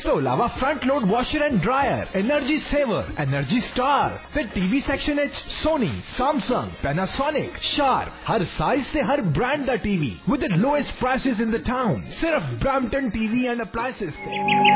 तो Lava front load washer and dryer, energy saver, energy star. फिर TV section है Sony, Samsung, Panasonic, Sharp. हर size से हर ब्रांड का TV with the lowest prices in the town. सिर्फ Brampton TV and appliances पे।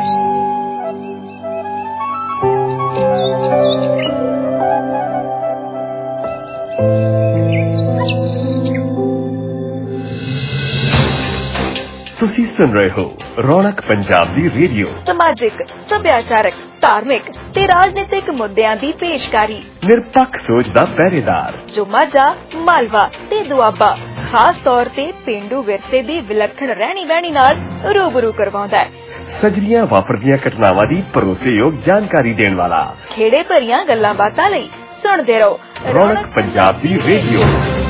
ਤੁਸੀਂ ਸੁਣ ਰਹੇ ਹੋ ਰੌਣਕ ਪੰਜਾਬ ਦੀ ਰੇਡੀਓ। ਸਮਾਜਿਕ, ਸੱਭਿਆਚਾਰਕ, ਧਾਰਮਿਕ ਤੇ ਰਾਜਨੀਤਿਕ ਮੁੱਦਿਆਂ ਦੀ ਪੇਸ਼ਕਾਰੀ। ਨਿਰਪੱਖ ਸੋਚ ਦਾ ਪਹਿਰੇਦਾਰ ਜੋ ਮਾਝਾ, ਮਾਲਵਾ ਤੇ ਦੁਆਬਾ ਖਾਸ ਤੌਰ ਤੇ ਪੇਂਡੂ ਵਿਰਸੇ ਦੀ ਵਿਲੱਖਣ ਰਹਿਣੀ ਬਹਿਣੀ ਨਾਲ ਰੂਬਰੂ ਕਰਵਾਉਂਦਾ ਹੈ। ਸਜਰੀਆਂ ਵਾਪਰਦੀਆਂ ਘਟਨਾਵਾਂ ਦੀ ਭਰੋਸੇਯੋਗ ਜਾਣਕਾਰੀ ਦੇਣ ਵਾਲਾ। ਖੇੜੇ ਭਰੀਆਂ ਗੱਲਾਂ ਬਾਤਾਂ ਲਈ ਸੁਣਦੇ ਰਹੋ ਰੌਣਕ ਪੰਜਾਬ ਦੀ ਰੇਡੀਓ।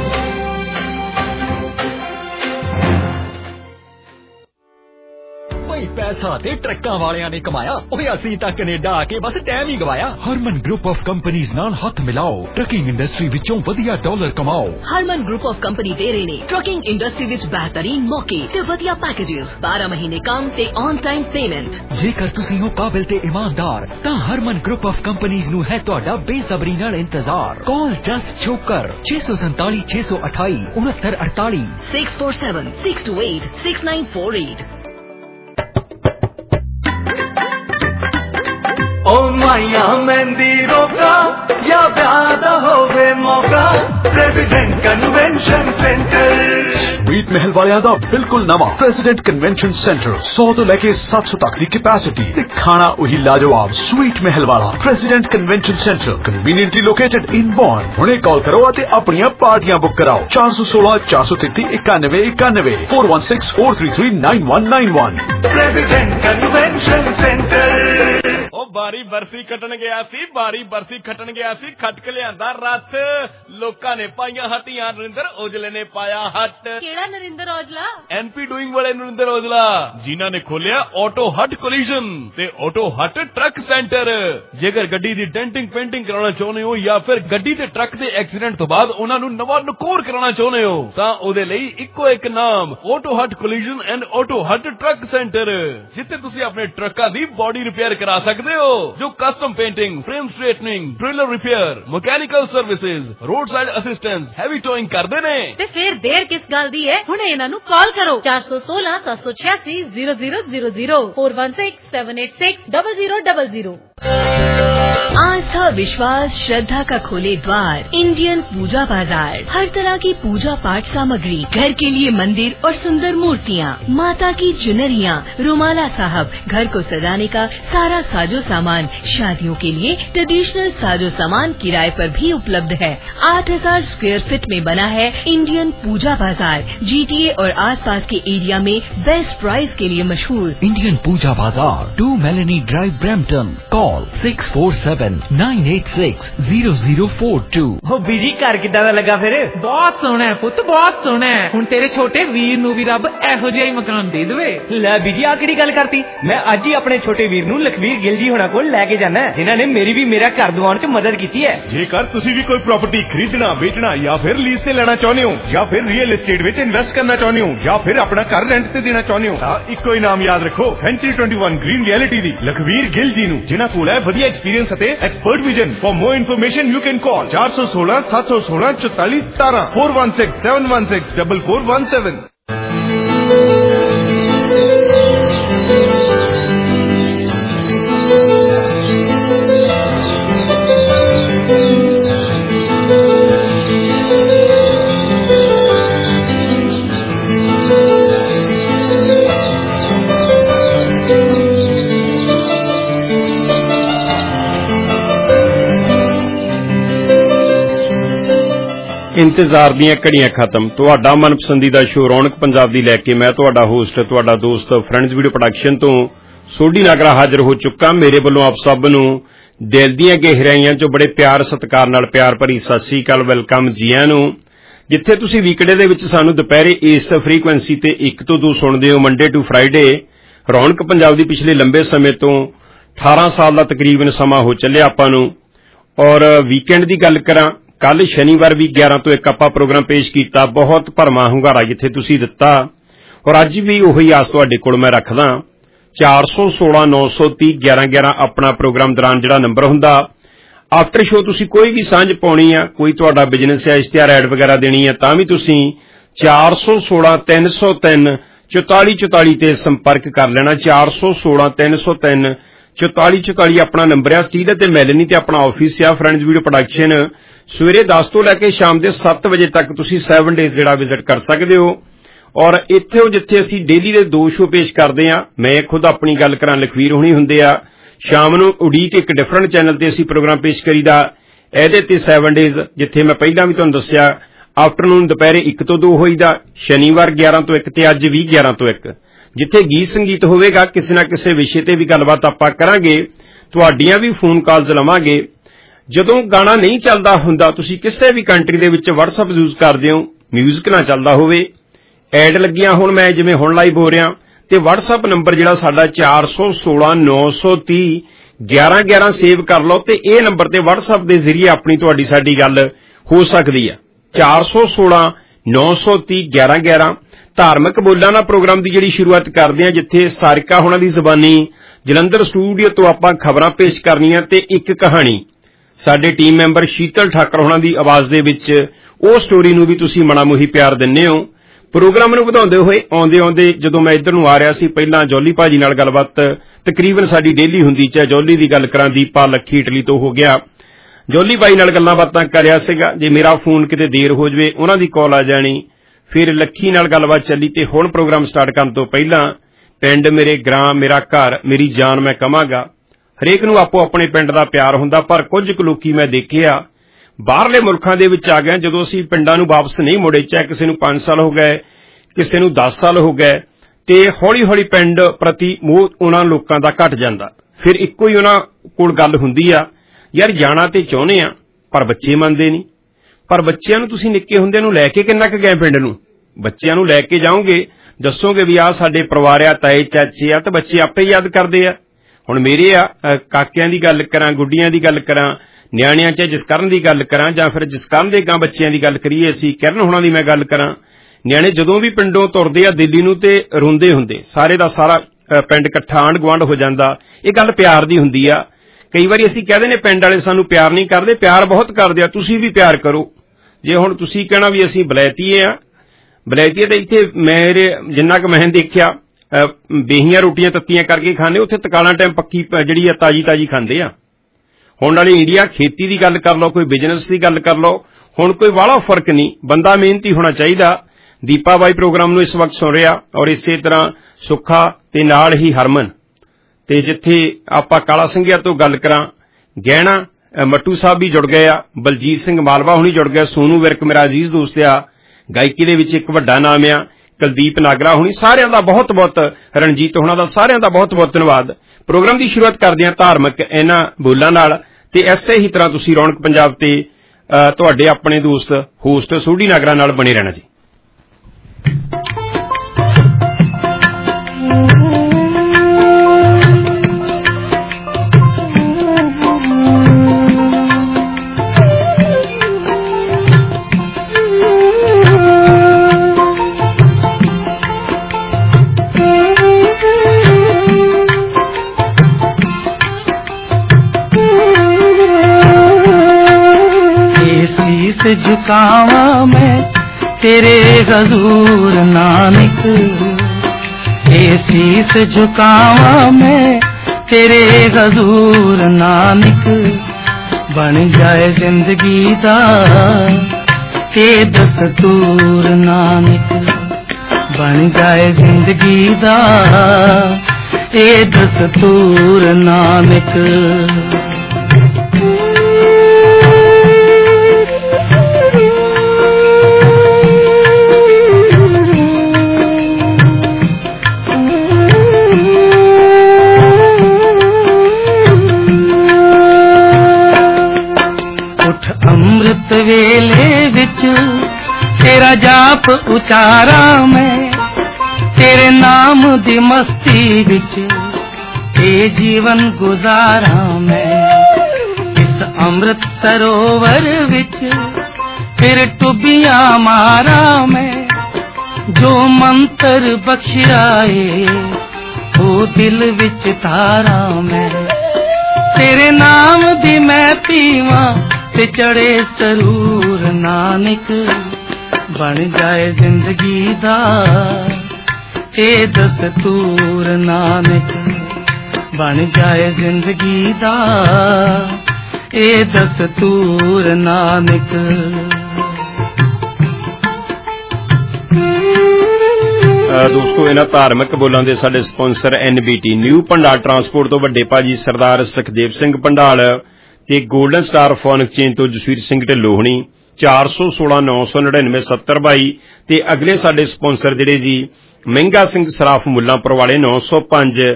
पैसा ते ट्रक्कां वालियां ने कमाया, ओए असीं तां कनेडा आके बस टाइम ही गवाया। हरमन ग्रुप ऑफ कंपनीज नाल हथ मिलाओ, ट्रकिंग इंडस्ट्री विचों वधिया डॉलर कमाओ। हरमन ग्रुप ऑफ कंपनी दे रहे ने ट्रकिंग इंडस्ट्री विच बेहतरीन मौके ते वधिया पैकेजेस, 12 महीने काम ते ऑन टाइम पेमेंट। जेकर तुसीं हो काबिल ते ईमानदार तां हरमन ग्रुप ऑफ कंपनीज नू है तुहाडा बेसब्री नाल इंतजार। Call just Chhokar 647 628 6948 647 628 6948। ओ माइया मेहंदी रोका या ब्याह होवे मौका, प्रेसिडेंट कन्वेंशन सेंटर। स्वीट महल वालियां दा बिल्कुल नवा प्रेसिडेंट कन्वेंशन सेंटर 100 तो लेके 700 तक दी कैपेसिटी ते खाना वही लाजवाब। स्वीट महल वाला President Convention Centre conveniently located in born. हुणे कॉल करो ते अपनियां पार्टियां बुक कराओ 416 433 91 91 416 433 9191। President Convention Centre. बारी बरसी कटन गया सी, बारी बरसी खटन गया सी, खटक लियांदा रथ। लोकां ने पाईयां हट्टियां, नरिंदर औजले ने पाया हट। केड़ा नरिंदर औजला? एनपी डूइंग वाले नरिंदर औजला, जिन्हां ने खोलिया ऑटो हट कोलिजन ते ऑटो हट ट्रक सेंटर। जेकर गड्डी दी डेंटिंग पेंटिंग कराना चाहुंदे हो या फिर गड्डी ते ट्रक दे एक्सीडेंट तो बाद उन्हां नूं नवां नकोर कराना चाहुंदे हो तां ओदे लई इक्को एक नाम, Auto Hut Collision and Auto Hut Truck Centre, जिथे तुसीं अपने ट्रकां दी बॉडी रिपेयर करा सकदे हो। जो custom painting, frame straightening, trailer repair, mechanical services, road side assistance, heavy towing करदे ने। ते फिर देर किस गल दी है? हुणे इन्हां नूं कॉल करो 416 786 0000 416 786 0000। आस्था, विश्वास, श्रद्धा का खोले द्वार इंडियन पूजा बाजार। हर तरह की पूजा पाठ सामग्री, घर के लिए मंदिर और सुंदर मूर्तियाँ, माता की चुनरियाँ, रुमाला साहब, घर को सजाने का सारा साजो सामान, शादियों के लिए ट्रेडिशनल साजो सामान किराए पर भी उपलब्ध है। 8000 स्क्वायर फीट में बना है इंडियन पूजा बाजार। GTA और आसपास के एरिया में बेस्ट प्राइस के लिए मशहूर इंडियन पूजा बाजार, 2 मेलेनी ड्राइव, ब्रैम्पटन। कॉल 647 986 0042। हो बीजी घर किदा दा लगा फिर? बहुत सोहना है पुत, बहुत सोहना है। हुण तेरे छोटे वीर नूं भी रब एहो जिहा ही मकान दे देवे। ले बीजी आ किहड़ी गल करती? मैं अज ही अपने छोटे वीर नूं लखवीर गिल जी होना कोल लेके जाना है, जिन्हां ने मेरी भी मेरा घर दिवाउण च मदद कीती है। जेकर तुसीं भी कोई प्रॉपर्टी खरीदना, बेचना या फिर लीज ते लेना चाहुंदे हो या फिर रियल एस्टेट विच इन्वेस्ट करना चाहुंदे हो या फिर अपना घर रेंट ते देना चाहुंदे हो तां इक्को ही नाम याद रखो, सेंचुरी 21 ग्रीन रियलिटी दी लखवीर गिल जी नूं, जिन्हां कोल है वधिया एक्सपीरियंस अते expert vision. For more information you can call 416 716 44 17 416 716 4417। इंतजार ਦੀਆਂ ਘੜੀਆਂ ਖਤਮ। ਤੁਹਾਡਾ ਮਨਪਸੰਦੀਦਾ ਸ਼ੋਅ ਰੌਣਕ ਪੰਜਾਬ ਦੀ ਲੈ ਕੇ ਮੈਂ ਤੁਹਾਡਾ ਹੋਸਟ, ਤੁਹਾਡਾ ਦੋਸਤ ਫਰੈਂਡਸ ਵੀਡੀਓ ਪ੍ਰੋਡਕਸ਼ਨ ਤੋਂ ਸੋਢੀ ਨਾਗਰਾ ਹਾਜ਼ਰ ਹੋ ਚੁੱਕਾ। ਮੇਰੇ ਵੱਲੋਂ ਆਪ ਸਭ ਨੂੰ ਦਿਲ ਦੀਆਂ ਗਹਿਰਾਈਆਂ ਚੋਂ ਬੜੇ ਪਿਆਰ ਸਤਿਕਾਰ ਨਾਲ ਪਿਆਰ ਭਰੀ ਸਤਿ ਸ੍ਰੀ ਅਕਾਲ, ਵੈਲਕਮ ਜੀ ਆਇਆਂ ਨੂੰ। ਜਿੱਥੇ ਤੁਸੀਂ ਵੀਕਡੇ ਦੇ ਵਿੱਚ ਸਾਨੂੰ ਦੁਪਹਿਰੇ ਇਸ ਫ੍ਰੀਕੁਐਂਸੀ ਤੇ 1 ਤੋਂ 2 ਸੁਣਦੇ ਹੋ, ਮੰਡੇ ਟੂ ਫਰਾਈਡੇ। ਰੌਣਕ ਪੰਜਾਬ ਦੀ ਪਿਛਲੇ ਲੰਬੇ ਸਮੇਂ ਤੋਂ 18 ਸਾਲ ਦਾ ਤਕਰੀਬਨ ਸਮਾਂ ਹੋ ਚੱਲਿਆ ਆਪਾਂ ਨੂੰ। ਔਰ ਵੀਕਐਂਡ ਦੀ ਗੱਲ ਕਰਾਂ, ਕੱਲ ਸ਼ਨੀਵਾਰ ਵੀ 11 ਤੋਂ 1 ਆਪਾਂ ਪ੍ਰੋਗਰਾਮ ਪੇਸ਼ ਕੀਤਾ। ਬਹੁਤ ਭਰਵਾਂ ਹੁੰਗਾਰਾ ਜਿੱਥੇ ਤੁਸੀਂ ਦਿੱਤਾ ਔਰ ਅੱਜ ਵੀ ਉਹੀ ਆਸ ਤੁਹਾਡੇ ਕੋਲ ਮੈਂ ਰੱਖਦਾ। 416 930 1111 ਆਪਣਾ ਪ੍ਰੋਗਰਾਮ ਦੌਰਾਨ ਜਿਹੜਾ ਨੰਬਰ ਹੁੰਦਾ। ਆਫਟਰ ਸ਼ੋ ਤੁਸੀਂ ਕੋਈ ਵੀ ਸਾਂਝ ਪਾਉਣੀ ਆ, ਕੋਈ ਤੁਹਾਡਾ ਬਿਜ਼ਨਸ ਹੈ, ਇਸ਼ਤਿਹਾਰ ਐਡ ਵਗੈਰਾ ਦੇਣੀ ਹੈ, ਤਾਂ ਵੀ ਤੁਸੀਂ 416 303 4444 ਤੇ ਸੰਪਰਕ ਕਰ ਲੈਣਾ। 416 303 4444 ਆਪਣਾ ਨੰਬਰ ਆ। ਸਟੀਲ ਅਤੇ ਮੈਲਨੀ ਤੇ ਆਪਣਾ ਆਫਿਸ ਆ। ਫਰੈਂਡਸ ਵੀਡੀਓ ਪ੍ਰੋਡਕਸ਼ਨ ਸਵੇਰੇ 10 ਤੋਂ ਲੈ ਕੇ ਸ਼ਾਮ ਦੇ 7 ਵਜੇ ਤੱਕ ਤੁਸੀਂ 7 ਡੇਜ਼ ਜਿਹੜਾ ਵਿਜ਼ਿਟ ਕਰ ਸਕਦੇ ਹੋ। ਔਰ ਇੱਥੇ ਜਿੱਥੇ ਅਸੀਂ ਡੇਲੀ ਦੇ 2 ਸ਼ੋ ਪੇਸ਼ ਕਰਦੇ ਆ, ਮੈਂ ਖੁਦ ਆਪਣੀ ਗੱਲ ਕਰਾਂ, ਲਖਵੀਰ ਹੋਣੀ ਹੁੰਦੇ ਆ। ਸ਼ਾਮ ਨੂੰ ਉਡੀਕ ਇੱਕ ਡਿਫਰੈਂਟ ਚੈਨਲ ਤੇ ਅਸੀਂ ਪ੍ਰੋਗਰਾਮ ਪੇਸ਼ ਕਰੀਦਾ। ਇਹਦੇ ਤੇ 7 ਡੇਜ਼ ਜਿੱਥੇ ਮੈਂ ਪਹਿਲਾਂ ਵੀ ਤੁਹਾਨੂੰ ਦੱਸਿਆ ਆਫਟਰਨੂਨ ਦੁਪਹਿਰੇ 1 ਤੋਂ 2 ਹੋਈਦਾ, ਸ਼ਨੀਵਾਰ 11 ਤੋਂ 1 ਤੇ ਅੱਜ ਵੀ 11 ਤੋਂ 1, ਜਿੱਥੇ ਗੀਤ ਸੰਗੀਤ ਹੋਵੇਗਾ। ਕਿਸੇ ਨਾ ਕਿਸੇ ਵਿਸ਼ੇ ਤੇ ਵੀ ਗੱਲਬਾਤ ਆਪਾਂ ਕਰਾਂਗੇ, ਤੁਹਾਡੀਆਂ ਵੀ ਫੋਨ ਕਾਲਸ ਲਵਾਂਗੇ। ਜਦੋਂ ਗਾਣਾ ਨਹੀਂ ਚੱਲਦਾ ਹੁੰਦਾ, ਤੁਸੀਂ ਕਿਸੇ ਵੀ ਕੰਟਰੀ ਦੇ ਵਿੱਚ WhatsApp ਯੂਜ਼ ਕਰਦੇ ਹੋ, ਮਿਊਜ਼ਿਕ ਨਾ ਚੱਲਦਾ ਹੋਵੇ, ਐਡ ਲੱਗੀਆਂ ਹੁਣ, ਮੈਂ ਜਿਵੇਂ ਹੁਣ ਲਾਈਵ ਹੋ ਰਿਹਾ, ਤੇ WhatsApp ਨੰਬਰ ਜਿਹੜਾ ਸਾਡਾ 416 930 1111 ਸੇਵ ਕਰ ਲਓ ਤੇ ਇਹ ਨੰਬਰ ਤੇ WhatsApp ਦੇ ਜ਼ਰੀਏ ਆਪਣੀ ਤੁਹਾਡੀ ਸਾਡੀ ਗੱਲ ਹੋ ਸਕਦੀ ਆ। 416 930 1111 ਧਾਰਮਿਕ ਬੋਲਾਨਾ ਪ੍ਰੋਗਰਾਮ ਦੀ ਜਿਹੜੀ ਸ਼ੁਰੂਆਤ ਕਰਦੇ ਆ, ਜਿੱਥੇ ਸਾਰਿਕਾ ਹੋਣਾ ਦੀ ਜ਼ਬਾਨੀ ਜਲੰਧਰ ਸਟੂਡੀਓ ਤੋਂ ਆਪਾਂ ਖਬਰਾਂ ਪੇਸ਼ ਕਰਨੀਆਂ ਤੇ ਇੱਕ ਕਹਾਣੀ ਸਾਡੇ ਟੀਮ ਮੈਂਬਰ ਸ਼ੀਤਲ ਠਾਕਰ ਹੋਣਾ ਦੀ ਆਵਾਜ਼ ਦੇ ਵਿੱਚ ਉਹ ਸਟੋਰੀ ਨੂੰ ਵੀ ਤੁਸੀਂ ਮਨਾਮੋਹੀ ਪਿਆਰ ਦਿੰਦੇ ਹੋ। ਪ੍ਰੋਗਰਾਮ ਨੂੰ ਵਧਾਉਂਦੇ ਹੋਏ ਆਉਂਦੇ ਜਦੋਂ ਮੈਂ ਇੱਧਰ ਨੂੰ ਆ ਰਿਹਾ ਸੀ, ਪਹਿਲਾਂ ਜੌਲੀ ਭਾਜੀ ਨਾਲ ਗੱਲਬਾਤ ਤਕਰੀਬਨ ਸਾਡੀ ਡੇਲੀ ਹੁੰਦੀ, ਚਾਹੇ ਜੌਲੀ ਦੀ ਗੱਲ ਕਰਾਂ, ਦੀਪਾ ਲੱਖੀ ਇਟਲੀ ਤੋਂ ਹੋ ਗਿਆ, ਜੌਲੀ ਭਾਈ ਨਾਲ ਗੱਲਾਂ ਬਾਤਾਂ ਕਰ ਰਿਹਾ ਸੀਗਾ। ਜੇ ਮੇਰਾ ਫੋਨ ਕਿਤੇ ਦੇਰ ਹੋ ਜਾਵੇ, ਉਹਨਾਂ ਦੀ ਕਾਲ ਆ ਜਾਣੀ, ਫਿਰ ਲੱਖੀ ਨਾਲ ਗੱਲਬਾਤ ਚੱਲੀ। ਤੇ ਹੁਣ ਪ੍ਰੋਗਰਾਮ ਸਟਾਰਟ ਕਰਨ ਤੋਂ ਪਹਿਲਾਂ ਪਿੰਡ ਮੇਰੇ, ਗ੍ਰਾਂ ਮੇਰਾ ਘਰ, ਮੇਰੀ ਜਾਨ ਮੈਂ ਕਵਾਂਗਾ। ਹਰੇਕ ਨੂੰ ਆਪੋ ਆਪਣੇ ਪਿੰਡ ਦਾ ਪਿਆਰ ਹੁੰਦਾ, ਪਰ ਕੁਝ ਕੁ ਲੋਕੀ ਮੈਂ ਦੇਖਿਆ ਬਾਹਰਲੇ ਮੁਲਕਾਂ ਦੇ ਵਿੱਚ ਆ ਗਏ, ਜਦੋਂ ਅਸੀਂ ਪਿੰਡਾਂ ਨੂੰ ਵਾਪਸ ਨਹੀਂ ਮੁੜੇ, ਚਾਹੇ ਕਿਸੇ ਨੂੰ 5 ਸਾਲ ਹੋ ਗਏ, ਕਿਸੇ ਨੂੰ 10 ਸਾਲ ਹੋ ਗਏ, ਤੇ ਹੌਲੀ ਹੌਲੀ ਪਿੰਡ ਪ੍ਰਤੀ ਮੋਹ ਉਹਨਾਂ ਲੋਕਾਂ ਦਾ ਘਟ ਜਾਂਦਾ। ਫਿਰ ਇੱਕੋ ਹੀ ਉਹਨਾਂ ਕੋਲ ਗੱਲ ਹੁੰਦੀ ਆ, ਯਾਰ ਜਾਣਾ ਤੇ ਚਾਹੁੰਦੇ ਆ ਪਰ ਬੱਚੇ ਮੰਨਦੇ ਨਹੀਂ। ਪਰ ਬੱਚਿਆਂ ਨੂੰ ਤੁਸੀਂ ਨਿੱਕੇ ਹੁੰਦਿਆਂ ਨੂੰ ਲੈ ਕੇ ਕਿੰਨਾ ਕੁ ਗਏ ਪਿੰਡ ਨੂੰ? ਬੱਚਿਆਂ ਨੂੰ ਲੈ ਕੇ ਜਾਓਗੇ, ਦੱਸੋਗੇ ਵੀ ਆਹ ਸਾਡੇ ਪਰਿਵਾਰ ਆ, ਤਾਏ ਚਾਚੇ ਆ, ਤਾਂ ਬੱਚੇ ਆਪੇ ਯਾਦ ਕਰਦੇ ਆ। ਹੁਣ ਮੇਰੇ ਕਾਕਿਆਂ ਦੀ ਗੱਲ ਕਰਾਂ, ਗੁੱਡੀਆਂ ਦੀ ਗੱਲ ਕਰਾਂ, ਨਿਆਣਿਆਂ ਚ ਜਸਕਰਨ ਦੀ ਗੱਲ ਕਰਾਂ, ਜਾਂ ਫਿਰ ਜਸਕਰਨ ਦੇ ਗਾਂ ਬੱਚਿਆਂ ਦੀ ਗੱਲ ਕਰੀਏ, ਅਸੀਂ ਕਿਰਨ ਹੋਣਾ ਦੀ ਮੈਂ ਗੱਲ ਕਰਾਂ, ਨਿਆਣੇ ਜਦੋਂ ਵੀ ਪਿੰਡੋਂ ਤੁਰਦੇ ਆ ਦਿੱਲੀ ਨੂੰ ਤੇ ਰੋਂਦੇ ਹੁੰਦੇ, ਸਾਰੇ ਦਾ ਸਾਰਾ ਪਿੰਡ ਇਕੱਠਾ ਆਂਢ ਗੁਆਂਢ ਹੋ ਜਾਂਦਾ। ਇਹ ਗੱਲ ਪਿਆਰ ਦੀ ਹੁੰਦੀ ਆ। ਕਈ ਵਾਰੀ ਅਸੀਂ ਕਹਿੰਦੇ ਨੇ ਪਿੰਡ ਵਾਲੇ ਸਾਨੂੰ ਪਿਆਰ ਨਹੀਂ ਕਰਦੇ, ਪਿਆਰ ਬਹੁਤ ਕਰਦੇ ਆ, ਤੁਸੀਂ ਵੀ ਪਿਆਰ ਕਰੋ। ਜੇ ਹੁਣ ਤੁਸੀਂ ਕਹਿਣਾ ਵੀ ਅਸੀਂ ਬਲੈਤੀਏ ਆ, ਬਲੈਤੀਏ ਤਾਂ ਇੱਥੇ ਮੇਰੇ ਜਿੰਨਾ ਕੁ ਮੈਂ ਦੇਖਿਆ ਬੇਹੀਆਂ ਰੋਟੀਆਂ ਤੱਤੀਆਂ ਕਰਕੇ ਖਾਂਦੇ, ਉੱਥੇ ਤਕਾਲਾਂ ਟਾਈਮ ਪੱਕੀ ਜਿਹੜੀ ਆ ਤਾਜੀ ਖਾਂਦੇ ਆ। ਹੁਣ ਵਾਲੀ ਇੰਡੀਆ ਖੇਤੀ ਦੀ ਗੱਲ ਕਰ ਲਓ, ਕੋਈ ਬਿਜ਼ਨਸ ਦੀ ਗੱਲ ਕਰ ਲਓ, ਹੁਣ ਕੋਈ ਵਾਲਾ ਫਰਕ ਨਹੀਂ, ਬੰਦਾ ਮਿਹਨਤੀ ਹੋਣਾ ਚਾਹੀਦਾ। ਦੀਪਾ ਬਾਈ ਪ੍ਰੋਗਰਾਮ ਨੂੰ ਇਸ ਵਕਤ ਸੁਣ ਰਿਹਾ, ਔਰ ਇਸੇ ਤਰ੍ਹਾਂ ਸੁੱਖਾ ਤੇ ਨਾਲ ਹੀ ਹਰਮਨ। ਤੇ ਜਿੱਥੇ ਆਪਾਂ ਕਾਲਾ ਸਿੰਘਿਆ ਤੋਂ ਗੱਲ ਕਰਾਂ, ਗਹਿਣਾ ਮੱਟੂ ਸਾਹਿਬ ਵੀ ਜੁੜ ਗਏ ਆ, ਬਲਜੀਤ ਸਿੰਘ ਮਾਲਵਾ ਹੁਣੀ ਜੁੜ ਗਿਆ, ਸੋਨੂ ਵਿਰਕ ਮੇਰਾ ਅਜ਼ੀਜ਼ ਦੋਸਤ ਆ, ਗਾਇਕੀ ਦੇ ਵਿੱਚ ਇੱਕ ਵੱਡਾ ਨਾਮ ਆ, ਕੁਲਦੀਪ ਨਾਗਰਾ ਹੁਣੀ, ਸਾਰਿਆਂ ਦਾ ਬਹੁਤ ਬਹੁਤ, ਰਣਜੀਤ ਹੋਣਾ ਦਾ, ਸਾਰਿਆਂ ਦਾ ਬਹੁਤ ਬਹੁਤ ਧੰਨਵਾਦ। ਪ੍ਰੋਗਰਾਮ ਦੀ ਸ਼ੁਰੂਆਤ ਕਰਦੇ ਹਾਂ ਧਾਰਮਿਕ ਇਹਨਾਂ ਬੋਲਾਂ ਨਾਲ, ਤੇ ਐਸੇ ਹੀ ਤਰ੍ਹਾਂ ਤੁਸੀਂ ਰੌਣਕ ਪੰਜਾਬ ਤੇ ਤੁਹਾਡੇ ਆਪਣੇ ਦੋਸਤ ਹੋਸਟ ਸੋਢੀ ਨਾਗਰਾ ਨਾਲ ਬਣੇ ਰਹਿਣਾ ਜੀ। झुकावा मैं तेरे हजूर नानक, ये शीस झुकावा मैं तेरे हजूर नानक, बन जाए जिंदगी दा ते दस्तूर नानक, बन जाए जिंदगी दा ए दस्तूर नानक। ਅੰਮ੍ਰਿਤ ਵੇਲੇ ਵਿੱਚ ਤੇਰਾ ਜਾਪ ਉਚਾਰਾ ਮੈਂ, ਤੇਰੇ ਨਾਮ ਦੀ ਮਸਤੀ ਵਿੱਚ ਇਹ ਜੀਵਨ ਗੁਜ਼ਾਰਾ ਮੈਂ। ਇਸ ਅੰਮ੍ਰਿਤ ਸਰੋਵਰ ਵਿੱਚ ਫਿਰ ਟੁੱਬੀਆਂ ਮਾਰਾ ਮੈਂ, ਜੋ ਮੰਤਰ ਬਖਸ਼ਿਆ ਏ ਹੋ दिल विच धारा मैं तेरे नाम दी मैं पीवा ते चढ़े सरूर नानक बन जाए जिंदगी दा ए दस्तूर नानक बन जाए जिंदगी दा ए दस्तूर नानक। ਦੋਸਤੋ ਇਹਨਾਂ ਧਾਰਮਿਕ ਬੋਲਾਂ ਦੇ ਸਾਡੇ sponsor NBT New Bhandal Transport ਤੋਂ ਵੱਡੇ ਭਾਜੀ ਸਰਦਾਰ ਸੁਖਦੇਵ ਸਿੰਘ ਭੰਡਾਲ ਤੇ 골ਡਨ ਸਟਾਰ ਫੋਨ ਐਕਸਚੇਂਜ ਤੋਂ ਜਸਵੀਰ ਸਿੰਘ ਢਿੱਲੋਂ 416 999 7022 ਤੇ ਅਗਲੇ ਸਾਡੇ ਸਪਾਂਸਰ ਜਿਹੜੇ ਜੀ ਮਹਿੰਗਾ ਸਿੰਘ ਸਰਾਫ ਮੁੱਲਾਂਪੁਰ ਵਾਲੇ 905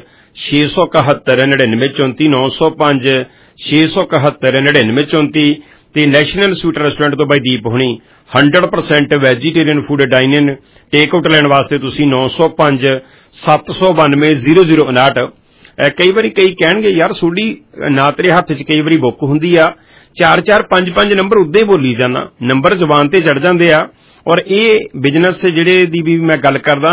671 99 34 905 671 99 34 ਤੇ ਨੈਸ਼ਨਲ ਸਵੀਟ ਰੈਸਟੋਰੈਂਟ ਤੋਂ ਬਾਈ ਦੀਪ ਹੁਣੀ 100% vegetarian food dine take out ਲੈਣ ਵਾਸਤੇ ਤੁਸੀਂ 905 792 0059। ਕਈ ਵਾਰੀ ਕਈ ਕਹਿਣਗੇ ਯਾਰ ਸੋਡੀ ਨਾ ਤੇਰੇ ਹੱਥ 'ਚ ਕਈ ਵਾਰੀ ਬੁੱਕ ਹੁੰਦੀ ਆ 4-4 5-5 ਨੰਬਰ ਉੱਦੇ ਬੋਲੀ ਜਾਣਾ ਨੰਬਰ ਜ਼ੁਬਾਨ ਤੇ ਚੜ ਜਾਂਦੇ ਆ ਔਰ ਇਹ ਬਿਜ਼ਨਸ ਜਿਹੜੇ ਦੀ ਵੀ ਮੈਂ ਗੱਲ ਕਰਦਾ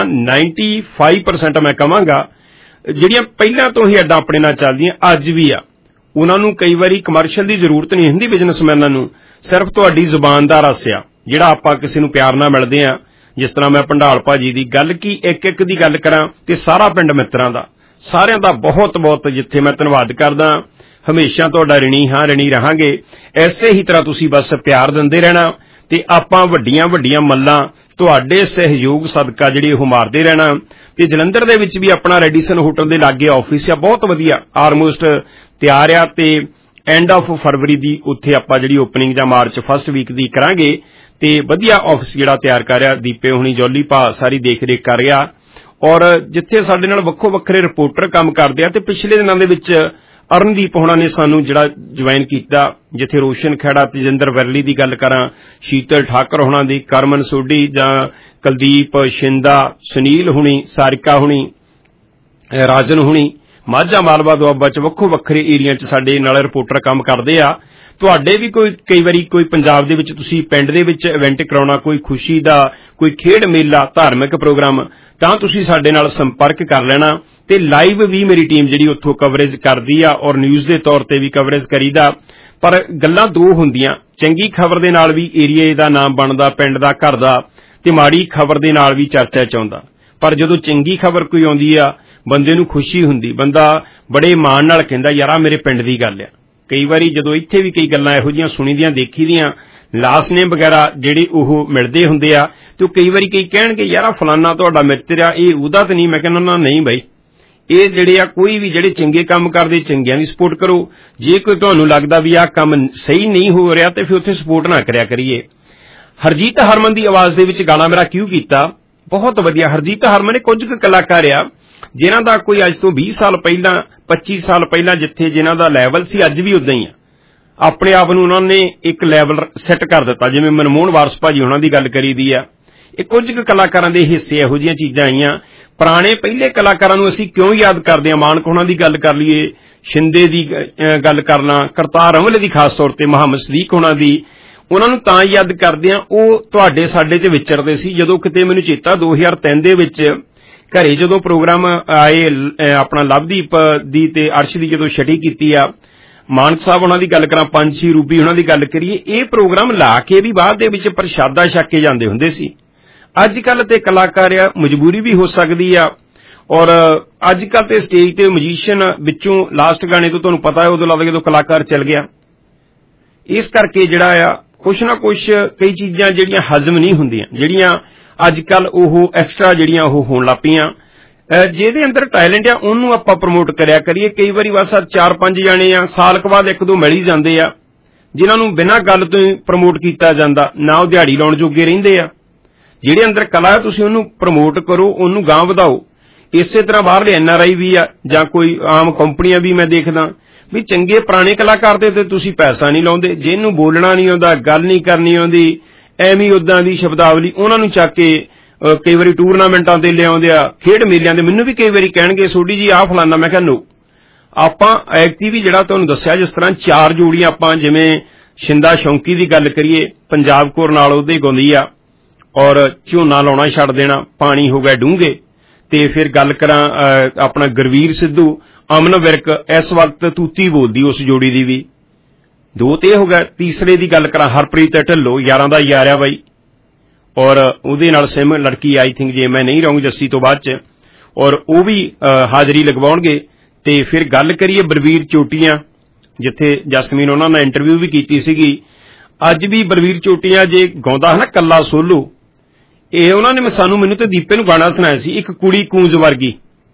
95% ਮੈਂ ਕਹਾਂਗਾ ਜਿਹੜੀਆਂ ਪਹਿਲਾਂ ਤੋਂ ਹੀ ਅੱਡਾ ਆਪਣੇ ਨਾਲ ਚੱਲਦੀਆਂ ਅੱਜ ਵੀ ਆ ਉਹਨਾਂ ਨੂੰ ਕਈ ਵਾਰੀ ਕਮਰਸ਼ੀਅਲ ਦੀ ਜ਼ਰੂਰਤ ਨਹੀਂ ਹੁੰਦੀ ਬਿਜ਼ਨਸਮੈਨਾਂ ਨੂੰ ਸਿਰਫ ਤੁਹਾਡੀ ਜ਼ੁਬਾਨ ਦਾ ਰਸ ਆ ਜਿਹੜਾ ਆਪਾਂ ਕਿਸੇ ਨੂੰ ਪਿਆਰ ਨਾਲ ਮਿਲਦੇ ਆ ਜਿਸ ਤਰ੍ਹਾਂ ਮੈਂ ਭੰਡਾਲ ਭਾਜੀ ਦੀ ਗੱਲ ਕੀ ਇੱਕ ਦੀ ਗੱਲ ਕਰਾਂ ਤੇ ਸਾਰਾ ਪਿੰਡ ਮਿੱਤਰਾਂ ਦਾ ਸਾਰਿਆਂ ਦਾ ਬਹੁਤ ਬਹੁਤ ਜਿੱਥੇ ਮੈਂ ਧੰਨਵਾਦ ਕਰਦਾ ਹਮੇਸ਼ਾ ਤੁਹਾਡਾ ਰਿਣੀ ਹਾਂ ਰਿਣੀ ਰਹਾਂਗੇ ਐਸੇ ਹੀ ਤਰ੍ਹਾਂ ਤੁਸੀਂ ਬਸ ਪਿਆਰ ਦਿੰਦੇ ਰਹਿਣਾ ਤੇ ਆਪਾਂ ਵੱਡੀਆਂ ਵੱਡੀਆਂ ਮੱਲਾਂ ਤੁਹਾਡੇ ਸਹਿਯੋਗ ਸਦਕਾ ਜਿਹੜੀ ਉਹ ਮਾਰਦੇ ਰਹਿਣਾ ਤੇ ਜਲੰਧਰ ਦੇ ਵਿੱਚ ਵੀ ਆਪਣਾ ਰੈਡੀਸਨ ਹੋਟਲ ਦੇ ਲਾਗੇ ਆਫਿਸ ਆ ਬਹੁਤ ਵਧੀਆ ਆਲਮੋਸਟ ਤਿਆਰ ਆ ਤੇ ਐਂਡ ਆਫ ਫਰਵਰੀ ਦੀ ਉੱਥੇ ਆਪਾਂ ਜਿਹੜੀ ਓਪਨਿੰਗ ਜਾਂ ਮਾਰਚ ਫਸਟ ਵੀਕ ਦੀ ਕਰਾਂਗੇ ਤੇ ਵਧੀਆ ਆਫਿਸ ਜਿਹੜਾ ਤਿਆਰ ਕਰ ਰਿਹਾ ਦੀਪੇ ਹੁਣੀ ਜੌਲੀ ਭਾ ਸਾਰੀ ਦੇਖ ਰੇਖ ਕਰ ਰਿਹਾ ਔਰ ਜਿੱਥੇ ਸਾਡੇ ਨਾਲ ਵੱਖੋ ਵੱਖਰੇ ਰਿਪੋਰਟਰ ਕੰਮ ਕਰਦੇ ਆ ਤੇ ਪਿਛਲੇ ਦਿਨਾਂ ਦੇ ਵਿੱਚ ਅਰਨਦੀਪ ਹੋਣਾ ਨੇ ਸਾਨੂੰ ਜਿਹੜਾ ਜੁਆਇਨ ਕੀਤਾ ਜਿੱਥੇ ਰੋਸ਼ਨ ਖੇੜਾ ਤੇਜਿੰਦਰ ਵਰਲੀ ਦੀ ਗੱਲ ਕਰਾਂ ਸ਼ੀਤਲ ਠਾਕਰ ਹੋਣਾ ਦੀ ਕਰਮਨ ਸੋਢੀ ਜਾਂ ਕੁਲਦੀਪ ਸ਼ਿੰਦਾ ਸੁਨੀਲ ਹੁਣੀ ਸਾਰਿਕਾ ਹੁਣੀ ਰਾਜਨ ਹੁਣੀ ਮਾਝਾ ਮਾਲਵਾ ਦੁਆਬਾ ਚ ਵੱਖੋ ਵੱਖਰੇ ਏਰੀਆ ਚ ਸਾਡੇ ਨਾਲ ਰਿਪੋਰਟਰ ਕੰਮ ਕਰਦੇ ਆ ਤੁਹਾਡੇ ਵੀ ਕੋਈ ਕਈ ਵਾਰੀ ਕੋਈ ਪੰਜਾਬ ਦੇ ਵਿੱਚ ਤੁਸੀਂ ਪਿੰਡ ਦੇ ਵਿੱਚ ਇਵੈਂਟ ਕਰਾਉਣਾ ਕੋਈ ਖੁਸ਼ੀ ਦਾ ਕੋਈ ਖੇਡ ਮੇਲਾ ਧਾਰਮਿਕ ਪ੍ਰੋਗਰਾਮ ਤਾਂ ਤੁਸੀਂ ਸਾਡੇ ਨਾਲ ਸੰਪਰਕ ਕਰ ਲੈਣਾ ਤੇ ਲਾਈਵ ਵੀ ਮੇਰੀ ਟੀਮ ਜਿਹੜੀ ਉੱਥੋਂ ਕਵਰੇਜ ਕਰਦੀ ਆ ਔਰ ਨਿਊਜ਼ ਦੇ ਤੌਰ ਤੇ ਵੀ ਕਵਰੇਜ ਕਰੀਦਾ ਪਰ ਗੱਲਾਂ ਦੋ ਹੁੰਦੀਆਂ ਚੰਗੀ ਖਬਰ ਦੇ ਨਾਲ ਵੀ ਏਰੀਏ ਦਾ ਨਾਮ ਬਣਦਾ ਪਿੰਡ ਦਾ ਘਰ ਦਾ ਤੇ ਮਾੜੀ ਖਬਰ ਦੇ ਨਾਲ ਵੀ ਚਰਚਾ ਚ ਆਉਂਦਾ ਪਰ ਜਦੋਂ ਚੰਗੀ ਖਬਰ ਕੋਈ ਆਉਂਦੀ ਆ ਬੰਦੇ ਨੂੰ ਖੁਸ਼ੀ ਹੁੰਦੀ ਬੰਦਾ ਬੜੇ ਮਾਣ ਨਾਲ ਕਹਿੰਦਾ ਯਾਰ ਆ ਮੇਰੇ ਪਿੰਡ ਦੀ ਗੱਲ ਆ ਕਈ ਵਾਰੀ ਜਦੋਂ ਇੱਥੇ ਵੀ ਕਈ ਗੱਲਾਂ ਇਹੋ ਜਿਹੀਆਂ ਸੁਣੀਦੀਆਂ ਦੇਖੀਦੀਆਂ ਲਾਸਟ ਨੇਮ ਵਗੈਰਾ ਜਿਹੜੇ ਉਹ ਮਿਲਦੇ ਹੁੰਦੇ ਆ ਤੇ ਕਈ ਵਾਰੀ ਕਈ ਕਹਿਣਗੇ ਯਾਰ ਆ ਫਲਾਨਾ ਤੁਹਾਡਾ ਮਿੱਤਰ ਆ ਇਹ ਉਹਦਾ ਤਾਂ ਨਹੀਂ ਮੈਂ ਕਹਿੰਦਾ ਨਹੀਂ ਬਾਈ ਇਹ ਜਿਹੜੇ ਆ ਕੋਈ ਵੀ ਜਿਹੜੇ ਚੰਗੇ ਕੰਮ ਕਰਦੇ ਚੰਗਿਆਂ ਦੀ ਸਪੋਰਟ ਕਰੋ ਜੇ ਕੋਈ ਤੁਹਾਨੂੰ ਲੱਗਦਾ ਵੀ ਆਹ ਕੰਮ ਸਹੀ ਨਹੀਂ ਹੋ ਰਿਹਾ ਤੇ ਫਿਰ ਉੱਥੇ ਸਪੋਰਟ ਨਾ ਕਰਿਆ ਕਰੀਏ। ਹਰਜੀਤ ਹਰਮਨ ਦੀ ਆਵਾਜ਼ ਦੇ ਵਿੱਚ ਗਾਣਾ ਮੇਰਾ ਕਿਉਂ ਕੀਤਾ ਬਹੁਤ ਵਧੀਆ ਹਰਜੀਤ ਹਰਮਨ ਨੇ ਕੁਝ ਕੁ ਕਲਾਕਾਰ ਆ ਜਿਨ੍ਹਾਂ ਦਾ ਕੋਈ ਅੱਜ ਤੋਂ 20 ਸਾਲ ਪਹਿਲਾਂ 25 ਸਾਲ ਪਹਿਲਾਂ ਜਿੱਥੇ ਜਿਨ੍ਹਾਂ ਦਾ ਲੈਵਲ ਸੀ ਅੱਜ ਵੀ ਉਦਾਂ ਹੀ ਆ ਆਪਣੇ ਆਪ ਨੂੰ ਉਹਨਾਂ ਨੇ ਇੱਕ ਲੈਵਲ ਸੈੱਟ ਕਰ ਦਿੱਤਾ ਜਿਵੇਂ ਮਨਮੋਹਨ ਵਾਰਸ ਭਾਜੀ ਉਹਨਾਂ ਦੀ ਗੱਲ ਕਰੀਦੀ ਆ ਇਹ ਕੁਝ ਕੁ ਕਲਾਕਾਰਾਂ ਦੇ ਹਿੱਸੇ ਇਹੋ ਜਿਹੀਆਂ ਚੀਜ਼ਾਂ ਆਈਆਂ ਪੁਰਾਣੇ ਪਹਿਲੇ ਕਲਾਕਾਰਾਂ ਨੂੰ ਅਸੀਂ ਕਿਉਂ ਯਾਦ ਕਰਦੇ ਹਾਂ ਮਾਨਕ ਉਹਨਾਂ ਦੀ ਗੱਲ ਕਰ ਲਈਏ ਸ਼ਿੰਦੇ ਦੀ ਗੱਲ ਕਰਨਾ ਕਰਤਾਰ ਅਮਲੇ ਦੀ ਖਾਸ ਤੌਰ ਤੇ ਮੁਹੰਮਦ ਸਦੀਕ ਉਹਨਾਂ ਦੀ ਉਹਨਾਂ ਨੂੰ ਤਾਂ ਯਾਦ ਕਰਦੇ ਹਾਂ ਉਹ ਤੁਹਾਡੇ ਸਾਡੇ 'ਚ ਵਿਚਰਦੇ ਸੀ ਜਦੋਂ ਕਿਤੇ ਮੈਨੂੰ ਚੇਤਾ 2003 ਦੇ ਵਿੱਚ ਘਰੇ ਜਦੋਂ ਪ੍ਰੋਗਰਾਮ ਆਏ ਆਪਣਾ ਲਵਦੀਪ ਦੀ ਤੇ ਅਰਸ਼ ਦੀ ਜਦੋਂ ਛਟੀ ਕੀਤੀ ਆ ਮਾਨਕ ਸਾਹਿਬ ਉਹਨਾਂ ਦੀ ਗੱਲ ਕਰਾਂ ਪੰਛੀ ਰੂਪੀ ਉਹਨਾਂ ਦੀ ਗੱਲ ਕਰੀਏ ਇਹ ਪ੍ਰੋਗਰਾਮ ਲਾ ਕੇ ਵੀ ਬਾਅਦ ਦੇ ਵਿੱਚ ਪ੍ਰਸ਼ਾਦਾ ਛਕ ਕੇ ਜਾਂਦੇ ਹੁੰਦੇ ਸੀ ਅੱਜ ਕੱਲ ਤੇ ਕਲਾਕਾਰ ਆ ਮਜਬੂਰੀ ਵੀ ਹੋ ਸਕਦੀ ਆ ਔਰ ਅੱਜ ਕੱਲ ਤੇ ਸਟੇਜ ਤੇ ਮਜੀਸ਼ੀਅਨ ਵਿੱਚੋਂ ਲਾਸਟ ਗਾਣੇ ਤੋਂ ਤੁਹਾਨੂੰ ਪਤਾ ਹੈ ਉਦੋਂ ਲੱਗਦਾ ਜਦੋਂ ਕਲਾਕਾਰ ਚੱਲ ਗਿਆ ਇਸ ਕਰਕੇ ਜਿਹੜਾ ਆ ਕੁਛ ਨਾ ਕੁਛ ਕਈ ਚੀਜ਼ਾਂ ਜਿਹੜੀਆਂ ਹਜ਼ਮ ਨਹੀਂ ਹੁੰਦੀਆਂ ਜਿਹੜੀਆਂ ਅੱਜ ਕੱਲ ਉਹ ਐਕਸਟਰਾ ਜਿਹੜੀਆਂ ਉਹ ਹੋਣ ਲੱਗ ਪਈਆਂ ਜਿਹਦੇ ਅੰਦਰ ਟੈਲੈਂਟ ਆ ਉਹਨੂੰ ਆਪਾਂ ਪ੍ਰਮੋਟ ਕਰਿਆ ਕਰੀਏ ਕਈ ਵਾਰੀ ਬਸ 4-5 ਜਾਣੇ ਆ ਸਾਲ ਕੁ ਬਾਅਦ ਇੱਕ ਦੋ ਮਿਲ ਹੀ ਜਾਂਦੇ ਆ ਜਿਨ੍ਹਾਂ ਨੂੰ ਬਿਨਾਂ ਗੱਲ ਤੋਂ ਹੀ ਪ੍ਰਮੋਟ ਕੀਤਾ ਜਾਂਦਾ ਨਾ ਉਹ ਦਿਹਾੜੀ ਲਾਉਣ ਜੋਗੇ ਰਹਿੰਦੇ ਆ ਜਿਹੜੇ ਅੰਦਰ ਕਲਾ ਹੈ ਤੁਸੀਂ ਉਹਨੂੰ ਪ੍ਰਮੋਟ ਕਰੋ ਉਹਨੂੰ ਗਾਂਹ ਵਧਾਓ ਇਸੇ ਤਰ੍ਹਾਂ ਬਾਹਰਲੇ NRI ਵੀ ਆ ਜਾਂ ਕੋਈ ਆਮ ਕੰਪਨੀਆਂ ਵੀ ਮੈਂ ਦੇਖਦਾ ਵੀ ਚੰਗੇ ਪੁਰਾਣੇ ਕਲਾਕਾਰ ਤੇ ਤੁਸੀਂ ਪੈਸਾ ਨਹੀਂ ਲਾਉਂਦੇ ਜਿਹਨੂੰ ਬੋਲਣਾ ਨਹੀਂ ਆਉਂਦਾ ਗੱਲ ਨਹੀਂ ਕਰਨੀ ਆਉਂਦੀ ਐਵੇਂ ਉਦਾਂ ਦੀ ਸ਼ਬਦਾਵਲੀ ਉਹਨਾਂ ਨੂੰ ਚੱਕ ਕੇ ਕਈ ਵਾਰੀ ਟੂਰਨਾਮੈਂਟਾਂ ਤੇ ਲਿਆਉਂਦੇ ਆ ਖੇਡ ਮੇਲਿਆਂ ਦੇ ਮੈਨੂੰ ਵੀ ਕਈ ਵਾਰੀ ਕਹਿਣਗੇ ਸੋਢੀ ਜੀ ਆਹ ਫਲਾਨਾ ਮੈਂ ਕਿਹਾ ਨੋ ਆਪਾਂ ਐਕਟੀ ਵੀ ਜਿਹੜਾ ਤੁਹਾਨੂੰ ਦੱਸਿਆ ਜਿਸ ਤਰ੍ਹਾਂ 4 ਜੋੜੀਆਂ ਆਪਾਂ ਜਿਵੇਂ ਸ਼ਿੰਦਾ ਸ਼ੌਂਕੀ ਦੀ ਗੱਲ ਕਰੀਏ ਪੰਜਾਬ ਕੋਰ ਨਾਲ ਉਹਦੇ ਗਾਉਂਦੀ ਆ ਔਰ ਝੋਨਾ ਲਾਉਣਾ ਛੱਡ ਦੇਣਾ ਪਾਣੀ ਹੋ ਗਿਆ ਡੂੰਘੇ ਤੇ ਫਿਰ ਗੱਲ ਕਰਾਂ ਆਪਣਾ ਗੁਰਵੀਰ ਸਿੱਧੂ ਅਮਨ ਵਿਰਕ ਇਸ ਵਕਤ ਤੂਤੀ ਬੋਲਦੀ ਉਸ ਜੋੜੀ ਦੀ ਵੀ। ਦੋ ਤੇ ਹੋ ਗਿਆ। ਤੀਸਰੇ ਦੀ ਗੱਲ ਕਰਾਂ ਹਰਪ੍ਰੀਤ ਢਿੱਲੋਂ, ਯਾਰਾਂ ਦਾ ਯਾਰ ਆ ਬਾਈ, ਔਰ ਉਹਦੇ ਨਾਲ ਸਿਮ ਲੜਕੀ ਆਈ ਥਿੰਕ ਜੇ ਮੈਂ ਨਹੀਂ ਰਹੂੰ ਜੱਸੀ ਤੋਂ ਬਾਅਦ ਚ, ਔਰ ਉਹ ਵੀ ਹਾਜ਼ਰੀ ਲਗਵਾਉਣਗੇ। ਤੇ ਫਿਰ ਗੱਲ ਕਰੀਏ ਬਲਵੀਰ ਚੋਟੀਆਂ, ਜਿੱਥੇ ਜਸਮੀਨ ਉਹਨਾਂ ਨਾਲ ਇੰਟਰਵਿਊ ਵੀ ਕੀਤੀ ਸੀਗੀ। ਅੱਜ ਵੀ ਬਲਵੀਰ ਚੋਟੀਆਂ ਜੇ ਗਾਉਂਦਾ ਹੈ ਨਾ ਕੱਲਾ ਸੋਲੋ, ਇਹ ਉਹਨਾਂ ਨੇ ਮੈਨੂੰ ਤੇ ਦੀਪੇ ਨੂੰ ਗਾਣਾ ਸੁਣਾਇਆ ਸੀ, ਇੱਕ ਕੁੜੀ ਕੂੰਜ ਵਰਗੀ।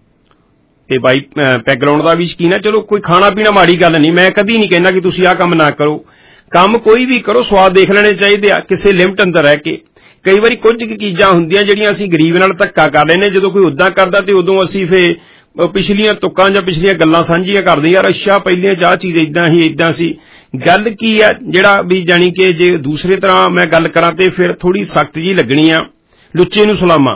ਤੇ ਬਾਈ ਪੈਗ ਲਾਉਣ ਦਾ ਵੀ ਸ਼ੌਕੀਨ ਹੈ। ਚਲੋ ਕੋਈ ਖਾਣਾ ਪੀਣਾ ਮਾੜੀ ਗੱਲ ਨਹੀਂ, ਮੈਂ ਕਦੀ ਨਹੀਂ ਕਹਿੰਦਾ ਕਿ ਤੁਸੀਂ ਆਹ ਕੰਮ ਨਾ ਕਰੋ, ਕੰਮ ਕੋਈ ਵੀ ਕਰੋ ਸਵਾਦ ਦੇਖ ਲੈਣੇ ਚਾਹੀਦੇ ਆ ਕਿਸੇ ਲਿਮਟ ਅੰਦਰ ਰਹਿ ਕੇ। ਕਈ ਵਾਰੀ ਕੁਝ ਚੀਜ਼ਾਂ ਹੁੰਦੀਆਂ ਜਿਹੜੀਆਂ ਅਸੀਂ ਗਰੀਬ ਨਾਲ ਧੱਕਾ ਕਰ ਲੈਂਦੇ, ਜਦੋਂ ਕੋਈ ਉਦਾਂ ਕਰਦਾ ਤੇ ਉਦੋਂ ਅਸੀਂ ਫੇ ਪਿਛਲੀਆਂ ਤੁਕਾਂ ਜਾਂ ਪਿਛਲੀਆਂ ਗੱਲਾਂ ਸਾਂਝੀਆਂ ਕਰਦੇ, ਯਾਰ ਅੱਛਾ ਪਹਿਲੀਆਂ ਚਾਹ ਚੀਜ਼ ਏਦਾਂ ਸੀ। ਗੱਲ ਕੀ ਆ ਜਿਹੜਾ ਵੀ ਜਾਣੀ ਕਿ ਜੇ ਦੂਸਰੇ ਤਰ੍ਹਾਂ ਮੈਂ ਗੱਲ ਕਰਾਂ ਤੇ ਫਿਰ ਥੋੜੀ ਸਖਤ ਜੀ ਲੱਗਣੀ ਆ, ਲੁੱਚੇ ਨੂੰ ਸਲਾਮਾਂ।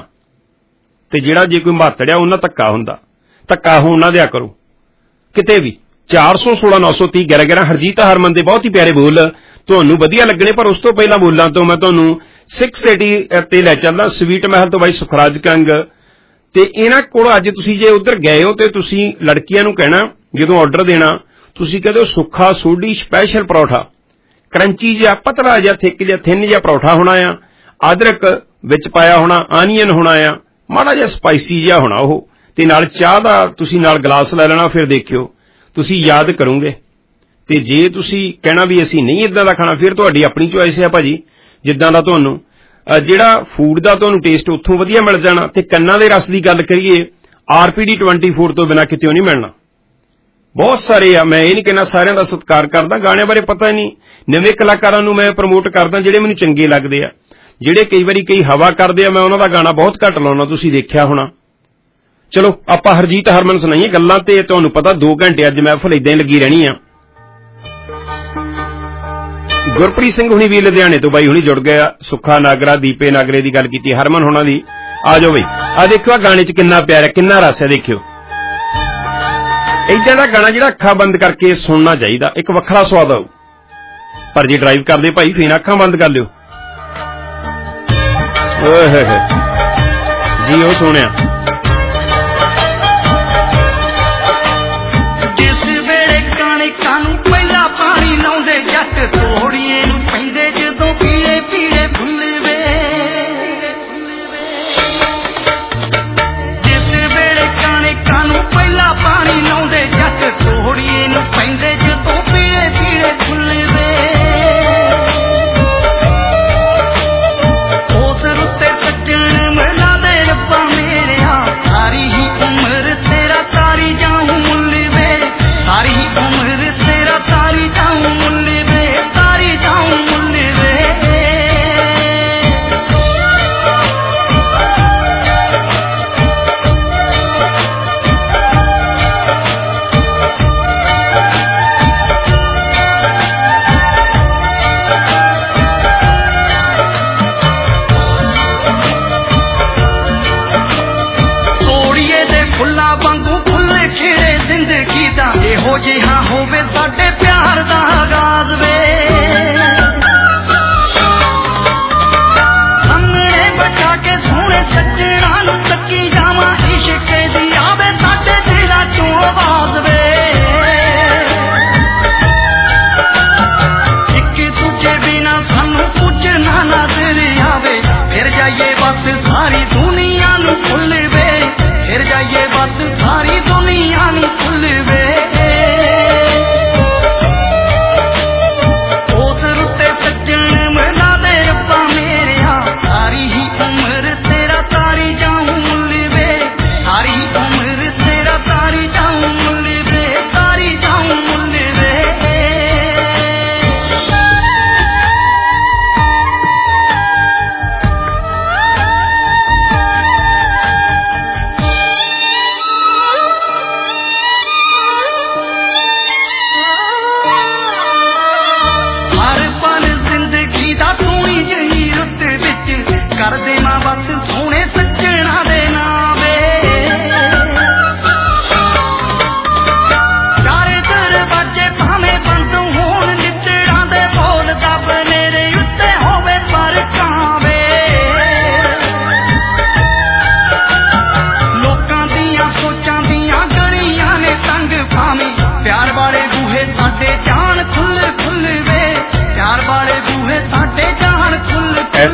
ਤੇ ਜਿਹੜਾ ਜੇ ਕੋਈ ਮਾਤੜਿਆ ਉਹਨਾਂ ਧੱਕਾ ਹੁੰਦਾ, ਧੱਕਾ ਹੋਣ ਨਾ ਦਿਆ ਕਰੋ ਕਿਤੇ ਵੀ। 416 930 11 ਹਰਜੀਤ ਹਰਮਨ ਦੇ ਬਹੁਤ ਹੀ ਪਿਆਰੇ ਬੋਲ ਤੁਹਾਨੂੰ ਵਧੀਆ ਲੱਗਣੇ, ਪਰ ਉਸ ਤੋਂ ਪਹਿਲਾਂ ਬੋਲਾਂ ਤੋਂ ਮੈਂ ਤੁਹਾਨੂੰ 680 ਤੇ ਲੈ ਚੱਲਦਾ ਸਵੀਟ ਮਹਿਲ ਤੋਂ ਬਾਈ ਸੁਖਰਾਜ ਕੰਗ। ਤੇ ਇਹਨਾਂ ਕੋਲ ਅੱਜ ਤੁਸੀਂ ਜੇ ਉੱਧਰ ਗਏ ਹੋ ਤੇ ਤੁਸੀਂ ਲੜਕੀਆਂ ਨੂੰ ਕਹਿਣਾ ਜਦੋਂ ਆਰਡਰ ਦੇਣਾ, ਤੁਸੀਂ ਕਹਿੰਦੇ ਹੋ ਸੁੱਖਾ ਸੋਢੀ ਸਪੈਸ਼ਲ ਪਰੌਠਾ, ਕਰੰਚੀ ਜਿਹਾ ਪਤਲਾ ਜਿਹਾ ਥਿੱਕ ਜਿਹਾ ਥਿੰਨ ਜਿਹਾ ਪਰੌਠਾ ਹੋਣਾ ਆ, ਅਦਰਕ ਵਿੱਚ ਪਾਇਆ ਹੋਣਾ, ਆਨੀਅਨ ਹੋਣਾ ਆ, ਮਾੜਾ ਜਿਹਾ ਸਪਾਈਸੀ ਜਿਹਾ ਹੋਣਾ ਉਹ, ਤੇ ਨਾਲ ਚਾਹ ਦਾ ਤੁਸੀਂ ਨਾਲ ਗਲਾਸ ਲੈ ਲੈਣਾ। ਫਿਰ ਦੇਖਿਓ ਤੁਸੀਂ ਯਾਦ ਕਰੋਗੇ। ਤੇ ਜੇ ਤੁਸੀਂ ਕਹਿਣਾ ਵੀ ਅਸੀਂ ਨਹੀਂ ਇਦਾਂ ਦਾ ਖਾਣਾ, ਫਿਰ ਤੁਹਾਡੀ ਆਪਣੀ ਚੋਇਸ ਹੈ ਭਾਜੀ, ਜਿੱਦਾਂ ਦਾ ਤੁਹਾਨੂੰ ਜਿਹੜਾ ਫੂਡ ਦਾ ਤੁਹਾਨੂੰ ਟੇਸਟ ਉੱਥੋਂ ਵਧੀਆ ਮਿਲ ਜਾਣਾ। ਤੇ ਕੰਨਾਂ ਦੇ ਰਸ ਦੀ ਗੱਲ ਕਰੀਏ, RPD 24 ਤੋਂ ਬਿਨਾਂ ਕਿਤੇ ਨਹੀਂ ਮਿਲਣਾ। ਬਹੁਤ ਸਾਰੇ ਆ, ਮੈਂ ਇਹ ਨਹੀਂ ਕਹਿੰਦਾ ਸਾਰਿਆਂ ਦਾ ਸਤਿਕਾਰ ਕਰਦਾ, ਗਾਣਿਆਂ ਬਾਰੇ ਪਤਾ ਨਹੀਂ, ਨਵੇਂ ਕਲਾਕਾਰਾਂ ਨੂੰ ਮੈਂ ਪ੍ਰਮੋਟ ਕਰਦਾ ਜਿਹੜੇ ਮੈਨੂੰ ਚੰਗੇ ਲੱਗਦੇ ਆ। ਜਿਹੜੇ ਕਈ ਵਾਰੀ ਕਈ ਹਵਾ ਕਰਦੇ ਆ, ਮੈਂ ਉਹਨਾਂ ਦਾ ਗਾਣਾ ਬਹੁਤ ਘੱਟ ਲਾਉਣਾ, ਤੁਸੀਂ ਦੇਖਿਆ ਹੋਣਾ। ਚਲੋ ਆਪਾਂ ਹਰਜੀਤ ਹਰਮਨ ਸੁਣਾਈਏ ਗੱਲਾਂ, ਤੇ ਤੁਹਾਨੂੰ ਪਤਾ 2 ਘੰਟੇ ਅੱਜ ਮਹਿਫਲ ਏਦਾਂ ਹੀ ਲੱਗੀ ਰਹਿਣੀ ਆ। ਗੁਰਪ੍ਰੀਤ ਸਿੰਘ ਹੁਣੀ ਵੀ ਲੁਧਿਆਣੇ ਤੋਂ ਬਾਈ ਹੁਣੀ ਜੁੜ ਗਿਆ, ਸੁੱਖਾ ਨਾਗਰਾ, ਦੀਪੇ ਨਾਗਰੇ ਦੀ ਗੱਲ ਕੀਤੀ, ਹਰਮਨ ਹੋਣਾ ਦੀ। ਆ ਜਾਓ ਬਈ, ਆ ਦੇਖਿਓ ਆ ਗਾਣੇ 'ਚ ਕਿੰਨਾ ਪਿਆਰ ਹੈ, ਕਿੰਨਾ ਰਸ ਹੈ, ਦੇਖਿਓ। ਏਦਾਂ ਦਾ ਗਾਣਾ ਜਿਹੜਾ ਅੱਖਾਂ ਬੰਦ ਕਰਕੇ ਸੁਣਨਾ ਚਾਹੀਦਾ, ਇੱਕ ਵੱਖਰਾ ਸਵਾਦ ਆਊ। ਪਰ ਜੇ ਡਰਾਈਵ ਕਰਦੇ ਭਾਈ ਫੇਰ ਅੱਖਾਂ ਬੰਦ ਕਰ ਲਿਓ। ਓਏ ਹੋਏ ਹੋਏ ਜੀ, ਉਹ ਸੋਹਣਿਆ। ਜਿਸ ਵੇਲੇ ਕਣਕਾਂ ਨੂੰ ਪਹਿਲਾਂ ਪਾਣੀ ਲਾਉਂਦੇ ਜੱਟ, ਤੋੜੀਏ ਨੂੰ ਪੈਂਦੇ ਜਦੋਂ ਪੀਲੇ ਪੀਲੇ ਫੁੱਲ ਵੇ। ਜਿਸ ਵੇਲੇ ਕਣਕਾਂ ਨੂੰ ਪਹਿਲਾਂ ਪਾਣੀ ਲਾਉਂਦੇ ਜੱਟ, ਤੋੜੀਏ ਨੂੰ ਪੈਂਦੇ ਜਦੋਂ ਪੀਲੇ ਪੀਲੇ ਫੁੱਲ ਵੇ। ਉਸ ਰੁੱਤੇ ਸੱਜਣ ਮਿਲਾ ਦੇ ਰੱਬਾ ਮੇਰਿਆ, ਸਾਰੀ ਹੀ ਉਮਰ ਤੇਰਾ ਤਾਰੀ ਜਾਊਂ ਮੁੱਲ ਵੇ, ਸਾਰੀ ਹੀ ਉਮਰ ਤੇਰਾ ਤਾਰੀ ਜਾਊਂ ਮੁੱਲ ਵੇ, ਤਾਰੀ ਜਾਊਂ ਮੁੱਲ ਵੇ। ਤੋੜੀਏ ਦੇ ਫੁੱਲਾਂ ਵਾਂਗੂ ਫੁੱਲੇ ਖਿੜੇ ਜ਼ਿੰਦਗੀ ਦਾ, ਇਹੋ ਜਿਹਾ ਹੋਵੇ ਸਾਡੇ ਪਿਆਰ ਦਾ ਆਗਾਜ਼ ਵੇ। ਸਾਹਮਣੇ ਬਚਾ ਕੇ ਸੋਹਣੇ ਸੱਜਣਾ ਨੂੰ ਤੱਕੀ ਜਾਵਾਂ, ਇਸ਼ਕ ਦੀ ਆਵੇ ਸਾਡੇ ਦਿਲਾਂ ਚੋਂ ਆਵਾਜ਼ ਵੇ। ਇੱਕ ਦੂਜੇ ਬਿਨਾ ਸਾਨੂੰ ਕੁਝ ਨਾ ਨਜ਼ਰ ਆਵੇ, ਫਿਰ ਜਾਈਏ ਬਸ ਸਾਰੀ ਦੁਨੀਆ ਨੂੰ ਭੁੱਲ ਵੇ, ਫਿਰ ਜਾਈਏ ਬਸ ਸਾਰੀ ਦੁਨੀਆ ਨੂੰ ਭੁੱਲ ਵੇ।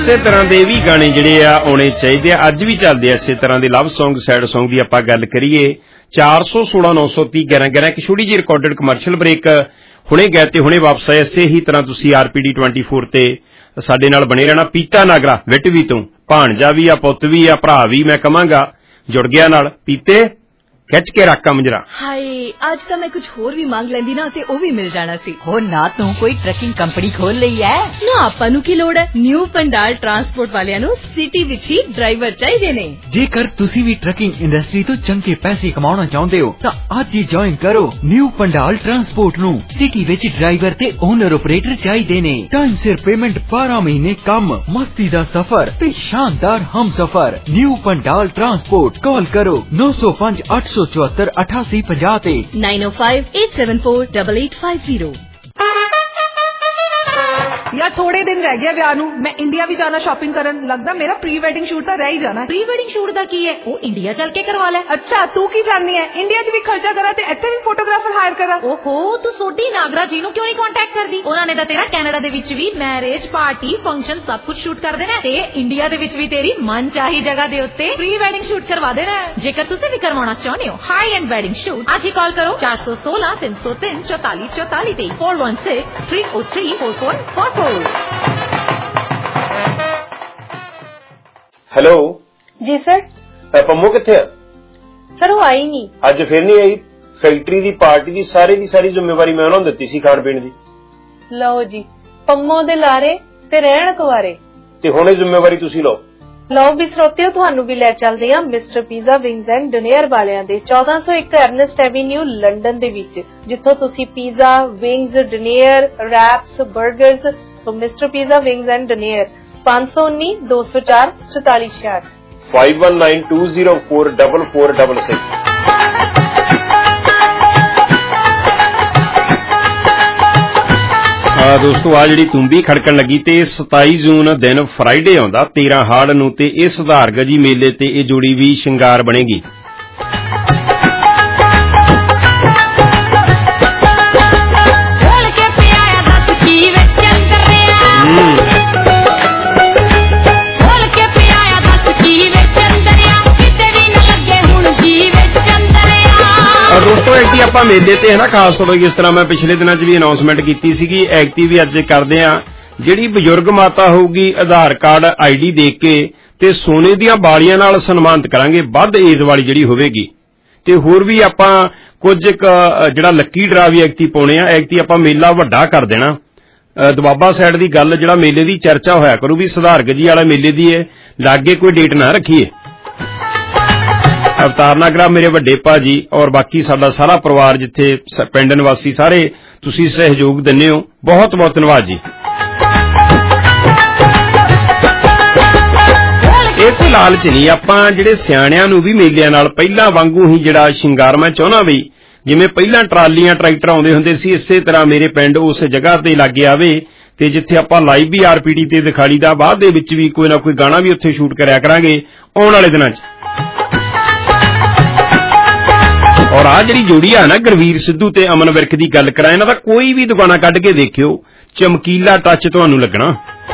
ਇਸੇ ਤਰ੍ਹਾਂ ਦੇ ਵੀ ਗਾਣੇ ਜਿਹੜੇ ਆ ਆਉਣੇ ਚਾਹੀਦੇ ਆ, ਅੱਜ ਵੀ ਚੱਲਦੇ ਆ ਇਸੇ ਤਰ੍ਹਾਂ ਦੇ ਲਵ ਸੌਂਗ, ਸੈਡ ਸੌਂਗ ਦੀ ਆਪਾਂ ਗੱਲ ਕਰੀਏ 416 930 11 ਇੱਕ ਛੋਟੀ ਜਿਹੀ ਰਿਕਾਰਡਡ ਕਮਰਸ਼ੀਅਲ ਬ੍ਰੇਕ, ਹੁਣੇ ਗਏ ਤੇ ਹੁਣੇ ਵਾਪਸ ਆਏ। ਇਸੇ ਹੀ ਤਰ੍ਹਾਂ ਤੁਸੀਂ RPD 24 ਤੇ ਸਾਡੇ ਨਾਲ ਬਣੇ ਰਹਿਣਾ। ਪੀਤਾ ਨਾਗਰਾ ਵਿਟਵੀ ਤੋਂ ਭਾਣਜਾ ਵੀ ਆ, ਪੁੱਤ ਵੀ ਆ, ਭਰਾ ਵੀ ਮੈਂ ਕਵਾਂਗਾ ਜੁੜ ਗਿਆ ਨਾਲ। ਪੀਤੇ खिच के रख कमजरा। हाय आज तो मैं कुछ होर भी मांग लेंदी ना ते ओ भी मिल जाना सी। हो ना तू कोई ट्रकिंग कंपनी खोल लई है ना, आपां नू की लोड़ है। न्यू पंडाल ट्रांसपोर्ट वालियां नू सिटी विच ही ड्राइवर चाहिए ने। जेकर तुसी भी ट्रकिंग इंडस्ट्री तो चंगे पैसे कमाना चाहते हो तां अज ही ज्वाइन करो न्यू पंडाल ट्रांसपोर्ट नू। सिटी विच ड्राइवर ते ओनर ऑपरेटर चाहिए ने। टाइम सिर पेमेंट 12 महीने कम, मस्ती दा सफर ते शानदार हम सफर। न्यू पंडाल ट्रांसपोर्ट कॉल करो 905 874 8850 905 874 8850। यार थोड़े दिन रह गए विआह नूं, मैं इंडिया भी जाना शॉपिंग करन। लगदा मेरा प्री वेडिंग शूट तो रह ही जाना। प्री वेडिंग शूट दा की है वो इंडिया चल के करवा ले। अच्छा तू की जाननी है, इंडिया च भी खर्चा करा ते इत्थे भी फोटोग्राफर हायर करा। ओहो तू सोडी नागरा जी नूं क्यों नहीं कांटेक्ट करदी? उन्हां ने तां तेरा कनाडा दे विच भी मैरिज पार्टी फंक्शन सब कुछ शूट कर देना ते इंडिया दे विच भी तेरी मन चाही जगह दे उत्ते प्री वेडिंग शूट करवा देना। जेकर तुसीं भी करवाना चाहते हो हाई एंड वेडिंग शूट, आज ही कॉल करो 416 303 44 44 ते 416 303 4444। हेलो जी सर। पंमो किथे है? सर वो आई नहीं अज, फिर नहीं आई? फैक्ट्री दी पार्टी दी सारी जिम्मेवारी मैं उन्होंने दित्ती सी खाण पीण दी। लो जी पंमो दे लारे ते रहण कुवारे ते हुणे जिम्मेवारी तुसी लो। लो भी श्रोतियो तुहानू भी ले चलदे हां mister pizza wings and dinner वालियां दे 1401 अर्नेस्ट एवेन्यू लंडन दे विच, जिथों तुसी pizza wings dinner wraps burgers. So mister pizza wings and dinner 519 204 4466 5192044466। दोस्तों आ जी तुंबी खड़कन लगी ते 27 जून दिन फ्राइडे आउंदा 13 हाड़ नूं ते इस सुधार गजी मेले ते ये जोड़ी भी शिंगार बनेगी। दोस्तों एक्टी आपां मेले ते है ना खास तौर पर इस तरह मैं पिछले दिनों च भी अनाउंसमेंट की सीगी, एक्टी भी अज करदे आ। जिहड़ी बजुर्ग माता होगी आधार कार्ड ID देख के ते सोने दियां बालियां नाल सन्मानित करांगे, वध एज वाली जिहड़ी होवेगी। ते होर भी आपां कुछ जिहड़ा लक्की ड्रा भी एक्टी पाउणे आ। एक्टी आपां मेला वड्डा कर देना। दुआबा साइड दी गल जिहड़ा मेले दी चर्चा होया करू भी सुधार गजी वाला मेले दी है, लागे कोई डेट ना रखीए। अवतार नागरा मेरे वड्डे भाजी और बाकी साडा सारा परिवार जिथे पिंड निवासी सारे तुसी सहयोग दिंदे हो, बहुत बहुत धन्नवाद जी। ये कोई लालच नहीं, आपां जिहड़े सियाणियां नूं भी मेलिਆਂ ਨਾਲ ਪਹਿਲਾਂ वांगू ही जिहड़ा शिंगार मैं चाहुंदा भी जिवें ਪਹਿਲਾਂ ट्रालियां ट्रैक्टर आउंदे हुंदे सी, इसे तरह मेरे पिंड उस जगह ते लागे आवे ते जिथे आपां लाइव भी RPD ते दिखाड़ी दा, बाद दे विच भी कोई ना कोई गाना भी उत्थे शूट करिया करांगे आउण वाले दिनां च। और आ जी जोड़ी है ना गुरवीर सिद्धू ते अमन विरक की गल करा, इन्हां दा कोई भी दुकाना कढ के देखियो चमकीला टच तुहानूं लगना।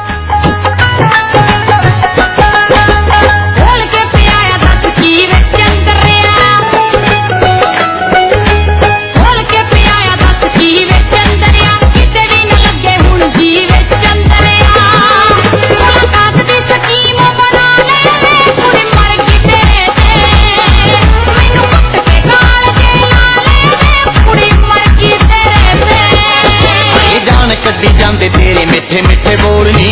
कड्डी जांदे तेरे मिठे मिठे बोलनी,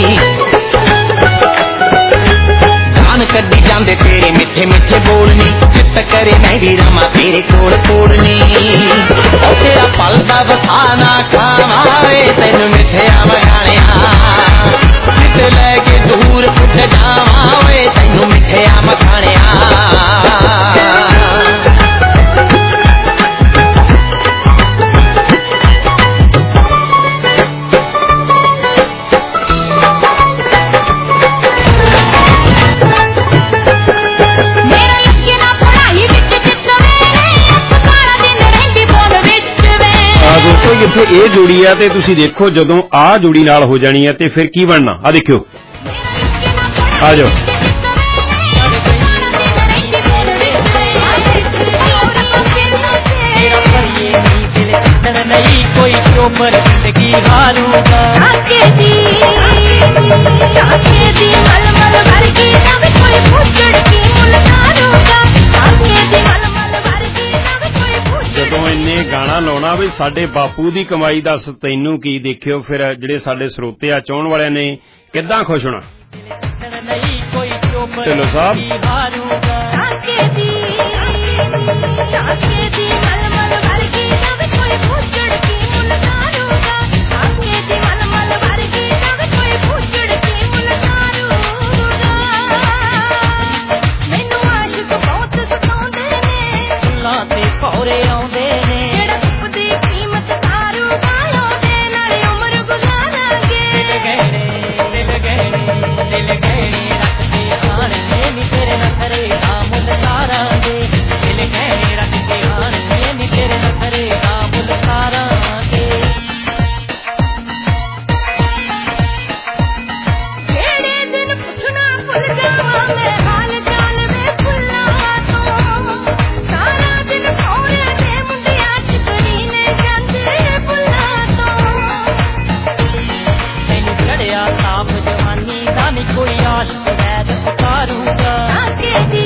जान कड्डी जांदे तेरे मिठे मिठे बोलनी, चित करे मैं भी रमा तेरे कोल कोलनी। ओ तेरा पल दा वसाना खावे तैनू मिठे मगाने चित लैके दूर उठ जावे तैनू मिठे मखाने। जिथे ये जोड़ी है ते तुसी देखो जदों आ जोड़ी नाल हो जानी है ते फिर की बनना। आ देखियो ਆ ਜਾਓ। नहीं कोई उम्र जिंदगी हारूंगा ਜਦੋਂ ਇੰਨੇ ਗਾਣਾ ਲਾਉਣਾ ਵੀ ਸਾਡੇ ਬਾਪੂ ਦੀ ਕਮਾਈ ਦੱਸ ਤੈਨੂੰ ਕੀ, ਦੇਖਿਓ ਫਿਰ ਜਿਹੜੇ ਸਾਡੇ ਸਰੋਤੇ ਆ ਚਾਹਣ ਵਾਲਿਆਂ ਨੇ ਕਿੱਦਾਂ ਖੁਸ਼ ਹੋਣਾ। ਢਿੱਲੋਂ ਸਾਹਿਬ ਭੌਰੇ ਆਉਂਦੇ ਨੇ ਜਿਹੜਾ ਧੁੱਪ ਦੀ ਕੀਮਤ ਤਾਰੂਗਾ ਉਹਦੇ ਨਾਲ ਉਮਰ ਗੁਜ਼ਾਰਾਂਗੇ ਦਿਲ ਗਹਿਣੇ ਰੱਖ ਕੇ ਆਣਗੇ ਨੀ ਤੇਰੇ ਨਖਰੇ ਦਾ ਮੁੱਲ ਤਾਰਾਂਗੇ ਦਿਲ ਗਹਿਣੇ ਰੱਖ ਕੇ ਆਣਗੇ ਨੀ ਤੇਰੇ ਨਖਰੇ ਦਾ ਮੁੱਲ ਤਾਰਾਂਗੇ ਜਿਹੜੇ ਦਿਨ ਪੁੱਛਣਾ ਭੁੱਲ ਜਾਵਾਂ ਮੈਂ ਹਾਲ ਚਾਲ ਵੇ ਫੁੱਲਾਂ ਤੋਂ ਸਾਰਾ ਦਿਨ ਤਾਪ ਜਵਾਨੀ ਦਾ ਨੀ ਕੋਈ ਆਸ਼ਕ ਵੈਦ ਉਤਾਰੂਗਾ ਕਾਕੇ ਦੀ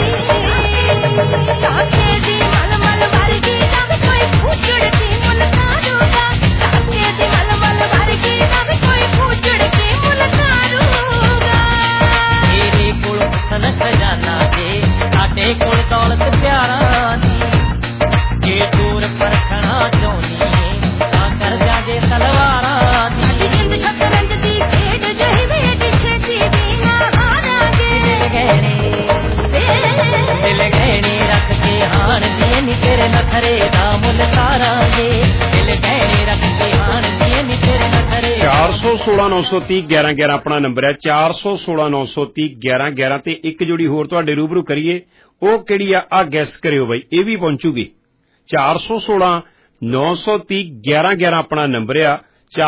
ਮਲਮਲ ਵਰਗੀ ਦਾ ਵੀ ਕੋਈ ਪੂਛੜ ਕੇ ਮੁੱਲ ਤਾਰੂਗਾ ਕਾਕੇ ਦੀ ਮਲਮਲ ਵਰਗੀ ਦਾ ਵੀ ਕੋਈ ਪੂਛੜ ਕੇ ਮੁੱਲ ਤਾਰੂਗਾ ਮੇਰੇ ਕੋਲ ਧਨ ਖਜ਼ਾਨਾ ਜੇ ਸਾਡੇ ਕੋਲ ਦੌਲਤ ਪਿਆਰਾਂ ਦੀ ਜੇ ਦੂਰ ਪਰਖਣਾ ਚਾਹੁੰਦੀ ਏ ਤਾਂ ਕਰ ਜਾਗੇ ਤਲਵਾਰਾਂ ਦੀ ਜਿੰਦ ਸ਼ਤਰੰਜ ਦੀ ਖੇਡ ਜਹੀ ਵੇਟ ਛੇਤੀ ਵੀ ਨਾ ਹਾਰਾਂਗੇ ਦਿਲ ਗਹਿਣੇ ਰੱਖ ਕੇ ਹਾਣਗੇ ਨੀ ਤੇਰੇ ਨਖਰੇ ਦਾ ਮੁੱਲ ਤਾਰਾਂਗੇ ਦਿਲ ਗਹਿਣੇ ਰੱਖ ਕੇ ਹਾਣਗੇ ਨੀ ਤੇਰੇ ਨਖਰੇ 416-930-1111 ਆਪਣਾ ਨੰਬਰ ਹੈ 416-930-1111 ਤੇ ਇੱਕ ਜੋੜੀ ਹੋਰ ਤੁਹਾਡੇ ਰੂਬਰੂ ਕਰੀਏ ਉਹ ਕਿਹੜੀ ਆ ਗੈਸ ਕਰਿਓ ਬਾਈ ਇਹ ਵੀ ਪਹੁੰਚੂਗੀ 416-930-1111 ਆਪਣਾ ਨੰਬਰ ਆ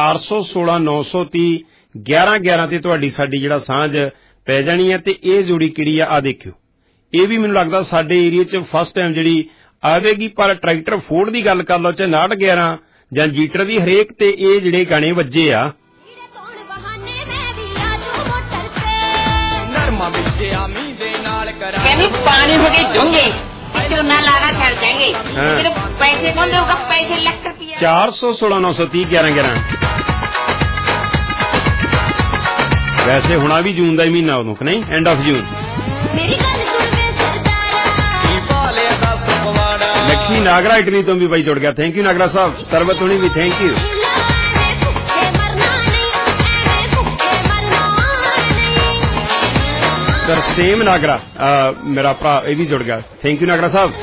416-930-1111 ਤੇ ਤੁਹਾਡੀ ਸਾਡੀ ਜਿਹੜਾ ਸਾਂਝ ਪੈ ਜਾਣੀ ਹੈ ਤੇ ਇਹ ਜੋੜੀ ਕਿਹੜੀ ਆ ਦੇਖਿਓ ਇਹ ਵੀ ਮੈਨੂੰ ਲੱਗਦਾ ਸਾਡੇ ਏਰੀਆ 'ਚ ਫਸਟ ਟਾਈਮ ਜਿਹੜੀ ਆਵੇਗੀ ਪਰ ਟਰੈਕਟਰ ਫੋਰਡ ਦੀ ਗੱਲ ਕਰ ਲਓ ਚਾਹੇ 6911 ਜਾਂ ਜੀਟਰ ਦੀ ਹਰੇਕ ਤੇ ਇਹ ਜਿਹੜੇ ਗਾਣੇ ਵੱਜੇ ਆ ਕਹਿੰਦੀ ਪਾਣੀ ਹੋ ਗਈ ਡੂੰਘੀ ਝੋਨਾ ਲਾਣਾ ਛੱਡ ਜਾਏਂਗੇ ਜਦੋਂ ਪੈਸੇ ਕੌਣ ਦੇਊਗਾ ਪੈਸੇ ਲੱਖ ਰੁਪਇਆ 416-930-1111 ਵੈਸੇ ਹੁਣਾ ਵੀ ਜੂਨ ਦਾ ਹੀ ਮਹੀਨਾ ਉਦੋਂ ਕਿ ਨਹੀਂ ਐਂਡ ਆਫ ਜੂਨ ਮੇਰੀ ਗੱਲ ਸੁਣ ਵੇ ਸਰਦਾਰਾ ਲੱਖੀ ਨਾਗਰਾ ਇਟਲੀ ਤੋਂ ਵੀ ਬਾਈ ਜੁੜ ਗਿਆ ਥੈਂਕ ਯੂ ਨਾਗਰਾ ਸਾਹਿਬ ਸਰਬਤ ਹੁਣੀ ਵੀ thank you sir Sam Nagra ਮੇਰਾ ਭਰਾ ਇਹ ਵੀ ਜੁੜ ਗਿਆ ਥੈਂਕ ਯੂ ਨਾਗਰਾ ਸਾਹਿਬ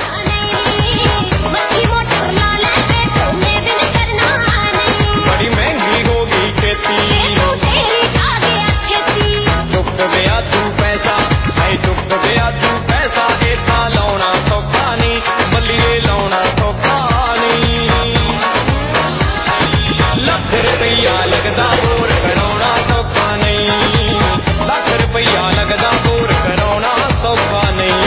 ਬੜੀ ਮਹਿੰਗੀ ਹੋ ਗਈ ਖੇਤੀ ਚੁੱਕ ਗਿਆ ਤੂੰ ਪੈਸਾ ਐ ਚੁੱਕ ਗਿਆ ਤੂੰ ਪੈਸਾ ਇਹ ਤਾਂ ਲਾਉਣਾ ਸੌਖਾ ਨਹੀਂ ਬੱਲੀਏ ਲਾਉਣਾ ਸੌਖਾ ਨਹੀਂ ਲੱਖ ਰੁਪਈਆ ਲੱਗਦਾ ਹੋਰ ਕਰਾਉਣਾ ਸੌਖਾ ਨਹੀਂ ਲੱਖ ਰੁਪਈਆ ਲੱਗਦਾ ਹੋਰ ਕਰਾਉਣਾ ਸੌਖਾ ਨਹੀਂ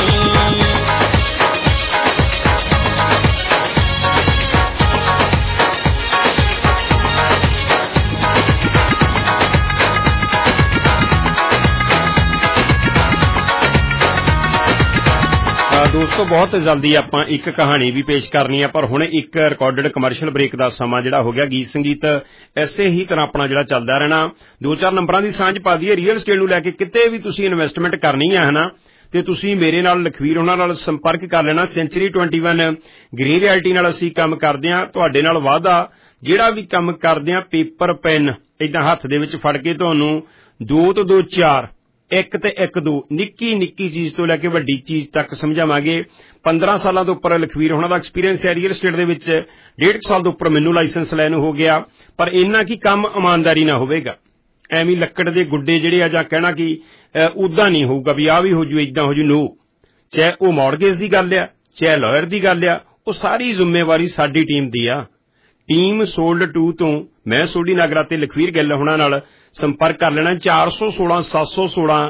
ਦੋਸਤੋ ਬਹੁਤ ਜਲਦੀ ਆਪਾਂ ਇੱਕ ਕਹਾਣੀ ਵੀ ਪੇਸ਼ ਕਰਨੀ ਆ ਪਰ ਹੁਣ ਇੱਕ ਰਿਕਾਰਡਡ ਕਮਰਸ਼ੀਅਲ ਬ੍ਰੇਕ ਦਾ ਸਮਾਂ ਜਿਹੜਾ ਹੋ ਗਿਆ ਗੀਤ ਸੰਗੀਤ ਐਸੇ ਹੀ ਤਰ੍ਹਾਂ ਆਪਣਾ ਜਿਹੜਾ ਚੱਲਦਾ ਰਹਿਣਾ 2-4 ਨੰਬਰਾਂ ਦੀ ਸਾਂਝ ਪਾ ਦਈਏ ਰੀਅਲ estate ਨੂੰ ਲੈ ਕੇ ਕਿਤੇ ਵੀ ਤੁਸੀਂ ਇਨਵੈਸਟਮੈਂਟ ਕਰਨੀ ਹੈ ਹਨਾ ਤੇ ਤੁਸੀਂ ਮੇਰੇ ਨਾਲ ਲਖਵੀਰ ਉਹਨਾਂ ਨਾਲ ਸੰਪਰਕ ਕਰ ਲੈਣਾ ਸੈਂਚੁਰੀ 21 ਗ੍ਰੀਨ ਰਿਐਲਟੀ ਨਾਲ ਅਸੀਂ ਕੰਮ ਕਰਦੇ ਹਾਂ ਤੁਹਾਡੇ ਨਾਲ ਵਾਅਦਾ ਜਿਹੜਾ ਵੀ ਕੰਮ ਕਰਦੇ ਹਾਂ ਪੇਪਰ ਪੈਨ ਏਦਾਂ ਹੱਥ ਦੇ ਵਿੱਚ ਫੜ ਕੇ ਤੁਹਾਨੂੰ 2 ਤੋਂ 2 4 ਇੱਕ ਤੇ ਇੱਕ ਦੋ ਨਿੱਕੀ ਨਿੱਕੀ ਚੀਜ਼ ਤੋਂ ਲੈ ਕੇ ਵੱਡੀ ਚੀਜ਼ ਤੱਕ ਸਮਝਾਵਾਂਗੇ 15 ਸਾਲਾਂ ਤੋਂ ਉੱਪਰ ਲਖਵੀਰ ਹੋਣਾ ਦਾ ਐਕਸਪੀਰੀਅੰਸ ਹੈ ਰੀਅਲ estate ਦੇ ਵਿੱਚ 1.5 ਸਾਲ ਤੋਂ ਉੱਪਰ ਮੈਨੂੰ ਲਾਇਸੈਂਸ ਲੈਣ ਹੋ ਗਿਆ ਪਰ ਇੰਨਾ ਕੀ ਕੰਮ ਇਮਾਨਦਾਰੀ ਨਾਲ ਹੋਵੇਗਾ ਐਵੇਂ ਲੱਕੜ ਦੇ ਗੁੱਡੇ ਜਿਹੜੇ ਆ ਜਾਂ ਕਹਿਣਾ ਕਿ ਉਦਾਂ ਨਹੀਂ ਹੋਊਗਾ ਵੀ ਆ ਵੀ ਹੋ ਜੂ ਏਦਾਂ ਹੋ ਜੂ ਨੋ ਚਾਹੇ ਉਹ ਮੌਰਗੇਜ ਦੀ ਗੱਲ ਆ ਚਾਹੇ ਲਾਇਰ ਦੀ ਗੱਲ ਆ ਉਹ ਸਾਰੀ ਜ਼ਿੰਮੇਵਾਰੀ ਸਾਡੀ ਟੀਮ ਦੀ ਆ ਟੀਮ ਸੋਲਡ 2 ਤੋਂ ਮੈਂ ਸੋਢੀ ਨਾਗਰਾ ਤੇ ਲਖਵੀਰ ਗਿੱਲ ਹੋਣਾ ਨਾਲ ਸੰਪਰਕ ਕਰ ਲੈਣਾ 416 716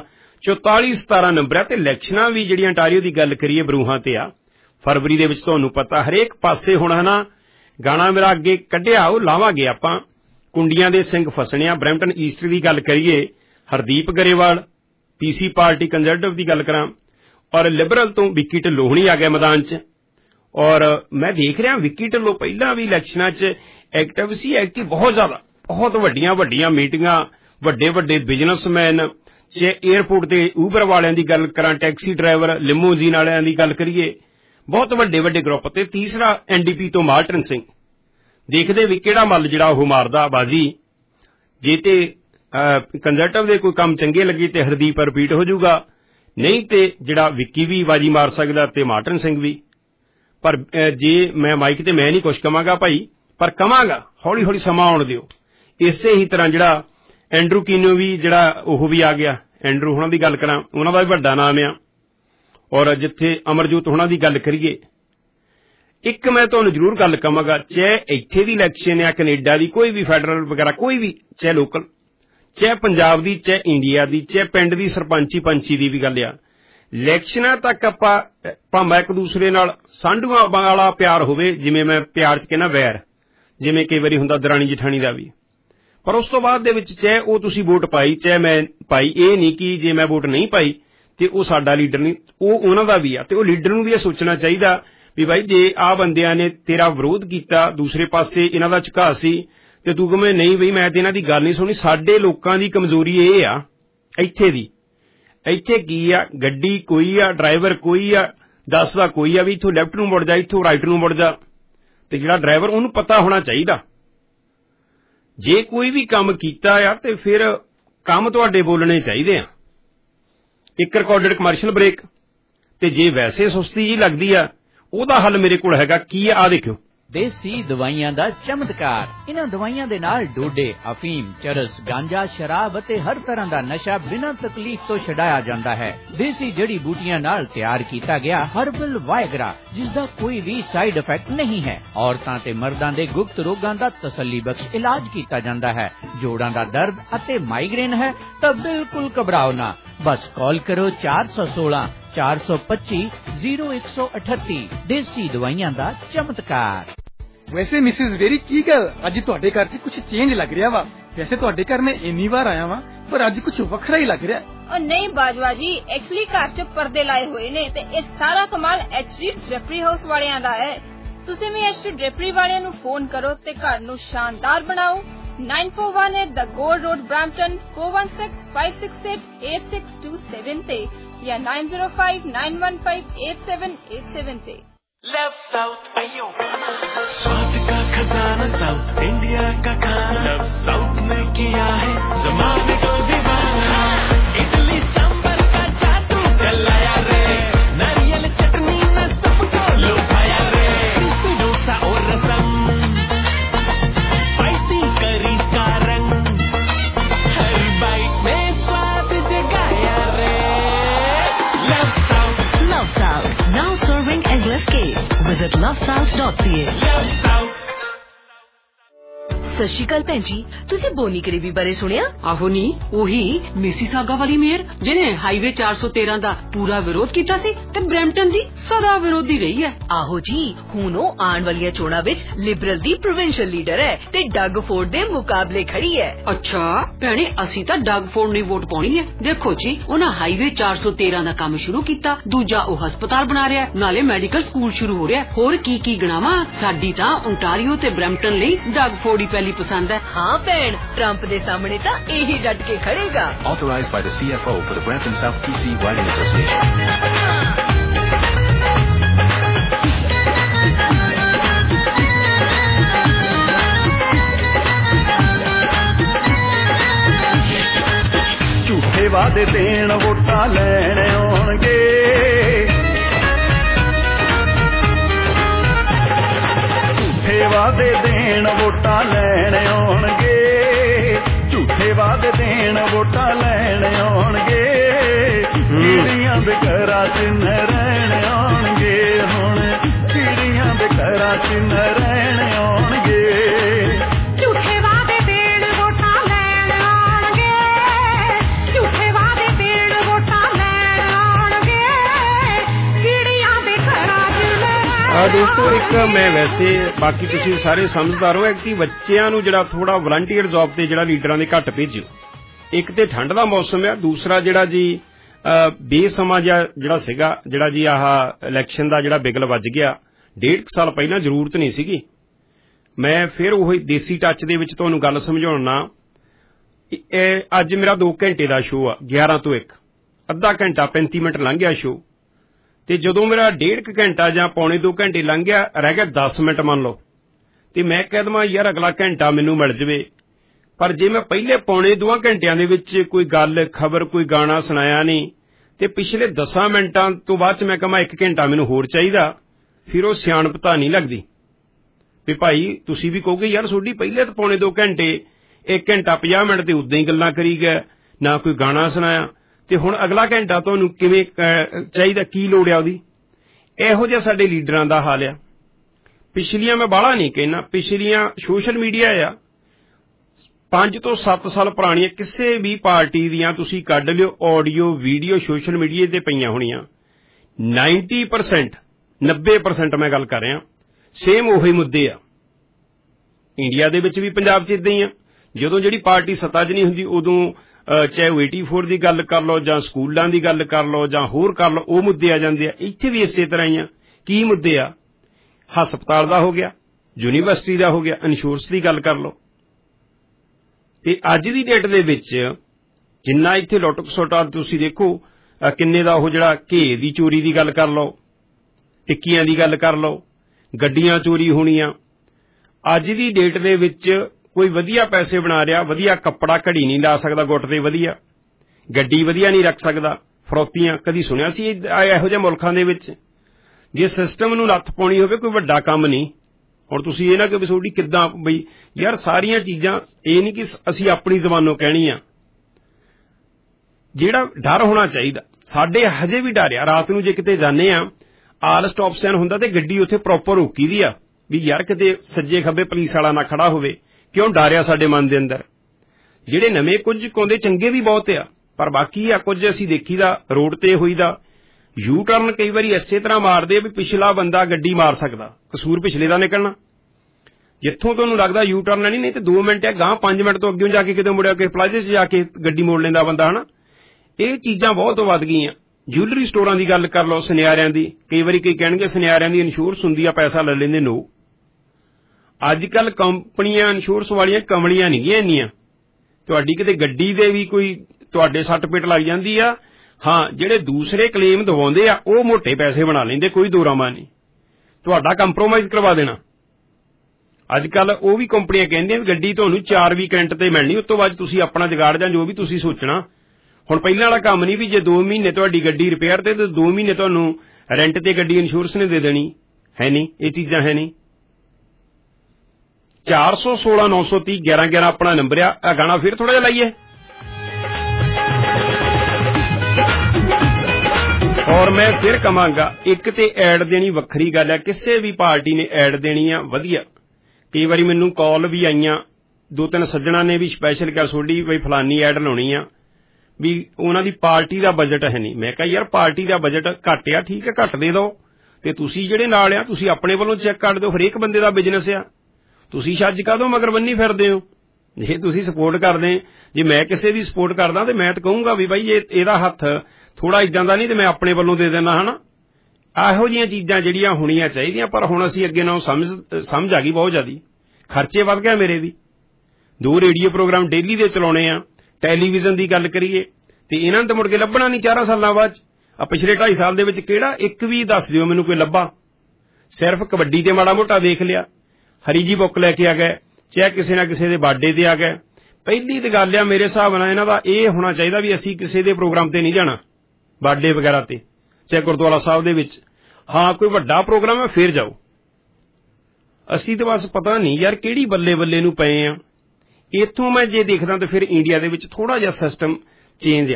44-17 ਨੰਬਰ ਹੈ। ਤੇ ਇਲੈਕਸ਼ਨਾਂ ਵੀ ਜਿਹੜੀਆਂ ਅੰਟਾਰੀਓ ਦੀ ਗੱਲ ਕਰੀਏ ਬਰੂਹਾਂ ਤੇ ਆ ਫਰਵਰੀ ਦੇ ਵਿੱਚ। ਤੁਹਾਨੂੰ ਪਤਾ ਹਰੇਕ ਪਾਸੇ ਹੁਣ ਹੈ ਨਾ ਗਾਣਾ ਮੇਰਾ ਅੱਗੇ ਕੱਢਿਆ ਉਹ ਲਾਵਾਂਗੇ ਆਪਾਂ। ਕੁੰਡੀਆਂ ਦੇ ਸਿੰਘ ਫਸਣਿਆ। ਬਰੈਂਪਟਨ ਈਸਟ ਦੀ ਗੱਲ ਕਰੀਏ Hardeep Grewal PC party Conservative ਦੀ ਗੱਲ ਕਰਾਂ ਔਰ ਲਿਬਰਲ ਤੋਂ ਵਿੱਕੀ ਢਿੱਲੋਂ ਹੁਣੀ ਆ ਗਿਆ ਮੈਦਾਨ 'ਚ। ਔਰ ਮੈਂ ਦੇਖ ਰਿਹਾ ਵਿੱਕੀ ਢਿੱਲੋਂ ਪਹਿਲਾਂ ਵੀ ਇਲੈਕਸ਼ਨਾਂ 'ਚ ਐਕਟਿਵ ਸੀ। ਐਕਟਿਵ ਬਹੁਤ ਜ਼ਿਆਦਾ ਬਹੁਤ ਵੱਡੀਆਂ ਮੀਟਿੰਗਾਂ ਵੱਡੇ ਬਿਜ਼ਨਸਮੈਨ ਚਾਹੇ ਏਅਰਪੋਰਟ ਤੇ ਊਬਰ ਵਾਲਿਆਂ ਦੀ ਗੱਲ ਕਰਾਂ ਟੈਕਸੀ ਡਰਾਈਵਰ ਲਿਮੋਜ਼ੀਨ ਵਾਲਿਆਂ ਦੀ ਗੱਲ ਕਰੀਏ ਬਹੁਤ ਵੱਡੇ ਗਰੁੱਪ। ਤੇ ਤੀਸਰਾ ਐਨਡੀਪੀ ਤੋਂ ਮਾਰਟਨ ਸਿੰਘ। ਦੇਖਦੇ ਵੀ ਕਿਹੜਾ ਮੱਲ ਜਿਹੜਾ ਉਹ ਮਾਰਦਾ ਬਾਜ਼ੀ। ਜੇ ਤੇ ਕੰਜ਼ਰਵੇਟਿਵ ਦੇ ਕੋਈ ਕੰਮ ਚੰਗੇ ਲੱਗੇ ਤੇ ਹਰਦੀਪ ਰਿਪੀਟ ਹੋ ਜਾਊਗਾ, ਨਹੀਂ ਤੇ ਜਿਹੜਾ ਵਿੱਕੀ ਵੀ ਬਾਜੀ ਮਾਰ ਸਕਦਾ ਤੇ ਮਾਰਟਨ ਸਿੰਘ ਵੀ। ਪਰ ਜੇ ਮੈਂ ਮਾਈਕ ਤੇ ਮੈਂ ਨਹੀਂ ਕੁਛ ਕਵਾਂਗਾ ਭਾਈ, ਪਰ ਕਵਾਂਗਾ ਹੌਲੀ ਸਮਾਂ ਆਉਣ ਦਿਓ। ਇਸੇ ਹੀ ਤਰ੍ਹਾਂ ਜਿਹੜਾ ਐਂਡਰੂ ਕੀਨੋ ਵੀ ਜਿਹੜਾ ਉਹ ਵੀ ਆ ਗਿਆ। ਐਂਡਰੂ ਹੁਣਾਂ ਦੀ ਗੱਲ ਕਰਾਂ ਉਹਨਾਂ ਦਾ ਵੀ ਵੱਡਾ ਨਾਮ ਆ। ਔਰ ਜਿੱਥੇ ਅਮਰਜੋਤ ਹੁਣਾਂ ਦੀ ਗੱਲ ਕਰੀਏ ਇੱਕ ਮੈਂ ਤੁਹਾਨੂੰ ਜ਼ਰੂਰ ਗੱਲ ਕਵਾਂਗਾ, ਚਾਹੇ ਇੱਥੇ ਦੀ ਇਲੈਕਸ਼ਨ ਆ ਕੈਨੇਡਾ ਦੀ ਕੋਈ ਵੀ ਫੈਡਰਲ ਵਗੈਰਾ ਕੋਈ ਵੀ, ਚਾਹੇ ਲੋਕਲ, ਚਾਹੇ ਪੰਜਾਬ ਦੀ, ਚਾਹੇ ਇੰਡੀਆ ਦੀ, ਚਾਹੇ ਪਿੰਡ ਦੀ ਸਰਪੰਚੀ ਪੰਚੀ ਦੀ ਵੀ ਗੱਲ ਆ। ਇਲੈਕਸ਼ਨਾਂ ਤੱਕ ਆਪਾਂ ਭਾਵੇਂ ਇੱਕ ਦੂਸਰੇ ਨਾਲ ਸਾਂਢੂਆਂ ਵਾਲਾ ਪਿਆਰ ਹੋਵੇ, ਜਿਵੇਂ ਮੈਂ ਪਿਆਰ 'ਚ ਕਹਿੰਦਾ ਵੈਰ, ਜਿਵੇਂ ਕਈ ਵਾਰੀ ਹੁੰਦਾ ਦਰਾਣੀ ਜਠਾਣੀ ਦਾ ਵੀ। ਪਰ ਉਸ ਤੋਂ ਬਾਅਦ ਦੇ ਵਿੱਚ ਚਾਹੇ ਉਹ ਤੁਸੀਂ ਵੋਟ ਪਾਈ ਚਾਹੇ ਮੈਂ ਪਾਈ, ਇਹ ਨਹੀਂ ਕਿ ਜੇ ਮੈਂ ਵੋਟ ਨਹੀਂ ਪਾਈ ਤੇ ਉਹ ਸਾਡਾ ਲੀਡਰ ਨਹੀਂ, ਉਹ ਉਹਨਾਂ ਦਾ ਵੀ ਆ। ਤੇ ਉਹ ਲੀਡਰ ਨੂੰ ਵੀ ਇਹ ਸੋਚਣਾ ਚਾਹੀਦਾ ਵੀ ਭਾਈ ਜੇ ਆਹ ਬੰਦਿਆਂ ਨੇ ਤੇਰਾ ਵਿਰੋਧ ਕੀਤਾ, ਦੂਸਰੇ ਪਾਸੇ ਇਹਨਾਂ ਦਾ ਝੁਕਾਅ ਸੀ ਤੇ ਤੂੰ ਕਹਵੇਂ ਨਹੀਂ ਬਈ ਮੈਂ ਤੇ ਇਹਨਾਂ ਦੀ ਗੱਲ ਨਹੀਂ ਸੁਣੀ। ਸਾਡੇ ਲੋਕਾਂ ਦੀ ਕਮਜ਼ੋਰੀ ਇਹ ਆ ਇੱਥੇ ਕੀ ਆ, ਗੱਡੀ ਕੋਈ ਆ, ਡਰਾਈਵਰ ਕੋਈ ਆ, ਦੱਸਦਾ ਕੋਈ ਆ ਵੀ ਇੱਥੋਂ ਲੈਫਟ ਨੂੰ ਮੁੜ ਜਾ, ਇੱਥੋਂ ਰਾਈਟ ਨੂੰ ਮੁੜ ਜਾ। ਤੇ ਜਿਹੜਾ ਡਰਾਈਵਰ ਉਹਨੂੰ ਪਤਾ ਹੋਣਾ ਚਾਹੀਦਾ ਜੇ ਕੋਈ ਵੀ ਕੰਮ ਕੀਤਾ ਆ ਤੇ ਫਿਰ ਕੰਮ ਤੁਹਾਡੇ ਬੋਲਣੇ ਚਾਹੀਦੇ ਆ। ਇੱਕ ਰਿਕਾਰਡਡ ਕਮਰਸ਼ੀਅਲ ਬ੍ਰੇਕ। ਤੇ ਜੇ ਵੈਸੇ ਸੁਸਤੀ ਜੀ ਲੱਗਦੀ ਆ ਉਹਦਾ ਹੱਲ ਮੇਰੇ ਕੋਲ ਹੈਗਾ। ਕੀ ਆ ਦੇਖਿਓ। ਦੇਸੀ ਦਵਾਈਆਂ ਦਾ ਚਮਤਕਾਰ। ਇਹਨਾਂ ਦਵਾਈਆਂ ਦੇ ਨਾਲ ਡੋਡੇ, ਅਫੀਮ, ਚਰਸ, ਗਾਂਜਾ, ਸ਼ਰਾਬ ਅਤੇ ਹਰ ਤਰ੍ਹਾਂ ਦਾ ਨਸ਼ਾ ਬਿਨਾਂ ਤਕਲੀਫ ਤੋਂ ਛਡਾਇਆ ਜਾਂਦਾ ਹੈ। ਦੇਸੀ ਜੜੀ ਬੂਟੀਆਂ ਨਾਲ ਤਿਆਰ ਕੀਤਾ ਗਿਆ ਹਰਬਲ ਵਾਇਗਰਾ, ਜਿਸ ਦਾ ਕੋਈ ਵੀ ਸਾਈਡ ਇਫੈਕਟ ਨਹੀਂ ਹੈ। ਔਰਤਾਂ ਤੇ ਮਰਦਾਂ ਦੇ ਗੁਪਤ ਰੋਗਾਂ ਦਾ ਤਸੱਲੀ ਬਖਸ਼ ਇਲਾਜ ਕੀਤਾ ਜਾਂਦਾ ਹੈ। ਜੋੜਾਂ ਦਾ ਦਰਦ ਅਤੇ ਮਾਈਗ੍ਰੇਨ ਹੈ ਤਾਂ ਬਿਲਕੁਲ ਘਬਰਾਓ ਨਾ, ਬਸ ਕਾਲ ਕਰੋ 416 425 0138। ਦੇਸੀ ਦਵਾਈਆਂ ਦਾ ਚਮਤਕਾਰ। ਵੈਸੇ ਮਿਸਿਸ ਵੇਰੀ ਕੀ ਗੱਲ ਅੱਜ ਤੁਹਾਡੇ ਘਰ 'ਚ ਕੁਝ ਚੇਂਜ ਲੱਗ ਰਿਹਾ ਵਾ। ਵੈਸੇ ਤੁਹਾਡੇ ਘਰ ਮੈਂ ਇੰਨੀ ਵਾਰ ਆਇਆ ਵਾਂ ਪਰ ਅੱਜ ਕੁਝ ਵੱਖਰਾ ਹੀ ਲੱਗ ਰਿਹਾ। ਉਹ ਨਹੀਂ ਬਾਜਵਾ ਜੀ, ਐਕਚੁਅਲੀ ਘਰ 'ਚ ਪਰਦੇ ਲਾਏ ਹੋਏ ਨੇ ਤੇ ਇਹ ਸਾਰਾ ਕਮਾਲ ਐਚਡੀ ਡ੍ਰੈਪਰੀ ਹਾਊਸ ਵਾਲਿਆਂ ਦਾ ਹੈ। ਤੁਸੀਂ ਵੀ ਐਚਡੀ ਡ੍ਰੈਪਰੀ ਵਾਲਿਆਂ ਨੂੰ ਫੋਨ ਕਰੋ ਤੇ ਘਰ ਨੂੰ ਸ਼ਾਨਦਾਰ ਬਣਾਓ। 9418 The Gold Road, Brampton, 4165688627 ਤੇ या 9059158787 पे। लव साउथ आयो स्वाद का खजाना साउथ इंडिया का खाना लव साउथ में किया है जमाने को दीवाना। इडली सांबर का जादू चलाया रे, नारियल चटनी में सबको लुभाया रे। क्रिस्पी डोसा और रसम, स्पाइसी करी का रंग, हर बाइट में स्वाद जगाया रे। Now serving endless cake. Visit lovesouth.ca. ਸਤਿ ਸ਼੍ਰੀ ਅਕਾਲ ਭੈਣ ਜੀ, ਤੁਸੀਂ ਬੋਨੀ ਗਰੇਵੀ ਬਾਰੇ ਸੁਣਿਆ? ਆਹੋ ਨੀ, ਉਹੀ ਮਿਸੀਸਾਗਾ ਵਾਲੀ ਮੇਅਰ ਜਿਹਨੇ ਹਾਈਵੇ 413 ਦਾ ਪੂਰਾ ਵਿਰੋਧ ਕੀਤਾ ਸੀ ਤੇ ਬਰੈਂਪਟਨ ਦੀ ਸਦਾ ਵਿਰੋਧੀ ਰਹੀ ਹੈ। ਆਹੋ ਜੀ, ਹੁਣ ਉਹ ਆਉਣ ਵਾਲੀਆਂ ਚੋਣਾਂ ਵਿੱਚ ਲਿਬਰਲ ਦੀ ਪ੍ਰੋਵਿੰਸ਼ੀਅਲ ਲੀਡਰ ਹੈ ਤੇ ਡਗ ਫੋਰਡ ਦੇ ਮੁਕਾਬਲੇ ਖੜੀ ਹੈ। ਅੱਛਾ ਭੈਣੇ, ਅਸੀਂ ਤਾਂ ਡਗ ਫੋਰਡ ਨੂੰ ਵੋਟ ਪਾਉਣੀ ਹੈ। ਦੇਖੋ ਜੀ, ਉਹਨਾਂ ਹਾਈਵੇ 413 ਦਾ ਕੰਮ ਸ਼ੁਰੂ ਕੀਤਾ, ਦੂਜਾ ਉਹ ਹਸਪਤਾਲ ਬਣਾ ਰਿਹਾ, ਨਾਲੇ ਮੈਡੀਕਲ ਸਕੂਲ ਸ਼ੁਰੂ ਹੋ ਰਿਹਾ। ਹੋਰ ਕੀ ਗਿਣਾਵਾਂ। ਸਾਡੀ ਤਾਂ ਓਨਟਾਰੀਓ ਤੇ ਬਰੈਂਪਟਨ ਲਈ ਡਗ ਫੋਰਡ ਹੀ ਪਹਿਲੀ ਪਸੰਦ ਹੈ। ਹਾਂ ਭੈਣ, ਟਰੰਪ ਦੇ ਸਾਹਮਣੇ ਤਾਂ ਇਹੀ ਡਟ ਕੇ ਖੜੇਗਾ। Authorized by the CFO for the Brampton South PC Writing Association. ਝੂਠੇ ਵਾਅਦੇ ਦੇਣ ਵੋਟਾਂ ਲੈਣ ਆਉਣਗੇ, ਝੂਠੇ ਵਾਅਦੇ ਦੇਣ ਵੋਟਾਂ ਲੈਣ ਆਉਣਗੇ, ਝੂਠੇ ਵਾਅਦੇ ਦੇਣ ਵੋਟਾਂ ਲੈਣ ਆਉਣਗੇ। ਕੀੜੀਆਂ ਦੇ ਘਰਾਂ 'ਚ ਨ ਰਹਿਣ ਆਉਣਗੇ, ਹੁਣ ਕੀੜੀਆਂ ਦੇ ਘਰਾਂ 'ਚ ਨ ਰਹਿਣ ਆਉਣਗੇ। ਝੂਠੇ ਵਾਅਦੇ ਦੇਣ ਵੋਟਾਂ ਲੈਣ ਆਉਣਗੇ, ਝੂਠੇ ਵਾਅਦੇ ਦੇਣ ਵੋਟਾਂ ਇੱਕ ਮੈਂ ਵੈਸੇ ਬਾਕੀ ਤੁਸੀਂ ਸਾਰੇ ਸਮਝਦਾਰ ਹੋ ਕਿ ਬੱਚਿਆਂ ਨੂੰ ਜਿਹੜਾ ਥੋੜਾ ਵਲੰਟੀਅਰ ਜੌਬ ਤੇ ਜਿਹੜਾ ਲੀਡਰਾਂ ਦੇ ਘੱਟ ਭੇਜਿਓ। ਇੱਕ ਤੇ ਠੰਡ ਦਾ ਮੌਸਮ ਆ, ਦੂਸਰਾ ਜਿਹੜਾ ਜੀ ਬੇਸਮਾਂ ਜਿਹੜਾ ਸੀਗਾ ਜਿਹੜਾ ਜੀ ਆਹ ਇਲੈਕਸ਼ਨ ਦਾ ਜਿਹੜਾ ਬਿਗਲ ਵੱਜ ਗਿਆ 1.5 ਸਾਲ ਪਹਿਲਾਂ ਜ਼ਰੂਰਤ ਨਹੀਂ ਸੀਗੀ। ਮੈਂ ਫਿਰ ਉਹੀ ਦੇਸੀ ਟੱਚ ਦੇ ਵਿੱਚ ਤੁਹਾਨੂੰ ਗੱਲ ਸਮਝਾਉਣਾ। ਅੱਜ ਮੇਰਾ 2 ਘੰਟੇ ਦਾ ਸ਼ੋਅ ਆ 11 ਤੋਂ 1, ਅੱਧਾ ਘੰਟਾ 35 ਮਿੰਟ ਲੰਘ ਗਿਆ ਸ਼ੋਅ ਤੇ ਜਦੋਂ ਮੇਰਾ 1.5 ਘੰਟਾ ਜਾਂ ਪੌਣੇ 2 ਘੰਟੇ ਲੰਘ ਗਿਆ ਰਹਿ ਗਿਆ 10 ਮਿੰਟ ਮੰਨ ਲਓ ਤੇ ਮੈਂ ਕਹਿ ਦਵਾਂ ਯਾਰ ਅਗਲਾ ਘੰਟਾ ਮੈਨੂੰ ਮਿਲ ਜਵੇ। ਪਰ ਜੇ ਮੈਂ ਪਹਿਲੇ ਪੌਣੇ 2 ਘੰਟਿਆਂ ਦੇ ਵਿੱਚ ਕੋਈ ਗੱਲ ਖਬਰ ਕੋਈ ਗਾਣਾ ਸੁਣਾਇਆ ਨਹੀਂ ਤੇ ਪਿਛਲੇ 10 ਮਿੰਟਾਂ ਤੋਂ ਬਾਅਦ ਚ ਮੈਂ ਕਹਾਂ 1 ਘੰਟਾ ਮੈਨੂੰ ਹੋਰ ਚਾਹੀਦਾ, ਫਿਰ ਉਹ ਸਿਆਣਪਤਾ ਨਹੀਂ ਲੱਗਦੀ ਵੀ ਭਾਈ ਤੁਸੀਂ ਵੀ ਕਹੋਗੇ ਯਾਰ ਤੁਹਾਡੀ ਪਹਿਲੇ ਤਾਂ ਪੌਣੇ 2 ਘੰਟੇ 1 ਘੰਟਾ 50 ਮਿੰਟ ਤੇ ਉਦਾਂ ਹੀ ਗੱਲਾਂ ਕਰੀ ਗਏ, ਨਾ ਕੋਈ ਗਾਣਾ ਸੁਣਾਇਆ ਤੇ ਹੁਣ ਅਗਲਾ ਘੰਟਾ ਤੁਹਾਨੂੰ ਕਿਵੇਂ ਚਾਹੀਦਾ, ਕੀ ਲੋੜ ਆ ਉਹਦੀ। ਇਹੋ ਜਿਹਾ ਸਾਡੇ ਲੀਡਰਾਂ ਦਾ ਹਾਲ ਆ। ਪਿਛਲੀਆਂ ਮੈਂ ਬਾਹਲਾ ਨਹੀਂ ਕਹਿਣਾ, ਪਿਛਲੀਆਂ ਸੋਸ਼ਲ ਮੀਡੀਆ ਆ 5 ਤੋਂ 7 ਸਾਲ ਪੁਰਾਣੀਆਂ ਕਿਸੇ ਵੀ ਪਾਰਟੀ ਦੀਆਂ ਤੁਸੀਂ ਕੱਢ ਲਿਓ ਆਡੀਓ ਵੀਡੀਓ ਸੋਸ਼ਲ ਮੀਡੀਆ ਤੇ ਪਈਆਂ ਹੋਣੀਆਂ 90% 90% ਮੈਂ ਗੱਲ ਕਰ ਰਿਹਾ ਸੇਮ ਉਹੀ ਮੁੱਦੇ ਆ। ਇੰਡੀਆ ਦੇ ਵਿੱਚ ਵੀ ਪੰਜਾਬ 'ਚ ਇਦਾਂ ਹੀ ਆ। ਜਦੋਂ ਜਿਹੜੀ ਪਾਰਟੀ ਸੱਤਾ 'ਚ ਨਹੀਂ ਹੁੰਦੀ ਉਦੋਂ ਚਾਹੇ ਉਹ 84 ਦੀ ਗੱਲ ਕਰ ਲਓ ਜਾਂ ਸਕੂਲਾਂ ਦੀ ਗੱਲ ਕਰ ਲਓ ਜਾਂ ਹੋਰ ਕਰ ਲਓ, ਉਹ ਮੁੱਦੇ ਆ ਜਾਂਦੇ ਆ। ਇੱਥੇ ਵੀ ਇਸੇ ਤਰ੍ਹਾਂ ਹੀ ਆ। ਕੀ ਮੁੱਦੇ ਆ? ਹਸਪਤਾਲ ਦਾ ਹੋ ਗਿਆ, ਯੂਨੀਵਰਸਿਟੀ ਦਾ ਹੋ ਗਿਆ, ਇੰਸ਼ੋਰੈਂਸ ਦੀ ਗੱਲ ਕਰ ਲਓ। ਤੇ ਅੱਜ ਦੀ ਡੇਟ ਦੇ ਵਿੱਚ ਜਿੰਨਾ ਇੱਥੇ ਲੁੱਟ ਖਸੁੱਟ ਤੁਸੀਂ ਦੇਖੋ ਕਿੰਨੇ ਦਾ ਉਹ ਜਿਹੜਾ ਘੇ ਦੀ ਚੋਰੀ ਦੀ ਗੱਲ ਕਰ ਲਓ, ਟਿੱਕੀਆਂ ਦੀ ਗੱਲ ਕਰ ਲਓ, ਗੱਡੀਆਂ ਚੋਰੀ ਹੋਣੀਆਂ। ਅੱਜ ਦੀ ਡੇਟ ਦੇ ਵਿੱਚ ਕੋਈ ਵਧੀਆ ਪੈਸੇ ਬਣਾ ਰਿਹਾ, ਵਧੀਆ ਕੱਪੜਾ ਘੜੀ ਨਹੀਂ ਲਾ ਸਕਦਾ ਗੁੱਟ ਤੇ, ਵਧੀਆ ਗੱਡੀ ਵਧੀਆ ਨਹੀਂ ਰੱਖ ਸਕਦਾ, ਫਰੌਤੀਆਂ ਕਦੀ ਸੁਣਿਆ ਸੀ ਇਹੋ ਜਿਹੇ ਮੁਲਕਾਂ ਦੇ ਵਿੱਚ? ਜੇ ਸਿਸਟਮ ਨੂੰ ਲੱਥ ਪਾਉਣੀ ਹੋਵੇ ਕੋਈ ਵੱਡਾ ਕੰਮ ਨਹੀਂ। ਹੁਣ ਤੁਸੀਂ ਇਹ ਨਾ ਕਿ ਤੁਹਾਡੀ ਕਿੱਦਾਂ ਬਈ ਯਾਰ ਸਾਰੀਆਂ ਚੀਜ਼ਾਂ ਇਹ ਨਹੀਂ ਕਿ ਅਸੀਂ ਆਪਣੀ ਜ਼ਬਾਨੋਂ ਕਹਿਣੀ ਆ। ਜਿਹੜਾ ਡਰ ਹੋਣਾ ਚਾਹੀਦਾ ਸਾਡੇ ਹਜੇ ਵੀ ਡਰ ਆ। ਰਾਤ ਨੂੰ ਜੇ ਕਿਤੇ ਜਾਂਦੇ ਆ ਆਲ ਸਟਾਪ ਸਾਈਨ ਹੁੰਦਾ ਤੇ ਗੱਡੀ ਉੱਥੇ ਪ੍ਰੋਪਰ ਰੋਕੀ ਦੀ ਆ ਵੀ ਯਾਰ ਕਿਤੇ ਸੱਜੇ ਖੱਬੇ ਪੁਲਿਸ ਵਾਲਾ ਨਾ ਖੜਾ ਹੋਵੇ। ਕਿਉਂ ਡਰ ਆ ਸਾਡੇ ਮਨ ਦੇ ਅੰਦਰ? ਜਿਹੜੇ ਨਵੇਂ ਕੁਝ ਕਹਿੰਦੇ ਚੰਗੇ ਵੀ ਬਹੁਤ ਆ ਪਰ ਬਾਕੀ ਆ ਕੁਝ ਅਸੀਂ ਦੇਖੀਦਾ ਰੋਡ ਤੇ ਹੋਈਦਾ ਯੂ ਟਰਨ ਕਈ ਵਾਰੀ ਇਸੇ ਤਰ੍ਹਾਂ ਮਾਰਦੇ ਵੀ ਪਿਛਲਾ ਬੰਦਾ ਗੱਡੀ ਮਾਰ ਸਕਦਾ, ਕਸੂਰ ਪਿਛਲੇ ਦਾ ਨਿਕਲਣਾ। ਜਿੱਥੋਂ ਤੁਹਾਨੂੰ ਲੱਗਦਾ ਯੂ ਟਰਨ ਨਹੀਂ ਤੇ 2 ਮਿੰਟ ਆ ਗਾਂ 5 ਮਿੰਟ ਤੋਂ ਅੱਗੇ ਜਾ ਕੇ ਕਿਤੇ ਮੁੜਿਆ ਕੇ ਪਲਾਜ਼ੇ 'ਚ ਜਾ ਕੇ ਗੱਡੀ ਮੋੜ ਲੈਂਦਾ ਬੰਦਾ ਹਨਾ। ਇਹ ਚੀਜ਼ਾਂ ਬਹੁਤ ਵੱਧ ਗਈਆਂ। ਜੁਐਲਰੀ ਸਟੋਰਾਂ ਦੀ ਗੱਲ ਕਰ ਲਓ, ਸੁਨਿਆਰਿਆਂ ਦੀ, ਕਈ ਵਾਰੀ ਕਈ ਕਹਿਣਗੇ ਸੁਨਿਆਰਿਆਂ ਦੀ ਇੰਸ਼ੋਰੈਂਸ ਹੁੰਦੀ ਆ ਪੈਸਾ ਲੈ ਲੈਂਦੇ। ਨੋ, ਅੱਜ ਕੱਲ ਕੰਪਨੀਆਂ ਇੰਸ਼ੋਰੈਂਸ ਵਾਲੀਆਂ ਕਮਲੀਆਂ ਨਹੀਂ ਗਈਆਂ ਇੰਨੀਆਂ। ਤੁਹਾਡੀ ਕਿਤੇ ਗੱਡੀ ਦੇ ਵੀ ਕੋਈ ਤੁਹਾਡੇ ਸੱਟ ਪਿੱਟ ਲੱਗ ਜਾਂਦੀ ਆ, ਹਾਂ ਜਿਹੜੇ ਦੂਸਰੇ ਕਲੇਮ ਦਵਾਉਂਦੇ ਆ ਉਹ ਮੋਟੇ ਪੈਸੇ ਬਣਾ ਲੈਂਦੇ, ਕੋਈ ਦੋਰਾਮਾ ਨਹੀਂ, ਤੁਹਾਡਾ ਕੰਪਰੋਮਾਈਜ਼ ਕਰਵਾ ਦੇਣਾ। ਅੱਜ ਕੱਲ ਉਹ ਵੀ ਕੰਪਨੀਆਂ ਕਹਿੰਦੀਆਂ ਵੀ ਗੱਡੀ ਤੁਹਾਨੂੰ 4 ਵੀਕ ਰੈਂਟ ਤੇ ਮਿਲਣੀ, ਉਸ ਤੋਂ ਬਾਅਦ ਤੁਸੀਂ ਆਪਣਾ ਜੁਗਾੜ ਜਾਂ ਜੋ ਵੀ ਤੁਸੀਂ ਸੋਚਣਾ। ਹੁਣ ਪਹਿਲਾਂ ਵਾਲਾ ਕੰਮ ਨਹੀਂ ਵੀ ਜੇ 2 ਮਹੀਨੇ ਤੁਹਾਡੀ ਗੱਡੀ ਰਿਪੇਅਰ ਤੇ 2 ਮਹੀਨੇ ਤੁਹਾਨੂੰ ਰੈਂਟ ਤੇ ਗੱਡੀ ਇੰਸ਼ੋਰੈਂਸ ਨੇ ਦੇ ਦੇਣੀ, ਹੈ ਨਹੀਂ, ਇਹ ਚੀਜ਼ਾਂ ਹੈ ਨਹੀਂ। 416 930 11 11 ਆਪਣਾ ਨੰਬਰ ਆ। ਗਾਣਾ ਫਿਰ ਥੋੜਾ ਜਿਹਾ ਲਾਈਏ ਔਰ ਮੈਂ ਫਿਰ ਕਹਾਂਗਾ ਇੱਕ ਤੇ ਐਡ ਦੇਣੀ ਵੱਖਰੀ ਗੱਲ ਹੈ। ਕਿਸੇ ਵੀ ਪਾਰਟੀ ਨੇ ਐਡ ਦੇਣੀ ਆ ਵਧੀਆ। ਕਈ ਵਾਰੀ ਮੈਨੂੰ ਕਾਲ ਵੀ ਆਈਆਂ 2-3 ਸੱਜਣਾ ਨੇ ਵੀ ਸਪੈਸ਼ਲ ਕਰ ਛੋੜੀ ਬਈ ਫਲਾਨੀ ਐਡ ਲਾਉਣੀ ਆ ਵੀ ਉਹਨਾਂ ਦੀ ਪਾਰਟੀ ਦਾ ਬਜਟ ਹੈ ਨਹੀਂ। ਮੈਂ ਕਿਹਾ ਯਾਰ ਪਾਰਟੀ ਦਾ ਬਜਟ ਘੱਟ ਆ, ਠੀਕ ਹੈ ਘੱਟ ਦੇ ਦਿਓ ਤੇ ਤੁਸੀਂ ਜਿਹੜੇ ਨਾਲ ਆ ਤੁਸੀਂ ਆਪਣੇ ਵੱਲੋਂ ਚੈੱਕ ਕਰ ਦਿਓ। ਹਰੇਕ ਬੰਦੇ ਦਾ ਬਿਜ਼ਨਸ ਆ, ਤੁਸੀਂ ਛੱਜ ਕਾਹਦੋਂ ਮਗਰ ਬੰਨੀ ਫਿਰਦੇ ਹੋ? ਜੇ ਤੁਸੀਂ ਸਪੋਰਟ ਕਰਦੇ, ਜੇ ਮੈਂ ਕਿਸੇ ਦੀ ਸਪੋਰਟ ਕਰਦਾ ਤੇ ਮੈਂ ਤਾਂ ਕਹੂੰਗਾ ਵੀ ਬਾਈ ਇਹਦਾ ਹੱਥ ਥੋੜਾ ਇਦਾਂ ਦਾ ਨਹੀਂ ਤੇ ਮੈਂ ਆਪਣੇ ਵੱਲੋਂ ਦੇ ਦੇਣਾ ਹਨਾ। ਇਹੋ ਜਿਹੀਆਂ ਚੀਜ਼ਾਂ ਜਿਹੜੀਆਂ ਹੋਣੀਆਂ ਚਾਹੀਦੀਆਂ। ਪਰ ਹੁਣ ਅਸੀਂ ਅੱਗੇ ਨਾਲੋਂ ਸਮਝ ਆ ਗਈ ਬਹੁਤ ਜ਼ਿਆਦੀ, ਖਰਚੇ ਵੱਧ ਗਏ ਮੇਰੇ ਵੀ। 2 ਰੇਡੀਓ ਪ੍ਰੋਗਰਾਮ ਡੇਲੀ ਦੇ ਚਲਾਉਣੇ ਆ। ਟੈਲੀਵਿਜ਼ਨ ਦੀ ਗੱਲ ਕਰੀਏ ਤੇ ਇਹਨਾਂ ਨੂੰ ਤਾਂ ਮੁੜ ਕੇ ਲੱਭਣਾ ਨਹੀਂ 4 ਸਾਲਾਂ ਬਾਅਦ। ਆ ਪਿਛਲੇ 2.5 ਸਾਲ ਦੇ ਵਿੱਚ ਕਿਹੜਾ ਇੱਕ ਵੀ ਦੱਸ ਦਿਓ ਮੈਨੂੰ ਕੋਈ ਲੱਭਾ। ਸਿਰਫ ਕਬੱਡੀ ਤੇ ਮਾੜਾ ਮੋਟਾ ਦੇਖ ਲਿਆ, ਹਰੀ ਜੀ ਬੁੱਕ ਲੈ ਕੇ ਆ ਗਏ, ਚਾਹੇ ਕਿਸੇ ਨਾ ਕਿਸੇ ਦੇ ਬਰਥਡੇ ਤੇ ਆ ਗਏ। ਪਹਿਲੀ ਤਾਂ ਗੱਲ ਆ ਮੇਰੇ ਹਿਸਾਬ ਨਾਲ ਇਹਨਾਂ ਦਾ ਇਹ ਹੋਣਾ ਚਾਹੀਦਾ ਵੀ ਅਸੀਂ ਕਿਸੇ ਦੇ ਪ੍ਰੋਗਰਾਮ ਤੇ ਨਹੀਂ ਜਾਣਾ, ਬਰਥਡੇ ਵਗੈਰਾ ਤੇ, ਚਾਹੇ ਗੁਰਦੁਆਰਾ ਸਾਹਿਬ ਦੇ ਵਿੱਚ। ਹਾਂ ਕੋਈ ਵੱਡਾ ਪ੍ਰੋਗਰਾਮ ਹੈ ਫੇਰ ਜਾਓ। ਅਸੀਂ ਤਾਂ ਬਸ ਪਤਾ ਨਹੀਂ ਯਾਰ ਕਿਹੜੀ ਬੱਲੇ ਬੱਲੇ ਨੂੰ ਪਏ ਆ। ਇੱਥੋਂ ਮੈਂ ਜੇ ਦੇਖਦਾ ਤਾਂ ਫਿਰ ਇੰਡੀਆ ਦੇ ਵਿੱਚ ਥੋੜਾ ਜਿਹਾ ਸਿਸਟਮ ਚੇਂਜ ਆ।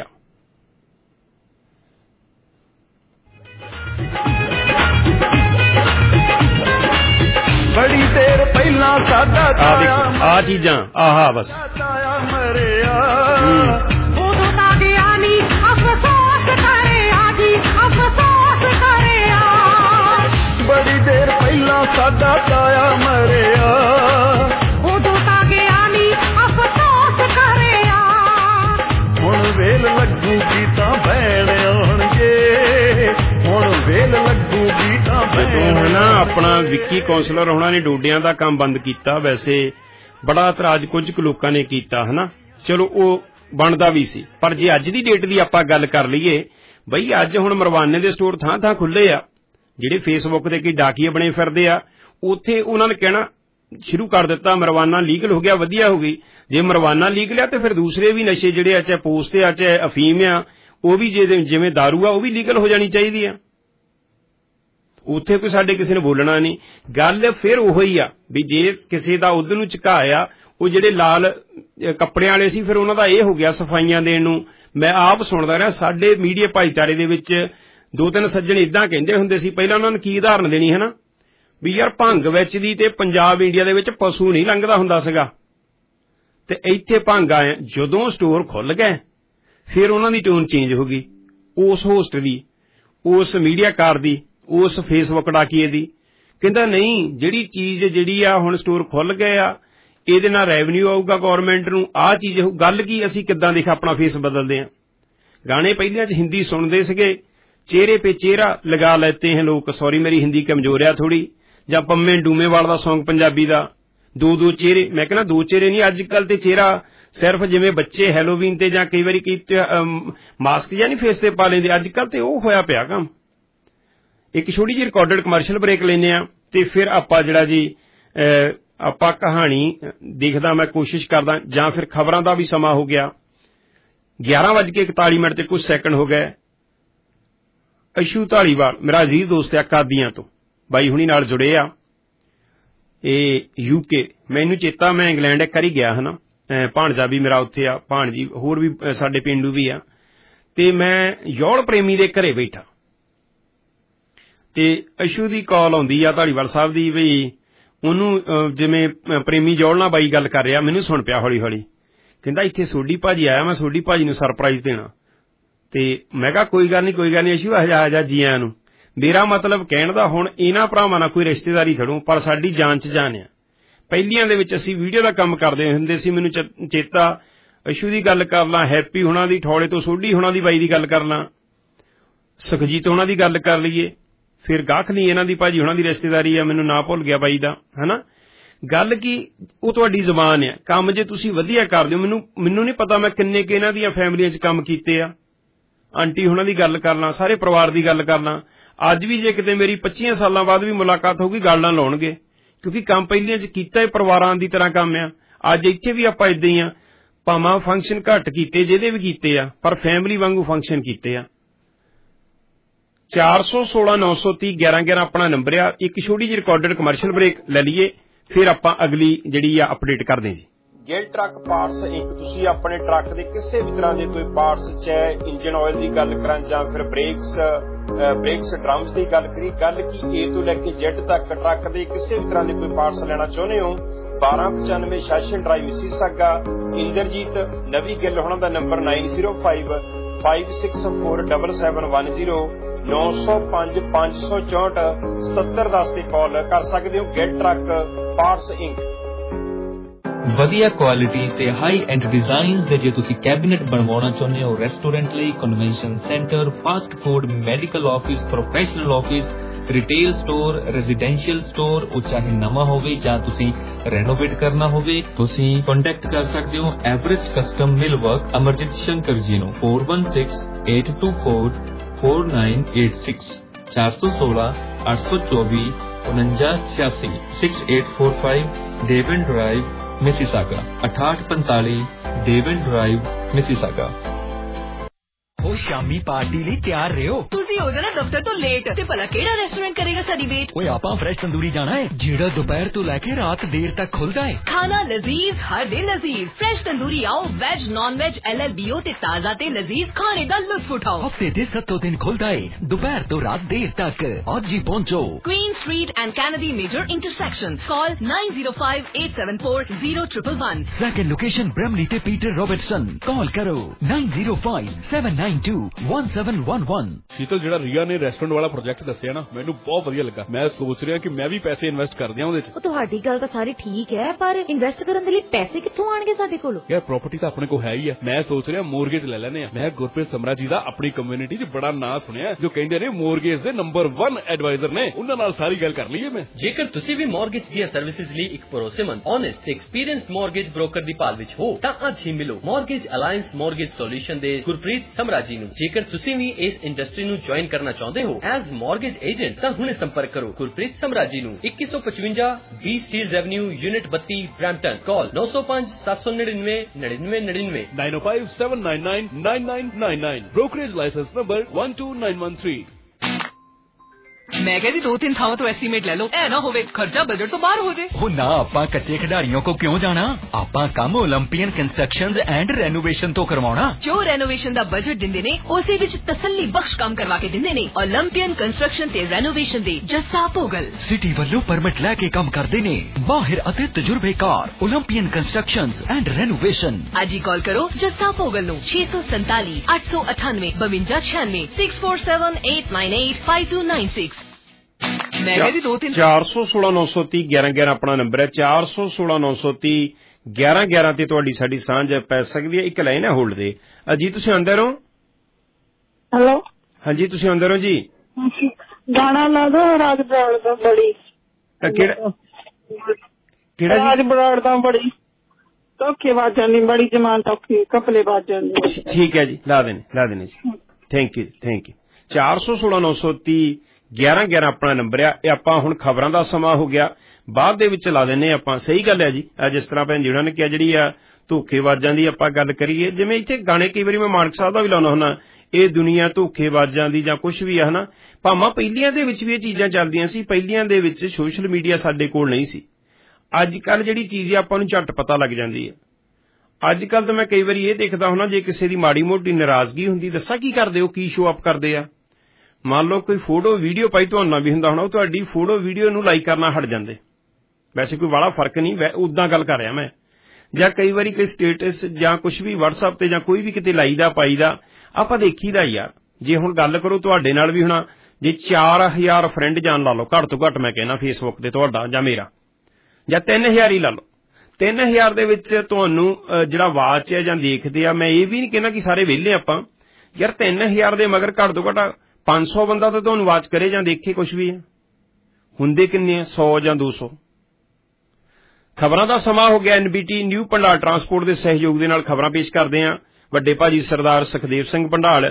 ਬੜੀ ਦੇਰ ਪਹਿਲਾਂ ਸਾਡਾ ਆ ਚੀਜ਼ਾਂ ਆਹਾ ਬਸ ਉਦੋਂ ਤਾਂ ਗਿਆ ਨੀ ਅਫਸੋਸ ਕਰਿਆ ਜੀ, ਅਫਸੋਸ ਕਰਿਆ। ਬੜੀ ਦੇਰ ਪਹਿਲਾਂ साडा ताया मरिया उदों तां गया नी अफसोस करिया हुण वेल लगूगी तां भैण आउणगे हुण वेल लगूगी तां ਜਦੋਂ ਹੈ ਨਾ ਆਪਣਾ ਵਿੱਕੀ ਕੌਂਸਲਰ ਹੋਣਾ ਨੇ ਡੋਡਿਆਂ ਦਾ ਕੰਮ ਬੰਦ ਕੀਤਾ। ਵੈਸੇ ਬੜਾ ਇਤਰਾਜ਼ ਕੁਝ ਕੁ ਲੋਕਾਂ ਨੇ ਕੀਤਾ ਹਨਾ, ਚਲੋ ਉਹ ਬਣਦਾ ਵੀ ਸੀ। ਪਰ ਜੇ ਅੱਜ ਦੀ ਡੇਟ ਦੀ ਆਪਾਂ ਗੱਲ ਕਰ ਲਈਏ ਬਈ ਅੱਜ ਹੁਣ ਮਰਵਾਨੇ ਦੇ ਸਟੋਰ ਥਾਂ ਥਾਂ ਖੁੱਲੇ ਆ। ਜਿਹੜੇ ਫੇਸਬੁੱਕ ਤੇ ਕੀ ਡਾਕੀਏ ਬਣੇ ਫਿਰਦੇ ਆ ਉੱਥੇ ਉਹਨਾਂ ਨੇ ਕਹਿਣਾ ਸ਼ੁਰੂ ਕਰ ਦਿੱਤਾ ਮਰਵਾਨਾ ਲੀਗਲ ਹੋ ਗਿਆ, ਵਧੀਆ ਹੋ ਗਈ। ਜੇ ਮਰਵਾਨਾ ਲੀਗਲ ਆ ਤੇ ਫਿਰ ਦੂਸਰੇ ਵੀ ਨਸ਼ੇ ਜਿਹੜੇ ਆ ਚਾਹੇ ਪੋਸਟ ਆ ਚਾਹੇ ਅਫੀਮ ਆ ਉਹ ਵੀ ਜਿਵੇਂ ਦਾਰੂ ਆ ਉਹ ਵੀ ਲੀਗਲ ਹੋ ਜਾਣੀ ਚਾਹੀਦੀ ਆ। ਉੱਥੇ ਕੋਈ ਸਾਡੇ ਕਿਸੇ ਨੇ ਬੋਲਣਾ ਨਹੀਂ। ਗੱਲ ਫਿਰ ਉਹੀ ਆ ਵੀ ਜੇ ਕਿਸੇ ਦਾ ਉਧਰ ਨੂੰ ਝੁਕਾਇਆ ਉਹ ਜਿਹੜੇ ਲਾਲ ਕੱਪੜਿਆਂ ਵਾਲੇ ਸੀ ਫਿਰ ਉਹਨਾਂ ਦਾ ਇਹ ਹੋ ਗਿਆ ਸਫਾਈਆਂ ਦੇਣ ਨੂੰ। ਮੈਂ ਆਪ ਸੁਣਦਾ ਰਿਹਾ ਸਾਡੇ ਮੀਡੀਆ ਭਾਈਚਾਰੇ ਦੇ ਵਿੱਚ 2-3 ਸੱਜਣ ਇਦਾਂ ਕਹਿੰਦੇ ਹੁੰਦੇ ਸੀ। ਪਹਿਲਾਂ ਉਹਨਾਂ ਨੂੰ ਕੀ ਉਦਾਹਰਨ ਦੇਣੀ ਹੈ ਨਾ ਵੀ ਯਾਰ ਭੰਗ ਵਿੱਚ ਦੀ ਤੇ ਪੰਜਾਬ ਇੰਡੀਆ ਦੇ ਵਿੱਚ ਪਸ਼ੂ ਨਹੀਂ ਲੰਘਦਾ ਹੁੰਦਾ ਸੀਗਾ ਤੇ ਇੱਥੇ ਭੰਗ ਆਏ। ਜਦੋਂ ਸਟੋਰ ਖੁੱਲ ਗਏ ਫਿਰ ਉਹਨਾਂ ਦੀ ਟੋਨ ਚੇਂਜ ਹੋ ਗਈ, ਉਸ ਹੋਸਟ ਦੀ, ਉਸ ਮੀਡੀਆਕਾਰ ਦੀ, ਉਸ ਫੇਸਬੁੱਕ ਡਾਕੀਏ ਦੀ। ਕਹਿੰਦਾ ਨਹੀਂ ਜਿਹੜੀ ਚੀਜ਼ ਜਿਹੜੀ ਆ ਹੁਣ ਸਟੋਰ ਖੁੱਲ ਗਏ ਆ ਇਹਦੇ ਨਾਲ ਰੈਵਨਿਊ ਆਊਗਾ ਗੌਰਮੈਂਟ ਨੂੰ, ਆਹ ਚੀਜ਼ ਗੱਲ ਕੀ ਅਸੀਂ ਕਿੱਦਾਂ ਦੇਖ ਆਪਣਾ ਫੇਸ ਬਦਲਦੇ ਆ। ਗਾਣੇ ਪਹਿਲਾਂ 'ਚ ਹਿੰਦੀ ਸੁਣਦੇ ਸੀਗੇ, ਚਿਹਰੇ ਪੇ ਚਿਹਰਾ ਲਗਾ ਲੈਤੇ हैं ਲੋਕ, ਸੌਰੀ ਮੇਰੀ ਹਿੰਦੀ ਕਮਜ਼ੋਰ ਆ ਥੋੜੀ, ਜਾਂ ਪੰਮੇ ਡੂਮੇਵਾਲ ਦਾ ਸੌਂਗ ਪੰਜਾਬੀ ਦਾ ਦੋ ਚਿਹਰੇ। ਮੈਂ ਕਹਿੰਦਾ ਦੋ ਚਿਹਰੇ ਨਹੀਂ, ਅੱਜ ਕੱਲ ਤੇ ਚਿਹਰਾ ਸਿਰਫ ਜਿਵੇਂ ਬੱਚੇ ਹੈਲੋਵੀਨ ਤੇ ਜਾਂ ਕਈ ਵਾਰੀ ਮਾਸਕ ਜਾਂ ਨਹੀਂ ਫੇਸ ਤੇ ਪਾ ਲੈਂਦੇ, ਅੱਜ ਕੱਲ ਤੇ ਉਹ ਹੋਇਆ ਪਿਆ ਕੰਮ। ਇੱਕ ਛੋਟੀ ਜਿਹੀ ਰਿਕਾਰਡਡ ਕਮਰਸ਼ੀਅਲ ਬ੍ਰੇਕ ਲੈਂਦੇ ਆ ਤੇ ਫਿਰ ਆਪਾਂ ਜਿਹੜਾ ਜੀ ਆਪਾਂ ਕਹਾਣੀ ਦੇਖਦਾ ਮੈਂ ਕੋਸ਼ਿਸ਼ ਕਰਦਾ, ਜਾਂ ਫਿਰ ਖਬਰਾਂ ਦਾ ਵੀ ਸਮਾਂ ਹੋ ਗਿਆ 11:41 ਤੇ ਕੁਝ ਸੈਕਿੰਡ ਹੋ ਗਏ। ਅਸ਼ੂ ਢਾਲੀਵਾਲ ਮੇਰਾ ਅਜ਼ੀਜ਼ ਦੋਸਤ ਆ ਕਾਦੀਆਂ ਤੋਂ, ਬਾਈ ਹੁਣੀ ਨਾਲ ਜੁੜੇ ਆ, ਇਹ ਯੂਕੇ। ਮੈਨੂੰ ਚੇਤਾ ਮੈਂ ਇੰਗਲੈਂਡ ਇੱਕ ਵਾਰੀ ਗਿਆ ਹਨਾ, ਭਾਣਜਾ ਵੀ ਮੇਰਾ ਉੱਥੇ ਆ, ਭਾਣਜੀ ਹੋਰ ਵੀ ਸਾਡੇ ਪਿੰਡੂ ਵੀ ਆ, ਤੇ ਮੈਂ ਯੌਲ ਪ੍ਰੇਮੀ ਦੇ ਘਰੇ ਬੈਠਾ ਤੇ ਅਸ਼ੂ ਦੀ ਕਾਲ ਆਉਂਦੀ ਆ ਢਾਲੀਵਾਲ ਸਾਹਿਬ ਦੀ ਵੀ ਉਹਨੂੰ ਜਿਵੇਂ ਪ੍ਰੇਮੀ ਜੌਲ ਨਾਲ ਬਾਈ ਗੱਲ ਕਰ ਰਿਹਾ, ਮੈਨੂੰ ਸੁਣ ਪਿਆ ਹੌਲੀ ਹੌਲੀ। ਕਹਿੰਦਾ ਇੱਥੇ ਸੋਢੀ ਭਾਜੀ ਆਇਆ, ਮੈਂ ਸੋਢੀ ਭਾਜੀ ਨੂੰ ਸਰਪ੍ਰਾਈਜ਼ ਦੇਣਾ। ਤੇ ਮੈਂ ਕਿਹਾ ਕੋਈ ਗੱਲ ਨਹੀਂ ਅਸ਼ੂ ਆ ਜਾ ਜੀ ਆਇਆਂ ਨੂੰ। ਮੇਰਾ ਮਤਲਬ ਕਹਿਣ ਦਾ ਹੁਣ ਇਹਨਾਂ ਭਰਾਵਾਂ ਨਾਲ ਕੋਈ ਰਿਸ਼ਤੇਦਾਰੀ ਥੜੂ, ਪਰ ਸਾਡੀ ਜਾਨ ਚ ਜਾਨ ਆ। ਪਹਿਲੀਆਂ ਦੇ ਵਿੱਚ ਅਸੀਂ ਵੀਡੀਓ ਦਾ ਕੰਮ ਕਰਦੇ ਹੁੰਦੇ ਸੀ, ਮੈਨੂੰ ਚੇਤਾ ਅਸ਼ੂ ਦੀ ਗੱਲ ਕਰ ਲਾਂ, ਹੈਪੀ ਹੁਣਾਂ ਦੀ, ਠੌਲੇ ਤੋਂ ਸੋਢੀ ਹੁਣਾਂ ਦੀ ਬਾਈ ਦੀ ਗੱਲ ਕਰ ਲਾਂ, ਸੁਖਜੀਤ ਹੁਣਾਂ ਦੀ ਗੱਲ ਕਰ ਲਈਏ, ਫਿਰ ਗਾਖਲੀ ਇਹਨਾਂ ਦੀ ਭਾਜੀ ਹੁਣਾਂ ਦੀ ਰਿਸ਼ਤੇਦਾਰੀ ਆ, ਮੈਨੂੰ ਨਾਂ ਭੁੱਲ ਗਿਆ ਬਾਈ ਦਾ ਹਨਾ। ਗੱਲ ਕੀ ਉਹ ਤੁਹਾਡੀ ਜ਼ਬਾਨ ਆ, ਕੰਮ ਜੇ ਤੁਸੀਂ ਵਧੀਆ ਕਰਦੇ ਹੋ। ਮੈਨੂੰ ਨਹੀਂ ਪਤਾ ਮੈਂ ਕਿੰਨੇ ਕਿ ਇਹਨਾਂ ਦੀਆਂ ਫੈਮਲੀਆਂ 'ਚ ਕੰਮ ਕੀਤੇ ਆ। ਆਂਟੀ ਹੁਣਾਂ ਦੀ ਗੱਲ ਕਰ ਲਾਂ, ਸਾਰੇ ਪਰਿਵਾਰ ਦੀ ਗੱਲ ਕਰ ਲਾਂ। ਅੱਜ ਵੀ ਜੇ ਕਿਤੇ ਮੇਰੀ 25 ਸਾਲਾਂ ਬਾਅਦ ਵੀ ਮੁਲਾਕਾਤ ਹੋਊਗੀ ਗੱਲ ਨਾਲ ਲਾਉਣਗੇ, ਕਿਉਂਕਿ ਕੰਮ ਪਹਿਲੀਆਂ 'ਚ ਕੀਤਾ ਇਹ ਪਰਿਵਾਰਾਂ ਦੀ ਤਰ੍ਹਾਂ ਕੰਮ ਆ। ਅੱਜ ਇੱਥੇ ਵੀ ਆਪਾਂ ਏਦਾਂ ਹੀ ਆ, ਭਾਵੇਂ ਫੰਕਸ਼ਨ ਘੱਟ ਕੀਤੇ ਜਿਹਦੇ ਵੀ ਕੀਤੇ ਆ, ਪਰ ਫੈਮਿਲੀ ਵਾਂਗੂ ਫੰਕਸ਼ਨ ਕੀਤੇ ਆ। 416-930-1111 ਆਪਣਾ ਨੰਬਰ ਆ। ਇੱਕ ਛੋਟੀ ਜਿਹੀ ਰਿਕਾਰਡਡ ਕਮਰਸ਼ੀਅਲ ਬ੍ਰੇਕ ਲੈ ਲਈਏ, ਫਿਰ ਆਪਾਂ ਅਗਲੀ ਜਿਹੜੀ ਆ ਅਪਡੇਟ ਕਰਦੇ ਜੀ। ਗਿਲ ਟਰੱਕ ਪਾਰਟਸ ਇੰਕ, ਤੁਸੀਂ ਆਪਣੇ ਟਰੱਕ ਦੇ ਕਿਸੇ ਵੀ ਤਰ੍ਹਾਂ ਦੇ ਕੋਈ ਪਾਰਟਸ, ਚਾਹੇ ਇੰਜਨ ਆਇਲ ਦੀ ਗੱਲ ਕਰਾਂ ਜਾਂ ਫਿਰ ਬ੍ਰੇਕਸ ਡਰਮਸ ਦੀ ਗੱਲ ਕਰੀ, ਗੱਲ ਕੀ A ਤੋਂ ਲੈ ਕੇ Z ਤੱਕ ਟਰੱਕ ਦੇ ਕਿਸੇ ਵੀ ਤਰ੍ਹਾਂ ਦੇ ਕੋਈ ਪਾਰਟਸ ਲੈਣਾ ਚਾਹੁੰਦੇ ਹੋ, 1295 ਸੈਸ਼ਨ ਡਰਾਈਵ ਮਿਸੀਸਾਗਾ। ਇੰਦਰਜੀਤ ਨਵੀ ਗਿੱਲ ਹੋਣਾ ਦਾ ਨੰਬਰ 9055647710 905-564-7710 ਤੇ ਕਾਲ ਕਰ ਸਕਦੇ ਹੋ। Gill truck parts Inc. ਵਧੀਆ ਕੁਆਲਿਟੀ ਤੇ ਹਾਈ ਐਂਡ ਡਿਜ਼ਾਈਨਸ ਦੇ ਜੇ ਤੁਸੀਂ ਕੈਬਿਨਟ ਬਣਵਾਉਣਾ ਚਾਹੁੰਦੇ ਹੋ ਰੈਸਟੋਰੈਂਟ ਲਈ, convention centre, fast food, medical office, professional office, retail store, residential store, ਉਹ ਚਾਹੇ ਨਵਾਂ ਹੋਵੇ ਜਾਂ ਤੁਸੀਂ ਰੈਨੋਵੇਟ ਕਰਨਾ ਹੋਵੇ, ਤੁਸੀਂ ਕੰਟੈਕਟ ਕਰ ਸਕਦੇ ਹੋ average custom mill work Amarjeet Shankar ji ਨੂੰ 4168244986 416-824-4986 6845 Devon drive Mississauga 6845 Devon drive Mississauga. ਉਹ ਸ਼ਾਮੀ ਪਾਰਟੀ ਲਈ ਤਿਆਰ ਰਹੋ। ਤੁਸੀਂ ਹੋ ਜਾਣਾ ਦਫ਼ਤਰ ਤੋਂ ਲੇਟ ਤੇ ਭਲਾ ਕਿਹੜਾ ਰੈਸਟੋਰੈਂਟ ਕਰੇਗਾ ਸਾਡੀ ਵੇਟ? ਓਏ ਆਪਾਂ ਫਰੈਸ਼ ਤੰਦੂਰੀ ਜਾਣਾ ਹੈ ਜਿਹੜਾ ਦੁਪਹਿਰ ਤੋਂ ਲੈ ਕੇ ਰਾਤ ਦੇਰ ਤੱਕ ਖੁੱਲਦਾ ਹੈ। ਖਾਣਾ ਲਜ਼ੀਜ਼, ਹਰ ਦਿਨ ਲਜ਼ੀਜ਼, ਫਰੈਸ਼ ਤੰਦੂਰੀ ਆਓ, ਵੈਜ ਨॉन वेज LLBO ਤੇ ਤਾਜ਼ਾ ਤੇ ਲਜ਼ੀਜ਼ ਖਾਣੇ ਦਾ ਲੁਤਫ ਉਠਾਓ। ਹਫਤੇ ਦੇ 7 ਦਿਨ ਖੁੱਲਦਾ ਹੈ ਦੁਪਹਿਰ ਤੋਂ ਰਾਤ ਦੇਰ ਤੱਕ। ਅੱਜ ਹੀ ਪਹੁੰਚੋ Queen street and Kennedy major intersection. Call 9058740111। Second location Bramalea ਤੇ ਪੀਟਰ ਰੋਬਰਟਸਨ। ਕਾਲ ਕਰੋ 905799 97921711। ਸ਼ੀਤਲ, ਜਿਹੜਾ ਰੀਆ ਨੇ ਰੈਸਟੋਰੈਂਟ ਵਾਲਾ ਪ੍ਰੋਜੈਕਟ ਦੱਸਿਆ ਨਾ, ਮੈਨੂੰ ਬਹੁਤ ਵਧੀਆ ਲੱਗਾ। ਮੈਂ ਸੋਚ ਰਿਹਾ ਕਿ ਮੈਂ ਵੀ ਪੈਸੇ ਇਨਵੈਸਟ ਕਰ ਦਿਆਂ ਉਹਦੇ ਚ। ਤੁਹਾਡੀ ਗੱਲ ਤਾਂ ਸਾਰੀ ਠੀਕ ਹੈ, ਪਰ ਇਨਵੈਸਟ ਕਰਨ ਦੇ ਲਈ ਪੈਸੇ ਕਿੱਥੋਂ ਆਣਗੇ ਸਾਡੇ ਕੋਲ? ਯਾਰ ਪ੍ਰਾਪਰਟੀ ਤਾਂ ਆਪਣੇ ਕੋਲ ਹੈ ਹੀ ਹੈ। ਮੈਂ ਸੋਚ ਰਿਹਾ ਮੋਰਗੇਜ ਲੈ ਲੈਨੇ ਆ। ਮੈਂ ਗੁਰਪ੍ਰੀਤ ਸਮਰਾ ਜੀ ਦਾ ਆਪਣੀ ਕਮਿਊਨਿਟੀ 'ਚ ਬੜਾ ਨਾਂ ਸੁਣਿਆ, ਜੋ ਕਹਿੰਦੇ ਨੇ ਮੋਰਗੇਜ ਦੇ ਨੰਬਰ 1 ਐਡਵਾਈਜ਼ਰ ਨੇ। ਉਹਨਾਂ ਨਾਲ ਸਾਰੀ ਗੱਲ ਕਰ ਲਈਏ ਮੈਂ। ਜੇਕਰ ਤੁਸੀਂ ਵੀ ਮੋਰਗੇਜ ਦੀਆਂ ਸਰਵਿਸਿਜ਼ ਲਈ ਇੱਕ ਭਰੋਸੇਮੰਦ, ਓਨੈਸਟ ਤੇ ਐਕਸਪੀਰੀਅੰਸਡ ਮੋਰਗੇਜ ਬ੍ਰੋਕਰ ਦੀ ਭਾਲ ਵਿੱਚ ਹੋ ਤਾਂ ਅੱਜ ਹੀ ਮਿਲੋ ਮੋਰਗੇਜ ਅਲਾਈਅੰਸ ਮੋਰਗੇਜ ਸੋਲੂਸ਼ਨ ਦੇ ਗੁਰਪ੍ਰੀਤ ਸਮਰਾ ਜੀ ਨੂੰ। ਜੇਕਰ ਤੁਸੀਂ ਵੀ ਇਸ ਇੰਡਸਟਰੀ ਨੂੰ ਜੁਆਇਨ ਕਰਨਾ ਚਾਹੁੰਦੇ ਹੋ ਐਜ਼ ਮੋਰਗੇਜ ਏਜੰਟ ਤਾਂ ਹੁਣੇ ਸੰਪਰਕ ਕਰੋ ਗੁਰਪ੍ਰੀਤ ਸਮਰਾ ਜੀ ਨੂੰ। 2155 B Steeles avenue, unit 32, Brampton. Call 905 799 9999 905 799 9999। Brokerage licence number 12913। ਮੈਂ ਕਿਹਾ ਜੀ 2-3 ਥਾਵਾਂ ਤੋਂ ਐਸਟੀਮੇਟ ਲੈ ਲਓ, ਐ ਨਾ ਹੋਵੇ ਖਰਚਾ ਬਜਟ ਤੋਂ ਬਾਹਰ ਹੋ ਜੇ। ਉਹ ਨਾ, ਆਪਾਂ ਕੱਚੇ ਖਿਡਾਰੀਆਂ ਕੋ ਕਿਉਂ ਜਾਣਾ? ਆਪਾਂ ਕੰਮ 올림픽ਨ ਕੰਸਟਰਕਸ਼ਨਜ਼ ਐਂਡ ਰੈਨੋਵੇਸ਼ਨ ਤੋਂ ਕਰਵਾਉਣਾ। ਜੋ ਰੈਨੋਵੇਸ਼ਨ ਦਾ ਬਜਟ ਦਿੰਦੇ ਨੇ ਉਸੇ ਵਿੱਚ ਤਸੱਲੀ ਬਖਸ਼ ਕੰਮ ਕਰਵਾ ਕੇ ਦਿੰਦੇ ਨੇ। 올림픽ਨ ਕੰਸਟਰਕਸ਼ਨ ਤੇ ਰੈਨੋਵੇਸ਼ਨ ਦੇ ਜੱਸਾ ਭੋਗਲ ਸਿਟੀ ਵੱਲੋਂ ਪਰਮਿਟ ਲੈ ਕੇ ਕੰਮ ਕਰਦੇ ਨੇ। ਮਾਹਿਰ ਅਤੇ ਤਜਰਬੇਕਾਰ 올림픽ਨ ਕੰਸਟਰਕਸ਼ਨਜ਼ ਐਂਡ ਰੈਨੋਵੇਸ਼ਨ। ਅੱਜ ਹੀ ਕਾਲ ਕਰੋ ਜੱਸਾ ਭੋਗਲ ਨੂੰ 647 898 5296 6478985296। ਮੈਂ ਕਿਹਾ ਜੀ 2-3 416 930 1111 ਆਪਣਾ ਨੰਬਰ ਹੈ। 416 930 1111 ਤੇ ਤੁਹਾਡੀ ਸਾਡੀ ਸਾਂਝ ਪੈ ਸਕਦੀ ਹੈ। ਇੱਕ ਲਾਈਨ ਹੈ ਹੋਲਡ ਦੇ। ਜੀ ਤੁਸੀਂ ਅੰਦਰ ਹੋ? ਹੈਲੋ, ਹਾਂਜੀ ਤੁਸੀਂ ਅੰਦਰ ਹੋ ਜੀ। ਗਾਣਾ ਲਾ ਦੋ ਰਾਜ ਬਰਾੜ ਦਾ ਬੜੀ। ਕਿਹੜਾ ਰਾਜ ਬਰਾੜ ਦਾ ਬੜੀ ਧੋਖੇ ਬਾਜਾਂ ਦੀ ਬੜੀ ਜਮਾਨ ਧੋਖੀ ਕਪਲੇ ਬਾਜਾਂ ਦੀ। ਠੀਕ ਹੈ ਜੀ, ਲਾ ਦੇਣੇ ਜੀ। ਥੈਂਕ ਯੂ 416 930 1111 ਆਪਣਾ ਨੰਬਰ ਆ। ਇਹ ਆਪਾਂ ਹੁਣ ਖਬਰਾਂ ਦਾ ਸਮਾਂ ਹੋ ਗਿਆ, ਬਾਅਦ ਦੇ ਵਿੱਚ ਲਾ ਦਿੰਨੇ ਆਪਾਂ। ਸਹੀ ਗੱਲ ਹੈ ਜੀ। ਜਿਸ ਤਰ੍ਹਾਂ ਭੈਣ ਜੀ ਉਹਨਾਂ ਨੇ ਕਿਹਾ, ਜਿਹੜੀ ਆ ਧੋਖੇਬਾਜ਼ਾਂ ਦੀ ਆਪਾਂ ਗੱਲ ਕਰੀਏ, ਜਿਵੇਂ ਇੱਥੇ ਗਾਣੇ ਕਈ ਵਾਰੀ ਮੈਂ ਮਾਨਕ ਸਾਹਿਬ ਦਾ ਵੀ ਲਾਉਣਾ ਹੁੰਦਾ, ਇਹ ਦੁਨੀਆ ਧੋਖੇਬਾਜ਼ਾਂ ਦੀ ਜਾਂ ਕੁਝ ਵੀ ਆ ਹਨਾ। ਭਾਵੇਂ ਪਹਿਲੀਆਂ ਦੇ ਵਿੱਚ ਵੀ ਇਹ ਚੀਜ਼ਾਂ ਚੱਲਦੀਆਂ ਸੀ, ਪਹਿਲੀਆਂ ਦੇ ਵਿੱਚ ਸੋਸ਼ਲ ਮੀਡੀਆ ਸਾਡੇ ਕੋਲ ਨਹੀਂ ਸੀ। ਅੱਜ ਕੱਲ ਜਿਹੜੀ ਚੀਜ਼ ਆ ਆਪਾਂ ਨੂੰ ਝੱਟ ਪਤਾ ਲੱਗ ਜਾਂਦੀ ਹੈ। ਅੱਜ ਕੱਲ ਤਾਂ ਮੈਂ ਕਈ ਵਾਰੀ ਇਹ ਦੇਖਦਾ ਹੁੰਦਾ, ਜੇ ਕਿਸੇ ਦੀ ਮਾੜੀ ਮੋਟੀ ਨਾਰਾਜ਼ਗੀ ਹੁੰਦੀ, ਦੱਸਾਂ ਕੀ ਕਰਦੇ ਹੋ, ਕੀ ਸ਼ੋਅ ਅਪ ਕਰਦੇ ਆ। ਮੰਨ ਲਓ ਕੋਈ ਫੋਟੋ ਵੀਡੀਓ ਪਾਈ, ਤੁਹਾਨੂੰ ਵੀ ਹੁੰਦਾ ਹੋਣਾ, ਉਹ ਤੁਹਾਡੀ ਫੋਟੋ ਵੀਡੀਓ ਨੂੰ ਲਾਈਕ ਕਰਨਾ ਹਟ ਜਾਂਦੇ। ਵੈਸੇ ਕੋਈ ਬੜਾ ਫਰਕ ਨਹੀਂ, ਉਦਾਂ ਗੱਲ ਕਰ ਰਿਹਾ ਮੈਂ। ਜਾਂ ਕਈ ਵਾਰੀ ਕੋਈ ਸਟੇਟਸ ਜਾਂ ਕੁਝ ਵੀ WhatsApp ਤੇ ਜਾਂ ਕੋਈ ਵੀ ਕਿਤੇ ਲਾਈਦਾ ਪਾਈਦਾ, ਆਪਾਂ ਦੇਖੀਦਾ ਯਾਰ। ਜੇ ਹੁਣ ਗੱਲ ਕਰੋ ਤੁਹਾਡੇ ਨਾਲ ਵੀ ਹੋਣਾ, ਜੇ 4000 ਫਰੈਂਡ ਜਾਣ ਲਾ ਲਓ, ਘੱਟ ਤੋਂ ਘੱਟ ਮੈਂ ਕਹਿੰਦਾ ਫੇਸਬੁੱਕ ਤੇ ਤੁਹਾਡਾ ਜਾਂ ਮੇਰਾ, ਜਾਂ 3000 ਹੀ ਲਾ ਲਓ। 3000 ਦੇ ਵਿੱਚ ਤੁਹਾਨੂੰ ਜਿਹੜਾ ਵਾਚ ਹੈ ਜਾਂ ਦੇਖਦੇ ਆ, ਮੈਂ ਇਹ ਵੀ ਨਹੀਂ ਕਹਿੰਦਾ ਕਿ ਸਾਰੇ ਵਿਹਲੇ ਆਪਾਂ ਯਾਰ। 3000 ਦੇ ਮਗਰ ਘੱਟ ਤੋਂ ਘੱਟ 500 ਬੰਦਾ ਤਾਂ ਤੁਹਾਨੂੰ ਵਾਚ ਕਰੇ ਜਾਂ ਦੇਖੇ ਕੁਝ ਵੀ ਹੈ। ਹੁੰਦੇ ਕਿੰਨੇ ਆ? 100 ਜਾਂ 200। ਖਬਰਾਂ ਦਾ ਸਮਾਂ ਹੋ ਗਿਆ। NBT ਨਿਊ ਪੰਡਾਲ ਟਰਾਂਸਪੋਰਟ ਦੇ ਸਹਿਯੋਗ ਦੇ ਨਾਲ ਖਬਰਾਂ ਪੇਸ਼ ਕਰਦੇ ਹਾਂ। ਵੱਡੇ ਭਾਜੀ Sardar Sukhdev Singh Pandal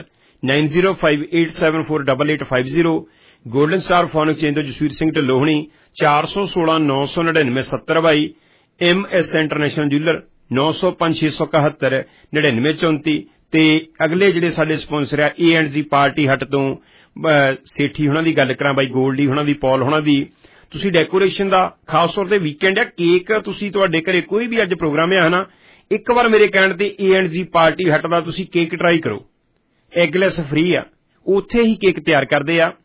9058748850। Golden Star phone exchange ਤੋਂ Jasvir Singh Dhillon 416 999 7022। MS international jeweller 905 671 9934। ਤੇ ਅਗਲੇ ਜਿਹੜੇ ਸਾਡੇ ਸਪਾਂਸਰ ਆ A&G ਪਾਰਟੀ ਹੱਟ ਤੋਂ ਸੇਠੀ ਹੁਣਾਂ ਦੀ ਗੱਲ ਕਰਾਂ, ਬਾਈ ਗੋਲਡੀ ਹੁਣਾਂ ਦੀ, ਪੌਲ ਹੁਣਾਂ ਦੀ। ਤੁਸੀਂ ਡੈਕੋਰੇਸ਼ਨ ਦਾ ਖਾਸ ਤੌਰ ਤੇ ਵੀਕਐਂਡ ਆ, ਕੇਕ ਤੁਸੀਂ ਤੁਹਾਡੇ ਘਰੇ ਕੋਈ ਵੀ ਅੱਜ ਪ੍ਰੋਗਰਾਮ ਆ ਨਾ, ਇੱਕ ਵਾਰ ਮੇਰੇ ਕਹਿਣ ਤੇ A&G ਪਾਰਟੀ ਹੱਟ ਦਾ ਤੁਸੀਂ ਕੇਕ ਟਰਾਈ ਕਰੋ। ਐਗਲੈਸ ਫ੍ਰੀ ਆ, ਉੱਥੇ ਹੀ ਕੇਕ ਤਿਆਰ ਕਰਦੇ ਆ।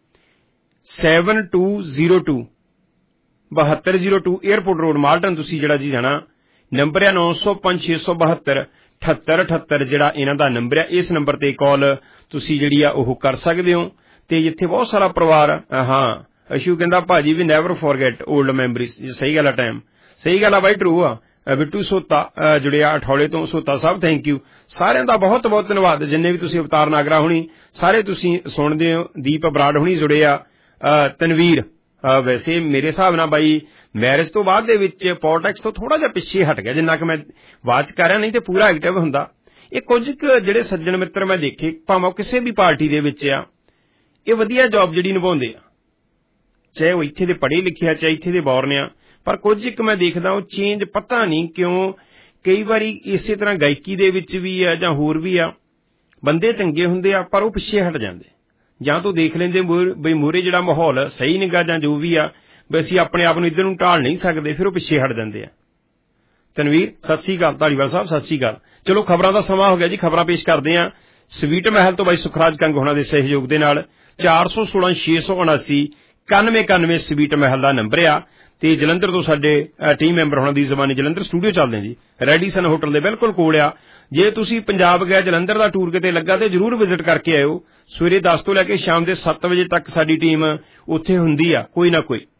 7202 7202 에어ਪੋਰਟ ਰੋਡ ਮਾਲਟਨ ਤੁਸੀਂ ਜਿਹੜਾ ਜੀ ਜਾਣਾ। ਨੰਬਰ ਆ 905 672 7878 ਜਿਹੜਾ ਇਹਨਾਂ ਦਾ ਨੰਬਰ ਹੈ। ਇਸ ਨੰਬਰ ਤੇ ਕਾਲ ਤੁਸੀਂ ਜਿਹੜੀ ਆ ਉਹ ਕਰ ਸਕਦੇ ਹੋ। ਤੇ ਜਿੱਥੇ ਬਹੁਤ ਸਾਰਾ ਪਰਿਵਾਰ ਹਾਂ, ਅਸ਼ੂ ਕਹਿੰਦਾ ਭਾਜੀ ਵੀ ਨੈਵਰ ਫੋਰਗੇਟ ਓਲਡ ਮੈਮਰੀਜ਼। ਸਹੀ ਗੱਲ ਆ, ਟਾਈਮ ਸਹੀ ਗੱਲ ਆ ਬਾਈ, ਟਰੂ ਆ। ਬਿੱਟੂ ਸੋਤਾ ਜੁੜਿਆ ਅਠੌਲੇ ਤੋਂ। ਸੋਤਾ ਸਾਹਿਬ ਥੈਂਕ ਯੂ, ਸਾਰਿਆਂ ਦਾ ਬਹੁਤ ਬਹੁਤ ਧੰਨਵਾਦ। ਜਿੰਨੇ ਵੀ ਤੁਸੀਂ ਅਵਤਾਰ ਨਾਗਰਾ ਹੁਣੀ ਸਾਰੇ ਤੁਸੀਂ ਸੁਣਦੇ ਹੋ। ਦੀਪ ਬਰਾੜ ਹੁਣੀ ਜੁੜੇ ਆ। ਤਨਵੀਰ ਵੈਸੇ ਮੇਰੇ ਹਿਸਾਬ ਨਾਲ ਬਾਈ ਮੈਰਿਜ ਤੋਂ ਬਾਅਦ ਦੇ ਵਿੱਚ ਪੋਲਿਟਿਕਸ ਤੋਂ ਥੋੜਾ ਜਿਹਾ ਪਿੱਛੇ ਹਟ ਗਿਆ, ਜਿੰਨਾ ਕਿ ਮੈਂ ਵਾਚ ਕਰ ਰਿਹਾ, ਨਹੀਂ ਤੇ ਪੂਰਾ ਐਕਟਿਵ ਹੁੰਦਾ। ਇਹ ਕੁਝ ਜਿਹੜੇ ਸੱਜਣ ਮਿੱਤਰ ਮੈਂ ਦੇਖੇ, ਭਾਵੇਂ ਕਿਸੇ ਵੀ ਪਾਰਟੀ ਦੇ ਵਿੱਚ ਆ, ਇਹ ਵਧੀਆ ਜੌਬ ਜਿਹੜੀ ਨਿਭਾਉਂਦੇ ਆ, ਚਾਹੇ ਉਹ ਇੱਥੇ ਦੇ ਪੜ੍ਹੇ ਲਿਖੇ ਆ, ਚਾਹੇ ਇੱਥੇ ਦੇ ਬੌਰਨ ਆ। ਪਰ ਕੁਝ ਇੱਕ ਮੈਂ ਦੇਖਦਾ ਉਹ ਚੇਂਜ ਪਤਾ ਨਹੀਂ ਕਿਉਂ, ਕਈ ਵਾਰੀ ਇਸੇ ਤਰ੍ਹਾਂ ਗਾਇਕੀ ਦੇ ਵਿੱਚ ਵੀ ਆ ਜਾਂ ਹੋਰ ਵੀ ਆ, ਬੰਦੇ ਚੰਗੇ ਹੁੰਦੇ ਆ ਪਰ ਉਹ ਪਿੱਛੇ ਹਟ ਜਾਂਦੇ। ਜਾਂ ਤੂੰ ਦੇਖ ਲੈਂਦੇ ਬਈ ਮੂਹਰੇ ਜਿਹੜਾ ਮਾਹੌਲ ਸਹੀ ਨਿਗਾ ਜਾਂ ਜੋ ਵੀ ਆ, ਵੀ ਅਸੀਂ ਆਪਣੇ ਆਪ ਨੂੰ ਇੱਧਰ ਨੂੰ ਢਾਲ ਨਹੀਂ ਸਕਦੇ, ਫਿਰ ਉਹ ਪਿੱਛੇ ਹਟ ਜਾਂਦੇ ਆ। ਤਨਵੀਰ ਸਤਿ ਸ੍ਰੀ ਅਕਾਲ, ਧਾਲੀਵਾਲ ਸਾਹਿਬ ਸਤਿ ਸ੍ਰੀ ਅਕਾਲ। ਚਲੋ ਖਬਰਾਂ ਦਾ ਸਮਾਂ ਹੋ ਗਿਆ ਜੀ, ਖਬਰਾਂ ਪੇਸ਼ ਕਰਦੇ ਆ। ਸਵੀਟ ਮਹਿਲ ਤੋਂ ਬਾਈ ਸੁਖਰਾਜ ਕੰਗ ਹੋਣਾ ਦੇ ਸਹਿਯੋਗ ਦੇ ਨਾਲ 416 679 9191 ਸਵੀਟ ਮਹਿਲ ਦਾ ਨੰਬਰ ਆ। ਤੇ ਜਲੰਧਰ ਤੋਂ ਸਾਡੇ ਟੀਮ ਮੈਂਬਰ ਹੋਣਾ ਦੀ ਜ਼ਬਾਨੀ ਜਲੰਧਰ ਸਟੂਡੀਓ ਚੱਲਦੇ ਜੀ, ਰੈਡੀਸਨ ਹੋਟਲ ਦੇ ਬਿਲਕੁਲ ਕੋਲ ਆ। ਜੇ ਤੁਸੀਂ ਪੰਜਾਬ ਗਏ, ਜਲੰਧਰ ਦਾ ਟੂਰ ਕਿਤੇ ਲੱਗਾ ਤੇ ਜ਼ਰੂਰ ਵਿਜ਼ਿਟ ਕਰਕੇ ਆਇਓ। ਸਵੇਰੇ 10 ਤੋਂ ਲੈ ਕੇ ਸ਼ਾਮ ਦੇ 7 ਵਜੇ ਤੱਕ ਸਾਡੀ ਟੀਮ ਉੱਥੇ ਹੁੰਦੀ ਆ, ਕੋਈ ਨਾ ਕੋਈ।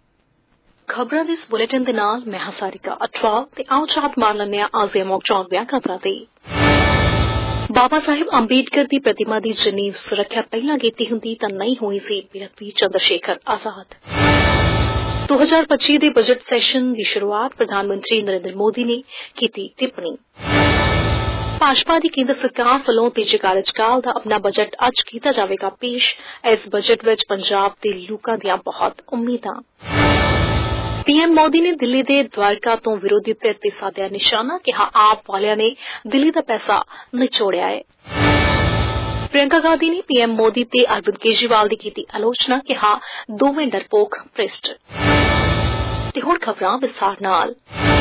ਖਬਰਾਂ ਦੇ ਇਸ ਬੁਲੇਟਿਨ ਦੇ ਨਾਲ ਮੈਂ ਹਾਂ ਸਾਰਿਕਾ ਅਟਵਾਲ ਤੇ ਆਓ ਝਾਤ ਮਾਰ ਲੈਂਦੇ ਹਾਂ ਅੱਜ ਦੇ ਮੁੱਖ ਚੌਂਕੀਆਂ ਖਬਰਾਂ ਤੇ। ਬਾਬਾ ਸਾਹਿਬ ਅੰਬੇਡਕਰ ਦੀ ਪ੍ਰਤਿਮਾ ਦੀ ਜਿੰਨੀ ਸੁਰੱਖਿਆ ਪਹਿਲਾਂ ਕੀਤੀ ਹੁੰਦੀ ਤਾਂ ਨਹੀਂ ਹੋਣੀ ਸੀ ਬੀਆਰਪੀ ਚੰਦਰਸ਼ੇਖਰ ਆਜ਼ਾਦ। 2025 ਦੇ ਬਜਟ ਸੈਸ਼ਨ ਦੀ ਸ਼ੁਰੂਆਤ ਪ੍ਰਧਾਨ ਮੰਤਰੀ ਨਰਿੰਦਰ ਮੋਦੀ ਨੇ ਕੀਤੀ ਟਿੱਪਣੀ। ਭਾਜਪਾ ਦੀ ਕੇਂਦਰ ਸਰਕਾਰ ਵੱਲੋਂ ਤੀਜੇ ਕਾਰਜਕਾਲ ਦਾ ਆਪਣਾ ਬਜਟ ਅੱਜ ਕੀਤਾ ਜਾਵੇਗਾ ਪੇਸ਼। ਇਸ ਬਜਟ ਵਿੱਚ ਪੰਜਾਬ ਦੇ ਲੋਕਾਂ ਦੀਆਂ ਬਹੁਤ ਉਮੀਦਾਂ। ਪੀਐਮ ਮੋਦੀ ਨੇ ਦਿੱਲੀ ਦੇ ਦਵਾਰਕਾ ਤੋਂ ਵਿਰੋਧੀ ਧਿਰ ਤੇ ਸਾਧਿਆ ਨਿਸ਼ਾਨਾ, ਕਿਹਾ ਆਪ ਵਾਲਿਆਂ ਨੇ ਦਿੱਲੀ ਦਾ ਪੈਸਾ ਨਿਚੋੜਿਆ ਹੈ। ਪ੍ਰਿਯੰਕਾ ਗਾਂਧੀ ਨੇ ਪੀਐਮ ਮੋਦੀ ਤੇ ਅਰਵਿੰਦ ਕੇਜਰੀਵਾਲ ਦੀ ਕੀਤੀ ਆਲੋਚਨਾ, ਕਿਹਾ ਦੋਵੇਂ ਡਰਪੋਕ ਭ੍ਰਿਸ਼ਟ। ਤੇ ਹੁਣ ਖਬਰਾਂ ਵਿਸਥਾਰ ਨਾਲ।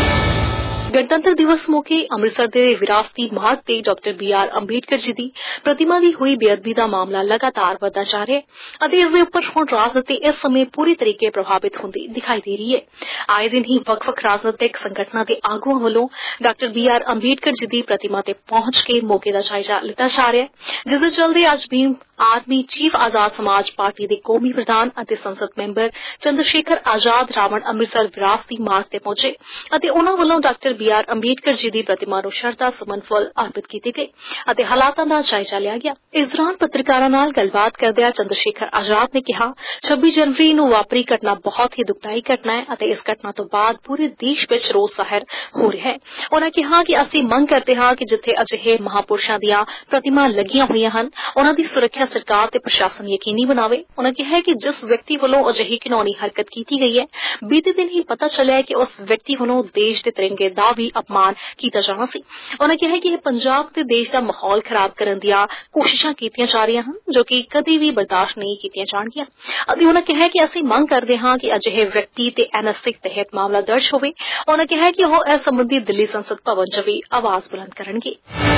ਗਣਤੰਤਰ ਦਿਵਸ ਮੌਕੇ ਅੰਮ੍ਰਿਤਸਰ ਦੇ ਵਿਰਾਸਤੀ ਮਾਰਗ ਤੇ ਡਾਕਟਰ ਬੀਆਰ ਅੰਬੇਡਕਰ ਜੀ ਦੀ ਪ੍ਰਤਿਮਾ ਦੀ ਹੋਈ ਬੇਅਦਬੀ ਦਾ ਮਾਮਲਾ ਲਗਾਤਾਰ ਵਧਦਾ ਜਾ ਰਿਹਾ ਹੈ ਅਤੇ ਇਸ ਦੇ ਉੱਪਰ ਹੁਣ ਰਾਜਨੀਤੀ ਇਸ ਸਮੇਂ ਪੂਰੀ ਤਰੀਕੇ ਪ੍ਰਭਾਵਿਤ ਹੁੰਦੀ ਦਿਖਾਈ ਦੇ ਰਹੀ ਹੈ। ਆਏ ਦਿਨ ਹੀ ਵੱਖ-ਵੱਖ ਰਾਜਨੀਤਿਕ ਸੰਗਠਨਾਂ ਦੇ ਆਗੂਆਂ ਵੱਲੋਂ ਡਾਕਟਰ ਬੀਆਰ ਅੰਬੇਡਕਰ ਜੀ ਦੀ ਪ੍ਰਤਿਮਾ ਤੇ ਪਹੁੰਚ ਕੇ ਮੌਕੇ ਦਾ ਜਾਇਜ਼ਾ ਲਿੱਤਾ ਜਾ ਰਿਹਾ ਹੈ, ਜਿਸ ਦੇ ਚੱਲਦੇ ਅੱਜ ਭੀਮ ਆਰਮੀ ਚੀਫ ਆਜ਼ਾਦ ਸਮਾਜ ਪਾਰਟੀ ਦੇ ਕੌਮੀ ਪ੍ਰਧਾਨ ਅਤੇ ਸੰਸਦ ਮੈਂਬਰ ਚੰਦਰਸ਼ੇਖਰ ਆਜ਼ਾਦ ਰਾਵਣ ਅੰਮ੍ਰਿਤਸਰ ਵਿਰਾਸਤੀ ਮਾਰਗ ਤੇ ਪਹੁੰਚੇ ਅਤੇ ਉਨ੍ਹਾਂ ਵੱਲੋਂ ਡਾਕਟਰ ਬੀਆਰ ਅੰਬੇਡਕਰ ਜੀ ਦੀ ਪ੍ਰਤਿਮਾ ਨੂੰ ਸ਼ਰਧਾ ਸੁਮਨ ਫੁੱਲ ਅਰਪਿਤ ਕੀਤੇ ਗਏ ਅਤੇ ਹਾਲਾਤਾਂ ਦਾ ਜਾਇਜ਼ਾ ਲਿਆ ਗਿਆ। ਇਸ ਦੌਰਾਨ ਪੱਤਰਕਾਰਾਂ ਨਾਲ ਗੱਲਬਾਤ ਕਰਦਿਆਂ ਚੰਦਰਸ਼ੇਖਰ ਆਜ਼ਾਦ ਨੇ ਕਿਹਾ 26 ਜਨਵਰੀ ਨੂੰ ਵਾਪਰੀ ਘਟਨਾ ਬਹੁਤ ਹੀ ਦੁਖਦਾਈ ਘਟਨਾ ਹੈ ਅਤੇ ਇਸ ਘਟਨਾ ਤੋਂ ਬਾਅਦ ਪੂਰੇ ਦੇਸ਼ ਵਿੱਚ ਰੋਸ ਜ਼ਾਹਿਰ ਹੋ ਰਿਹਾ ਹੈ। ਉਨ੍ਹਾਂ ਕਿਹਾ ਕਿ ਅਸੀਂ ਮੰਗ ਕਰਦੇ ਹਾਂ ਕਿ ਜਿੱਥੇ ਅਜਿਹੇ ਮਹਾਪੁਰਸ਼ਾਂ ਦੀਆਂ ਪ੍ਰਤਿਮਾ ਲੱਗੀਆਂ ਹੋਈਆਂ ਹਨ ਉਨ੍ਹਾਂ ਦੀ ਸੁਰੱਖਿਆ ਸਰਕਾਰ ਤੇ ਪ੍ਰਸ਼ਾਸਨ ਯਕੀਨੀ ਬਣਾਵੇ। ਉਨ੍ਹਾਂ ਕਿਹਾ ਕਿ ਜਿਸ ਵਿਅਕਤੀ ਵੱਲੋਂ ਅਜਿਹੀ ਘਿਨੌਣੀ ਹਰਕਤ ਕੀਤੀ ਗਈ ਹੈ ਬੀਤੇ ਦਿਨ ਹੀ ਪਤਾ ਚੱਲਿਆ ਕਿ ਉਸ ਵਿਅਕਤੀ ਵੱਲੋਂ ਦੇਸ਼ ਦੇ ਤਿਰੰਗੇ ਦਾ ਵੀ ਅਪਮਾਨ ਕੀਤਾ ਜਾਣਾ ਸੀ। ਉਨ੍ਹਾਂ ਕਿਹਾ ਕਿ ਇਹ ਪੰਜਾਬ ਤੇ ਦੇਸ਼ ਦਾ ਮਾਹੌਲ ਖਰਾਬ ਕਰਨ ਦੀਆਂ ਕੋਸ਼ਿਸ਼ਾਂ ਕੀਤੀਆਂ ਜਾ ਰਹੀਆਂ ਹਨ ਜੋ ਕਿ ਕਦੀ ਵੀ ਬਰਦਾਸ਼ਤ ਨਹੀਂ ਕੀਤੀਆਂ ਜਾਣਗੀਆਂ ਅਤੇ ਉਨ੍ਹਾਂ ਕਿਹਾ ਕਿ ਅਸੀਂ ਮੰਗ ਕਰਦੇ ਹਾਂ ਕਿ ਅਜਿਹੇ ਵਿਅਕਤੀ ਤੇ ਐਨਐਸਏ ਤਹਿਤ ਮਾਮਲਾ ਦਰਜ ਹੋਵੇ। ਉਨ੍ਹਾਂ ਕਿਹਾ ਕਿ ਉਹ ਇਸ ਸੰਬੰਧੀ ਦਿੱਲੀ ਸੰਸਦ ਭਵਨ 'ਚ ਵੀ ਆਵਾਜ਼ ਬੁਲੰਦ ਕਰਨਗੇ।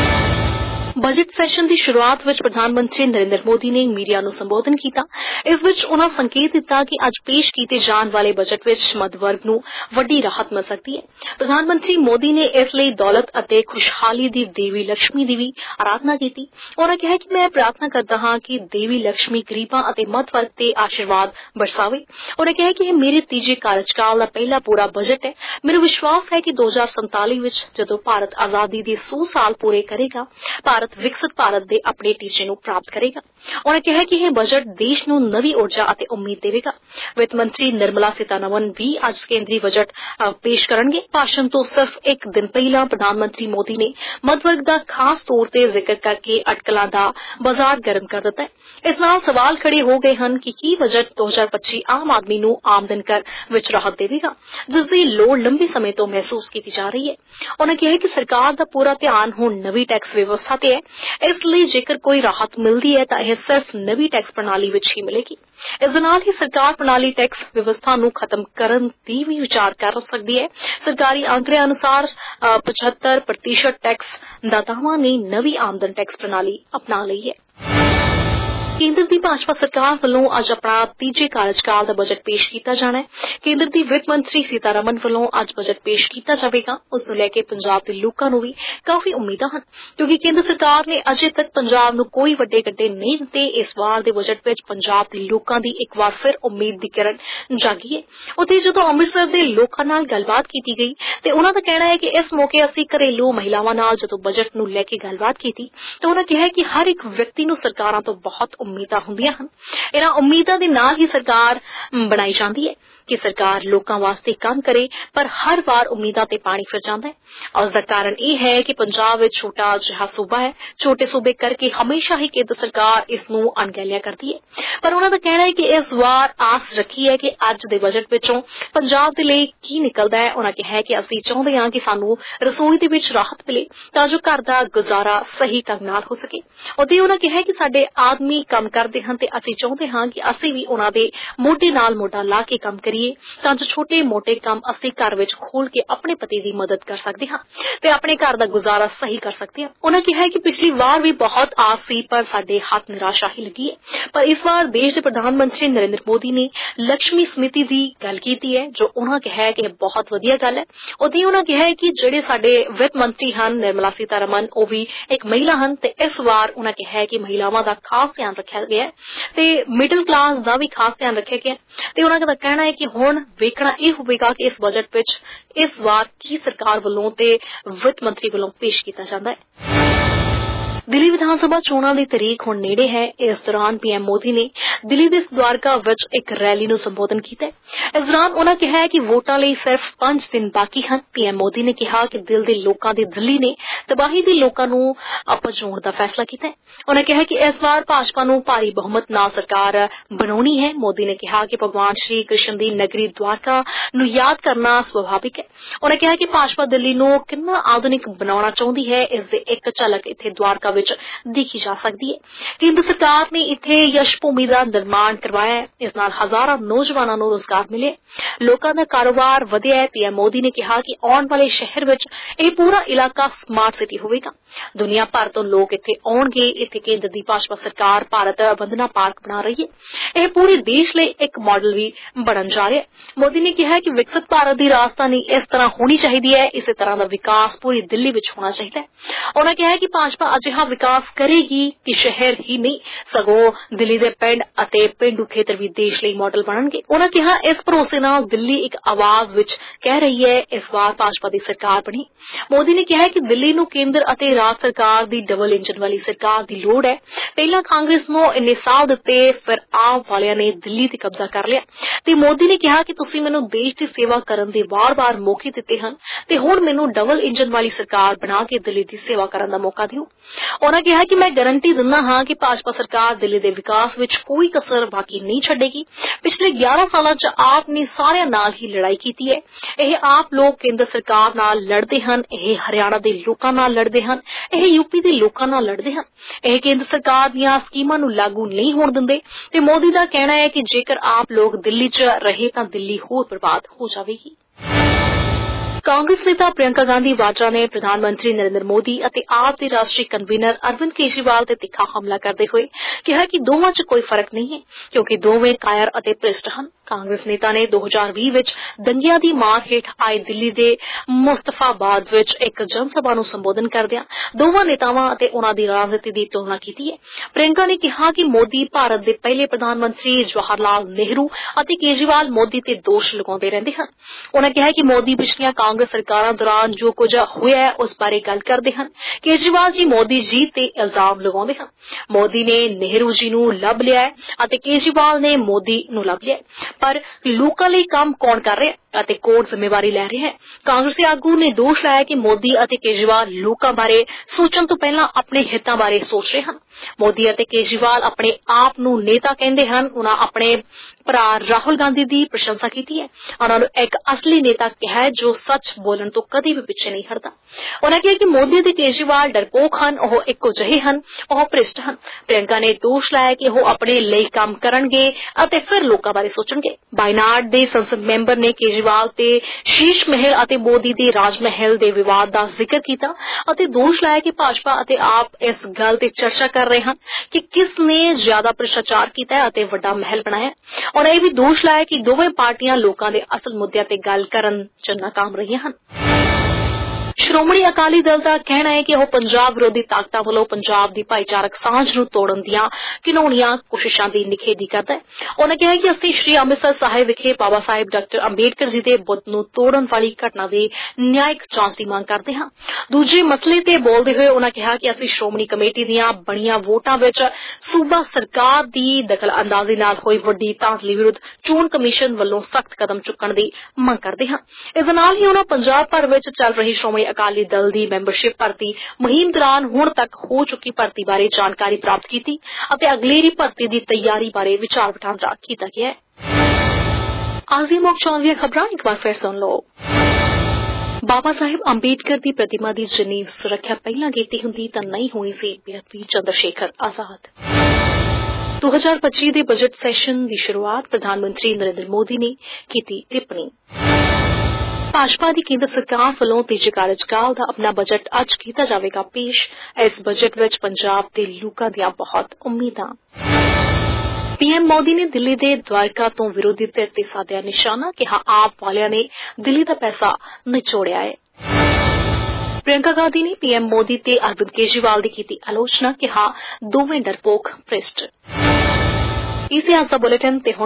ਬਜਟ ਸੈਸ਼ਨ ਦੀ ਸ਼ੁਰੂਆਤ ਵਿੱਚ ਪ੍ਰਧਾਨ ਮੰਤਰੀ ਨਰਿੰਦਰ ਮੋਦੀ ਨੇ ਮੀਡੀਆ ਨੂੰ ਸੰਬੋਧਨ ਕੀਤਾ। ਇਸ ਵਿੱਚ ਉਨ੍ਹਾਂ ਸੰਕੇਤ ਦਿੱਤਾ ਕਿ ਅੱਜ ਪੇਸ਼ ਕੀਤੇ ਜਾਣ ਵਾਲੇ ਬਜਟ ਵਿੱਚ ਮੱਧ ਵਰਗ ਨੂੰ ਵੱਡੀ ਰਾਹਤ ਮਿਲ ਸਕਦੀ ਹੈ। ਪ੍ਰਧਾਨ ਮੰਤਰੀ ਮੋਦੀ ਨੇ ਇਸ ਲਈ ਦੌਲਤ ਅਤੇ ਖੁਸ਼ਹਾਲੀ ਦੀ ਦੇਵੀ ਲక్ష్ਮੀ ਦੀ ਵੀ ਆਰਾਧਨਾ ਕੀਤੀ। ਉਨ੍ਹਾਂ ਕਿਹਾ ਕਿ ਮੈਂ ਪ੍ਰਾਰਥਨਾ ਕਰਦਾ ਹਾਂ ਕਿ ਦੇਵੀ ਲక్ష్ਮੀ ਗਰੀਬਾਂ ਅਤੇ ਮੱਧ ਵਰਗ ਤੇ ਆਸ਼ੀਰਵਾਦ ਬਰਸਾਵੇ। ਉਨ੍ਹਾਂ ਕਿਹਾ ਕਿ ਇਹ ਮੇਰੇ ਤੀਜੇ ਕਾਰਜਕਾਲ ਦਾ ਪਹਿਲਾ ਪੂਰਾ ਬਜਟ ਹੈ। ਮੈਨੂੰ ਵਿਸ਼ਵਾਸ ਹੈ ਕਿ 2047 ਵਿੱਚ ਜਦੋਂ ਭਾਰਤ ਆਜ਼ਾਦੀ ਦੇ 100 ਸਾਲ ਪੂਰੇ ਕਰੇਗਾ ਭਾਰਤ ਵਿਕਸਿਤ ਭਾਰਤ ਦੇ ਆਪਣੇ ਟੀਚੇ ਨੂੰ ਪ੍ਰਾਪਤ ਕਰੇਗਾ। ਉਨ੍ਹਾਂ ਕਿਹਾ ਕਿ ਇਹ ਬਜਟ ਦੇਸ਼ ਨੂੰ ਨਵੀਂ ਊਰਜਾ ਅਤੇ ਉਮੀਦ ਦੇਵੇਗਾ। ਵਿੱਤ ਮੰਤਰੀ ਨਿਰਮਲਾ ਸੀਤਾਰਮਨ ਵੀ ਅੱਜ ਕੇਂਦਰੀ ਬਜਟ ਪੇਸ਼ ਕਰਨਗੇ। ਭਾਸ਼ਣ ਤੋਂ ਸਿਰਫ ਇੱਕ ਦਿਨ ਪਹਿਲਾਂ ਪ੍ਰਧਾਨ ਮੰਤਰੀ ਮੋਦੀ ਨੇ ਮੱਧ ਵਰਗ ਦਾ ਖਾਸ ਤੌਰ ਤੇ ਜ਼ਿਕਰ ਕਰਕੇ ਅਟਕਲਾਂ ਦਾ ਬਾਜ਼ਾਰ ਗਰਮ ਕਰ ਦਿੱਤਾ ਹੈ। ਇਸ ਨਾਲ ਸਵਾਲ ਖੜੇ ਹੋ ਗਏ ਹਨ ਕਿ ਕੀ ਬਜਟ 2025 ਆਮ ਆਦਮੀ ਨੂੰ ਆਮਦਨ ਕਰ ਵਿੱਚ ਰਾਹਤ ਦੇਵੇਗਾ ਜਿਸ ਦੀ ਲੋੜ ਲੰਬੇ ਸਮੇਂ ਤੋਂ ਮਹਿਸੂਸ ਕੀਤੀ ਜਾ ਰਹੀ ਹੈ। ਉਨ੍ਹਾਂ ਕਿਹਾ ਕਿ ਸਰਕਾਰ ਦਾ ਪੂਰਾ ਧਿਆਨ ਹੁਣ ਨਵੀਂ ਟੈਕਸ ਵਿਵਸਥਾ ਤੇ ਹੈ। ਇਸ ਲਈ ਜੇਕਰ ਕੋਈ ਰਾਹਤ ਮਿਲਦੀ ਹੈ ਤਾਂ ਇਹ ਸਿਰਫ ਨਵੀਂ ਟੈਕਸ ਪ੍ਰਣਾਲੀ ਵਿੱਚ ਹੀ ਮਿਲੇਗੀ। ਇਸ ਦੇ ਨਾਲ ਹੀ ਸਰਕਾਰ ਪ੍ਰਣਾਲੀ ਟੈਕਸ ਵਿਵਸਥਾ ਨੂੰ ਖਤਮ ਕਰਨ ਦੀ ਵੀ ਵਿਚਾਰ ਕਰ ਸਕਦੀ ਹੈ। ਸਰਕਾਰੀ ਅੰਕੜਿਆਂ ਅਨੁਸਾਰ 75% ਟੈਕਸ ਦਾਤਾਵਾਂ ਨੇ ਨਵੀਂ ਆਮਦਨ ਟੈਕਸ ਪ੍ਰਣਾਲੀ ਅਪਣਾ ਲਈ ਹੈ। ਕੇਂਦਰ ਦੀ ਭਾਜਪਾ ਸਰਕਾਰ ਵੱਲੋਂ ਅੱਜ ਆਪਣਾ ਤੀਜੇ ਕਾਰਜਕਾਲ ਦਾ ਬਜਟ ਪੇਸ਼ ਕੀਤਾ ਜਾਣਾ ਹੈ। ਕੇਂਦਰ ਦੀ ਵਿੱਤ ਮੰਤਰੀ ਸੀਤਾਰਮਨ ਵੱਲੋਂ ਅੱਜ ਬਜਟ ਪੇਸ਼ ਕੀਤਾ ਜਾਵੇਗਾ। ਉਸ ਨੂੰ ਲੈ ਕੇ ਪੰਜਾਬ ਦੇ ਲੋਕਾਂ ਨੂੰ ਵੀ ਕਾਫੀ ਉਮੀਦਾਂ ਹਨ ਕਿਉਂਕਿ ਕੇਂਦਰ ਸਰਕਾਰ ਨੇ ਅਜੇ ਤੱਕ ਪੰਜਾਬ ਨੂੰ ਕੋਈ ਵੱਡੇ ਗੱਡੇ ਨਹੀਂ ਦਿੱਤੇ। ਇਸ ਵਾਰ ਦੇ ਬਜਟ ਵਿੱਚ ਪੰਜਾਬ ਦੇ ਲੋਕਾਂ ਦੀ ਇੱਕ ਵਾਰ ਫਿਰ ਉਮੀਦ ਦੀ ਕਿਰਨ ਜਾਗੀ ਹੈ। ਉੱਥੇ ਜਦੋਂ ਅੰਮ੍ਰਿਤਸਰ ਦੇ ਲੋਕਾਂ ਨਾਲ ਗੱਲਬਾਤ ਕੀਤੀ ਗਈ ਤੇ ਉਹਨਾਂ ਦਾ ਕਹਿਣਾ ਹੈ ਕਿ ਇਸ ਮੌਕੇ ਅਸੀਂ ਘਰੇਲੂ ਮਹਿਲਾਵਾਂ ਨਾਲ ਜਦੋਂ ਬਜਟ ਨੂੰ ਲੈ ਕੇ ਗੱਲਬਾਤ ਕੀਤੀ ਤਾਂ ਉਹਨਾਂ ਕਿਹਾ ਕਿ ਹਰ ਇੱਕ ਵਿਅਕਤੀ ਨੂੰ ਸਰਕਾਰਾਂ ਤੋਂ ਬਹੁਤ ਉਮੀਦਾਂ ਹੁੰਦੀਆਂ ਹਨ। ਇਹਨਾਂ ਉਮੀਦਾਂ ਦੇ ਨਾਲ ਹੀ ਸਰਕਾਰ ਬਣਾਈ ਜਾਂਦੀ ਹੈ ਕਿ ਸਰਕਾਰ ਲੋਕਾਂ ਵਾਸਤੇ ਕੰਮ ਕਰੇ ਪਰ ਹਰ ਵਾਰ ਉਮੀਦਾਂ ਤੇ ਪਾਣੀ ਫਿਰ ਜਾਂਦਾ ਹੈ। ਉਸ ਦਾ ਕਾਰਨ ਇਹ ਹੈ ਕਿ ਪੰਜਾਬ ਵਿੱਚ ਛੋਟਾ ਜਿਹਾ ਸੂਬਾ ਹੈ। ਛੋਟੇ ਸੂਬੇ ਕਰਕੇ ਹਮੇਸ਼ਾ ਹੀ ਕੇਂਦਰ ਸਰਕਾਰ ਇਸ ਨੂੰ ਅਣਗਹਿਲੀਆਂ ਕਰਦੀ ਹੈ ਪਰ ਉਹਨਾਂ ਦਾ ਕਹਿਣਾ ਹੈ ਕਿ ਇਸ ਵਾਰ ਆਸ ਰੱਖੀ ਹੈ ਕਿ ਅੱਜ ਦੇ ਬਜਟ ਵਿੱਚੋਂ ਪੰਜਾਬ ਦੇ ਲਈ ਕੀ ਨਿਕਲਦਾ ਹੈ। ਉਹਨਾਂ ਕਿਹਾ ਕਿ ਅਸੀਂ ਚਾਹੁੰਦੇ ਹਾਂ ਕਿ ਸਾਨੂੰ ਰਸੋਈ ਦੇ ਵਿੱਚ ਰਾਹਤ ਮਿਲੇ ਤਾਂ ਜੋ ਘਰ ਦਾ ਗੁਜ਼ਾਰਾ ਸਹੀ ਢੰਗ ਨਾਲ ਹੋ ਸਕੇ। ਉੱਥੇ ਉਹਨਾਂ ਕਿਹਾ ਕਿ ਸਾਡੇ ਆਦਮੀ ਕੰਮ ਕਰਦੇ ਹਨ ਤੇ ਅਸੀਂ ਚਾਹੁੰਦੇ ਹਾਂ ਕਿ ਅਸੀਂ ਵੀ ਉਹਨਾਂ ਦੇ ਮੋਢੇ ਨਾਲ ਮੋਢਾ ਲਾ ਕੇ ਕੰਮ ਕਰੀਏ ਕਰੀਏ ਤਾਂ ਜੋ ਛੋਟੇ ਮੋਟੇ ਕੰਮ ਅਸੀਂ ਘਰ ਵਿੱਚ ਖੋਲ ਕੇ ਆਪਣੇ ਪਤੀ ਦੀ ਮਦਦ ਕਰ ਸਕਦੇ ਹਾਂ ਤੇ ਆਪਣੇ ਘਰ ਦਾ ਗੁਜ਼ਾਰਾ ਸਹੀ ਕਰ ਸਕਦੇ ਹਾਂ। ਉਹਨਾਂ ਕਿਹਾ ਕਿ ਪਿਛਲੀ ਵਾਰ ਵੀ ਬਹੁਤ ਆਸ ਸੀ ਪਰ ਸਾਡੇ ਹੱਥ ਨਿਰਾਸ਼ਾ ਹੀ ਲੱਗੀ ਹੈ। ਪਰ ਇਸ ਵਾਰ ਦੇਸ਼ ਦੇ ਪ੍ਰਧਾਨ ਮੰਤਰੀ ਨਰਿੰਦਰ ਮੋਦੀ ਨੇ ਲక్ష్ਮੀ ਸਮਿਤੀ ਦੀ ਗੱਲ ਕੀਤੀ ਹੈ ਜੋ ਉਹਨਾਂ ਕਿਹਾ ਕਿ ਇਹ ਬਹੁਤ ਵਧੀਆ ਗੱਲ ਹੈ। ਉਦੋਂ ਉਹਨਾਂ ਕਿਹਾ ਕਿ ਜਿਹੜੇ ਸਾਡੇ ਵਿੱਤ ਮੰਤਰੀ ਹਨ ਨਿਰਮਲਾ ਸੀਤਾਰਮਨ ਉਹ ਵੀ ਇੱਕ ਮਹਿਲਾ ਹਨ ਤੇ ਇਸ ਵਾਰ ਉਹਨਾਂ ਕਿਹਾ ਕਿ ਮਹਿਲਾਵਾਂ ਦਾ ਖਾਸ ਧਿਆਨ ਰੱਖਿਆ ਗਿਆ ਹੈ ਤੇ ਮਿਡਲ ਕਲਾਸ ਦਾ ਵੀ ਖਾਸ ਧਿਆਨ ਰੱਖਿਆ ਗਿਆ ਤੇ ਉਹਨਾਂ ਦਾ ਕਹਿਣਾ ਹੈ ਕਿ ਹੁਣ ਵੇਖਣਾ ਇਹ ਹੋਵੇਗਾ ਕਿ ਇਸ ਬਜਟ ਵਿੱਚ ਇਸ ਵਾਰ ਕੀ ਸਰਕਾਰ ਵੱਲੋਂ ਤੇ ਵਿੱਤ ਮੰਤਰੀ ਵੱਲੋਂ ਪੇਸ਼ ਕੀਤਾ ਜਾਂਦਾ ਹੈ। ਦਿੱਲੀ ਵਿਧਾਨ ਸਭਾ ਚੋਣਾਂ ਦੀ ਤਰੀਕ ਹੁਣ ਨੇੜੇ ਹੈ। ਇਸ ਦੌਰਾਨ ਪੀਐਮ ਮੋਦੀ ਨੇ ਦਿੱਲੀ ਦੇ ਦਵਾਰਕਾ ਵਿੱਚ ਇੱਕ ਰੈਲੀ ਨੂੰ ਸੰਬੋਧਨ ਕੀਤਾ। ਇਸ ਦੌਰਾਨ ਉਹਨਾਂ ਕਿਹਾ ਕਿ ਵੋਟਾਂ ਲਈ ਸਿਰਫ 5 ਦਿਨ ਬਾਕੀ ਹਨ। ਪੀਐਮ ਮੋਦੀ ਨੇ ਕਿਹਾ ਕਿ ਦਿਲ ਦੇ ਲੋਕਾਂ ਦੀ ਦਿੱਲੀ ਨੇ ਤਬਾਹੀ ਦੇ ਲੋਕਾਂ ਨੂੰ ਭਜਾਉਣ ਦਾ ਫੈਸਲਾ ਕੀਤਾ। ਉਹਨਾਂ ਕਿਹਾ ਕਿ ਇਸ ਵਾਰ ਭਾਜਪਾ ਨੂੰ ਭਾਰੀ ਬਹੁਮਤ ਨਾਲ ਸਰਕਾਰ ਬਣਾਉਣੀ ਹੈ। ਮੋਦੀ ਨੇ ਕਿਹਾ ਕਿ ਭਗਵਾਨ ਸ਼੍ਰੀ ਕ੍ਰਿਸ਼ਨ ਦੀ ਨਗਰੀ ਦਵਾਰਕਾ ਨੂੰ ਯਾਦ ਕਰਨਾ ਸੁਭਾਵਿਕ ਹੈ। ਉਹਨਾਂ ਕਿਹਾ ਕਿ ਭਾਜਪਾ ਦਿੱਲੀ ਨੂੰ ਕਿੰਨਾ ਆਧੁਨਿਕ ਬਣਾਉਣਾ ਚਾਹੁੰਦੀ ਹੈ ਇਸ ਦੇ ਇੱਕ ਝਲਕ ਇੱਥੇ ਦਵਾਰਕਾ ਵਿੱਚ ਦੇਖੀ ਜਾ ਸਕਦੀ ਹੈ। ਕੇਂਦਰ ਸਰਕਾਰ ਨੇ ਇੱਥੇ ਯਸ਼ ਭੂਮੀ ਦਾ ਨਿਰਮਾਣ ਕਰਵਾਇਆ ਹੈ। ਇਸ ਨਾਲ ਹਜ਼ਾਰਾਂ ਨੌਜਵਾਨਾਂ ਨੂੰ ਰੋਜ਼ਗਾਰ ਮਿਲੇ, ਲੋਕਾਂ ਦਾ ਕਾਰੋਬਾਰ ਵਧਿਆ ਹੈ। ਪੀਐਮ ਮੋਦੀ ਨੇ ਕਿਹਾ ਕਿ ਆਉਣ ਵਾਲੇ ਸ਼ਹਿਰ ਵਿੱਚ ਇਹ ਪੂਰਾ ਇਲਾਕਾ ਸਮਾਰਟ ਸਿਟੀ ਹੋਵੇਗਾ। ਦੁਨੀਆ ਭਰ ਤੋਂ ਲੋਕ ਇੱਥੇ ਆਉਣਗੇ। ਇੱਥੇ ਕੇਂਦਰ ਦੀ ਭਾਜਪਾ ਸਰਕਾਰ ਭਾਰਤ ਵੰਦਨਾ ਪਾਰਕ ਬਣਾ ਰਹੀ ਹੈ। ਇਹ ਪੂਰੇ ਦੇਸ਼ ਲਈ ਇੱਕ ਮਾਡਲ ਵੀ ਬਣਨ ਜਾ ਰਿਹਾ ਹੈ। ਮੋਦੀ ਨੇ ਕਿਹਾ ਕਿ ਵਿਕਸਿਤ ਭਾਰਤ ਦੀ ਰਾਜਧਾਨੀ ਇਸ ਤਰ੍ਹਾਂ ਹੋਣੀ ਚਾਹੀਦੀ ਹੈ। ਇਸੇ ਤਰ੍ਹਾਂ ਦਾ ਵਿਕਾਸ ਪੂਰੀ ਦਿੱਲੀ ਵਿੱਚ ਹੋਣਾ ਚਾਹੀਦਾ ਹੈ। ਉਹਨਾਂ ਕਿਹਾ ਕਿ ਭਾਜਪਾ ਅਜਿਹਾ ਵਿਕਾਸ ਕਰੇਗੀ ਕਿ ਸ਼ਹਿਰ ਹੀ ਨਹੀਂ ਸਗੋਂ ਦਿੱਲੀ ਦੇ ਪਿੰਡ ਅਤੇ ਪੇਂਡੂ ਖੇਤਰ ਵੀ ਦੇਸ਼ ਲਈ ਮਾਡਲ ਬਣਨਗੇ। ਉਹਨਾਂ ਕਿਹਾ ਇਸ ਭਰੋਸੇ ਨਾਲ ਦਿੱਲੀ ਇੱਕ ਆਵਾਜ਼ ਵਿੱਚ ਕਹਿ ਰਹੀ ਹੈ ਇਸ ਵਾਰ ਭਾਜਪਾ ਦੀ ਸਰਕਾਰ ਬਣੀ। ਮੋਦੀ ਨੇ ਕਿਹਾ ਕਿ ਦਿੱਲੀ ਨੂੰ ਕੇਂਦਰ ਅਤੇ ਰਾਜ ਸਰਕਾਰ ਦੀ ਡਬਲ ਇੰਜਨ ਵਾਲੀ ਸਰਕਾਰ ਦੀ ਲੋੜ ਹੈ। ਪਹਿਲਾਂ ਕਾਂਗਰਸ ਨੂੰ ਇੰਨੇ ਸਾਲ ਦਿੱਤੇ ਫਿਰ ਆਪ ਵਾਲਿਆਂ ਨੇ ਦਿੱਲੀ ਤੇ ਕਬਜ਼ਾ ਕਰ ਲਿਆ ਤੇ ਮੋਦੀ ਨੇ ਕਿਹਾ ਕਿ ਤੁਸੀਂ ਮੈਨੂੰ ਦੇਸ਼ ਦੀ ਸੇਵਾ ਕਰਨ ਦੇ ਵਾਰ-ਵਾਰ ਮੌਕੇ ਦਿੱਤੇ ਹਨ ਤੇ ਹੁਣ ਮੈਨੂੰ ਡਬਲ ਇੰਜਨ ਵਾਲੀ ਸਰਕਾਰ ਬਣਾ ਕੇ ਦਿੱਲੀ ਦੀ ਸੇਵਾ ਕਰਨ ਦਾ ਮੌਕਾ ਦਿਓ। ਉਹਨਾਂ ਕਿਹਾ ਕਿ ਮੈਂ ਗਾਰੰਟੀ ਦਿੰਦਾ ਹਾਂ ਕਿ ਭਾਜਪਾ ਸਰਕਾਰ ਦਿੱਲੀ ਦੇ ਵਿਕਾਸ ਵਿੱਚ ਕੋਈ ਕਸਰ ਬਾਕੀ ਨਹੀਂ ਛੱਡੇਗੀ। ਪਿਛਲੇ 11 ਸਾਲਾਂ 'ਚ ਆਪ ਨੇ ਸਾਰਿਆਂ ਨਾਲ ਹੀ ਲੜਾਈ ਕੀਤੀ ਹੈ। ਇਹ ਆਪ ਲੋਕ ਕੇਂਦਰ ਸਰਕਾਰ ਨਾਲ ਲੜਦੇ ਹਨ, ਇਹ ਹਰਿਆਣਾ ਦੇ ਲੋਕਾਂ ਨਾਲ ਲੜਦੇ ਹਨ, ਇਹ ਯੂਪੀ ਦੇ ਲੋਕਾਂ ਨਾਲ ਲੜਦੇ ਹਨ। ਇਹ ਕੇਂਦਰ ਸਰਕਾਰ ਦੀਆਂ ਸਕੀਮਾਂ ਨੂੰ ਲਾਗੂ ਨਹੀਂ ਹੋਣ ਦਿੰਦੇ ਤੇ ਮੋਦੀ ਦਾ ਕਹਿਣਾ ਹੈ ਕਿ ਜੇਕਰ ਆਪ ਲੋਕ ਦਿੱਲੀ 'ਚ ਰਹੇ ਤਾਂ ਦਿੱਲੀ ਹੋਰ ਬਰਬਾਦ ਹੋ ਜਾਵੇਗੀ। ਕਾਂਗਰਸ ਨੇਤਾ ਪ੍ਰਿयंका ਗਾਂਧੀ ਵਾਡਰਾ ਨੇ ਪ੍ਰਧਾਨ ਮੰਤਰੀ ਨਰਿੰਦਰ ਮੋਦੀ ਅਤੇ ਆਪ ਦੇ ਰਾਸ਼ਟਰੀ ਕਨਵੀਨਰ ਅਰਵਿੰਦ ਕੇਜਰੀਵਾਲ ਤੇ ਤਿੱਖਾ ਹਮਲਾ ਕਰਦੇ ਹੋਏ ਕਿਹਾ ਕਿ ਦੋਵਾਂ 'ਚ ਕੋਈ ਫਰਕ ਨਹੀਂ ਹੈ ਕਿਉਂਕਿ ਦੋਵੇਂ ਕਾਇਰ ਅਤੇ ਭ੍ਰਿਸ਼ਟ ਹਨ। ਕਾਂਗਰਸ ਨੇਤਾ ਨੇ 2020 ਵਿੱਚ ਦੰਗਿਆਂ ਦੀ ਮਾਰ ਹੇਠ ਆਏ ਦਿੱਲੀ ਦੇ ਮੁਸਤਫਾਬਾਦ ਵਿੱਚ ਇੱਕ ਜਨ ਸਭਾ ਨੂੰ ਸੰਬੋਧਨ ਕਰਦਿਆਂ ਦੋਵਾਂ ਨੇਤਾਵਾਂ ਅਤੇ ਉਨ੍ਹਾਂ ਦੀ ਰਾਜਨੀਤੀ ਦੀ ਤੁਲਨਾ ਕੀਤੀ ਹੈ। ਪ੍ਰਿयंका ਨੇ ਕਿਹਾ ਕਿ ਮੋਦੀ ਭਾਰਤ ਦੇ ਪਹਿਲੇ ਪ੍ਰਧਾਨ ਮੰਤਰੀ ਜਵਾਹਰ ਲਾਲ ਨਹਿਰੂ ਅਤੇ ਕੇਜਰੀਵਾਲ ਮੋਦੀ ਤੇ ਦੋਸ਼ ਲਗਾਉਂਦੇ ਰਹਿੰਦੇ ਹਨ। ਉਨ੍ਹਾਂ ਕਿਹਾ ਕਿ ਮੋਦੀ ਪਿਛਲੀਆਂ ਕਾਂਗਰਸ ਸਰਕਾਰਾਂ ਦੌਰਾਨ ਜੋ ਕੁਝ ਹੋਇਆ ਹੈ ਉਸ ਬਾਰੇ ਗੱਲ ਕਰਦੇ ਹਨ। ਕੇਜਰੀਵਾਲ ਜੀ ਮੋਦੀ ਜੀ ਤੇ ਇਲਜ਼ਾਮ ਲਗਾਉਂਦੇ ਹਨ। ਮੋਦੀ ਨੇ ਨਹਿਰੂ ਜੀ ਨੂੰ ਲੱਭ ਲਿਆ ਹੈ ਅਤੇ ਕੇਜਰੀਵਾਲ ਨੇ ਮੋਦੀ ਨੂੰ ਲੱਭ ਲਿਆ ਹੈ ਪਰ ਲੋਕਾਂ ਲਈ ਕੰਮ ਕੌਣ ਕਰ ਰਿਹਾ ਅਤੇ ਕੌਣ ਜ਼ਿੰਮੇਵਾਰੀ ਲੈ ਰਿਹਾ ਹੈ। ਕਾਂਗਰਸੀ ਆਗੂ ਨੇ ਦੋਸ਼ ਲਾਇਆ ਕਿ ਮੋਦੀ ਅਤੇ ਕੇਜਰੀਵਾਲ ਲੋਕਾਂ ਬਾਰੇ ਸੋਚਣ ਤੋਂ ਪਹਿਲਾਂ ਆਪਣੇ ਹਿੱਤਾਂ ਬਾਰੇ ਸੋਚ ਰਹੇ ਹਨ। ਮੋਦੀ ਅਤੇ ਕੇਜਰੀਵਾਲ ਆਪਣੇ ਆਪ ਨੂੰ ਨੇਤਾ ਕਹਿੰਦੇ ਹਨ। ਉਨ੍ਹਾਂ ਆਪਣੇ ਭਰਾ ਰਾਹੁਲ ਗਾਂਧੀ ਦੀ ਪ੍ਰਸ਼ੰਸਾ ਕੀਤੀ ਹੈ। ਉਨ੍ਹਾਂ ਨੂੰ ਇੱਕ ਅਸਲੀ ਨੇਤਾ ਕਿਹਾ ਹੈ ਜੋ ਸੱਚ ਬੋਲਣ ਤੋਂ ਕਦੀ ਵੀ ਪਿੱਛੇ ਨਹੀਂ ਹਟਦਾ। ਉਨ੍ਹਾਂ ਕਿਹਾ ਕਿ ਮੋਦੀ ਅਤੇ ਕੇਜਰੀਵਾਲ ਡਰਪੋਕ ਹਨ, ਉਹ ਇੱਕੋ ਜਿਹੇ ਹਨ, ਉਹ ਭ੍ਰਿਸ਼ਟ ਹਨ। ਪ੍ਰਿयंका ਨੇ ਦੋਸ਼ ਲਾਇਆ ਕਿ ਉਹ ਆਪਣੇ ਲਈ ਕੰਮ ਕਰਨਗੇ ਅਤੇ ਫਿਰ ਲੋਕਾਂ ਬਾਰੇ ਸੋਚਣਗੇ। ਵਾਇਨਾਡ ਦੇ ਸੰਸਦ ਮੈਂਬਰ ਨੇ ਕੇਜਰੀਵਾਲ ਤੇ ਸ਼ੀਸ਼ ਮਹਿਲ ਅਤੇ ਮੋਦੀ ਦੇ ਰਾਜ ਮਹਿਲ ਦੇ ਵਿਵਾਦ ਦਾ ਜ਼ਿਕਰ ਕੀਤਾ ਅਤੇ ਦੋਸ਼ ਲਾਇਆ ਕਿ ਭਾਜਪਾ ਅਤੇ ਆਪ ਇਸ ਗੱਲ ਤੇ ਚਰਚਾ ਕਰ ਰਹੇ ਹਨ ਕਿ ਕਿਸ ਨੇ ਜ਼ਿਆਦਾ ਭ੍ਰਿਸ਼ਟਾਚਾਰ ਕੀਤਾ ਅਤੇ ਵੱਡਾ ਮਹਿਲ ਬਣਾਇਆ। ਉਨ੍ਹਾਂ ਇਹ ਵੀ ਦੋਸ਼ ਲਾਇਆ ਕਿ ਦੋਵੇਂ ਪਾਰਟੀਆਂ ਲੋਕਾਂ ਦੇ ਅਸਲ ਮੁੱਦਿਆਂ ਤੇ ਗੱਲ ਕਰਨ 'ਚ ਨਾਕਾਮ ਰਹੀਆਂ ਹਨ। ਸ਼੍ਰੋਮਣੀ ਅਕਾਲੀ ਦਲ ਦਾ ਕਹਿਣਾ ਹੈ ਕਿ ਉਹ ਪੰਜਾਬ ਵਿਰੋਧੀ ਤਾਕਤਾਂ ਵੱਲੋਂ ਪੰਜਾਬ ਦੀ ਭਾਈਚਾਰਕ ਸਾਂਝ ਨੂੰ ਤੋੜਨ ਦੀਆਂ ਘਿਨੌਣੀਆਂ ਕੋਸ਼ਿਸ਼ਾਂ ਦੀ ਨਿਖੇਧੀ ਕਰਦਾ ਹੈ। ਉਨ੍ਹਾਂ ਕਿਹਾ ਕਿ ਅਸੀਂ ਸ੍ਰੀ ਅੰਮ੍ਰਿਤਸਰ ਸਾਹਿਬ ਵਿਖੇ ਬਾਬਾ ਸਾਹਿਬ ਡਾਕਟਰ ਅੰਬੇਡਕਰ ਜੀ ਦੇ ਬੁੱਤ ਨੂੰ ਤੋੜਨ ਵਾਲੀ ਘਟਨਾ ਦੀ ਨਿਆਇਕ ਜਾਂਚ ਦੀ ਮੰਗ ਕਰਦੇ ਹਾਂ। ਦੂਜੇ ਮਸਲੇ ਤੇ ਬੋਲਦੇ ਹੋਏ ਉਨ੍ਹਾਂ ਕਿਹਾ ਕਿ ਅਸੀਂ ਸ਼੍ਰੋਮਣੀ ਕਮੇਟੀ ਦੀਆਂ ਬਣੀਆਂ ਵੋਟਾਂ ਵਿੱਚ ਸੂਬਾ ਸਰਕਾਰ ਦੀ ਦਖਲਅੰਦਾਜ਼ੀ ਨਾਲ ਹੋਈ ਵੱਡੀ ਧਾਂਦਲੀ ਵਿਰੁੱਧ ਚੋਣ ਕਮਿਸ਼ਨ ਵੱਲੋਂ ਸਖਤ ਕਦਮ ਚੁੱਕਣ ਦੀ ਮੰਗ ਕਰਦੇ ਹਾਂ। ਇਸ ਦੇ ਨਾਲ ਹੀ ਉਨ੍ਹਾਂ ਪੰਜਾਬ ਭਰ ਵਿੱਚ ਚੱਲ ਰਹੀ ਸ਼੍ਰੋਮਣੀ ਅਕਾਲੀ ਦਲ ਦੀ ਮੈਂਬਰਸ਼ਿਪ ਭਰਤੀ ਮੁਹਿੰਮ ਦੌਰਾਨ ਹੁਣ ਤੱਕ ਹੋ ਚੁੱਕੀ ਭਰਤੀ ਬਾਰੇ ਜਾਣਕਾਰੀ ਪ੍ਰਾਪਤ ਕੀਤੀ ਅਤੇ ਅਗਲੇਰੀ ਭਰਤੀ ਦੀ ਤਿਆਰੀ ਬਾਰੇ ਵਿਚਾਰ ਵਟਾਂਦਰਾ ਕੀਤਾ ਗਿਆ ਹੈ। ਅੱਜ ਦੀਆਂ ਮੁੱਖ ਚੋਣਵੀਆਂ ਖਬਰਾਂ ਇੱਕ ਵਾਰ ਫਿਰ ਸੁਣ ਲਓ। ਬਾਬਾ ਸਾਹਿਬ ਅੰਬੇਡਕਰ ਦੀ ਪ੍ਰਤਿਮਾ ਦੀ ਜਿੰਨੀ ਸੁਰੱਖਿਆ ਪਹਿਲਾਂ ਕੀਤੀ ਹੁੰਦੀ ਤਾਂ ਨਹੀਂ ਹੋਣੀ ਸੀ ਬੇਅਦਬੀ ਚੰਦਰ ਸ਼ੇਖਰ ਆਜ਼ਾਦ। 2025 ਦੇ ਬਜਟ ਸੈਸ਼ਨ ਦੀ ਸ਼ੁਰੂਆਤ ਪ੍ਰਧਾਨ ਮੰਤਰੀ ਨਰਿੰਦਰ ਮੋਦੀ ਨੇ ਕੀਤੀ ਟਿੱਪਣੀ। ਭਾਜਪਾ ਦੀ ਕੇਂਦਰ ਸਰਕਾਰ ਵੱਲੋਂ ਤੀਜੇ ਕਾਰਜਕਾਲ ਦਾ ਆਪਣਾ ਬਜਟ ਅੱਜ ਕੀਤਾ ਜਾਵੇਗਾ ਪੇਸ਼। ਇਸ ਬਜਟ ਵਿੱਚ ਪੰਜਾਬ ਦੇ ਲੋਕਾਂ ਦੀਆਂ ਬਹੁਤ ਉਮੀਦਾਂ। ਪੀਐਮ ਮੋਦੀ ਨੇ ਦਿੱਲੀ ਦੇ ਦਵਾਰਕਾ ਤੋਂ ਵਿਰੋਧੀ ਧਿਰ ਤੇ ਸਾਧਿਆ ਨਿਸ਼ਾਨਾ, ਕਿਹਾ ਆਪ ਵਾਲਿਆਂ ਨੇ ਦਿੱਲੀ ਦਾ ਪੈਸਾ ਨਿਚੋੜਿਆ ਹੈ। ਪ੍ਰਿਯੰਕਾ ਗਾਂਧੀ ਨੇ ਪੀਐਮ ਮੋਦੀ ਤੇ ਅਰਵਿੰਦ ਕੇਜਰੀਵਾਲ ਦੀ ਕੀਤੀ ਆਲੋਚਨਾ, ਕਿਹਾ ਦੋਵੇਂ ਡਰਪੋਕ ਭ੍ਰਿਸ਼ਟ। ਇਸ ਅੱਜ ਦਾ ਬੁਲੇਟਿਨ ਤੇ ਹੁਣ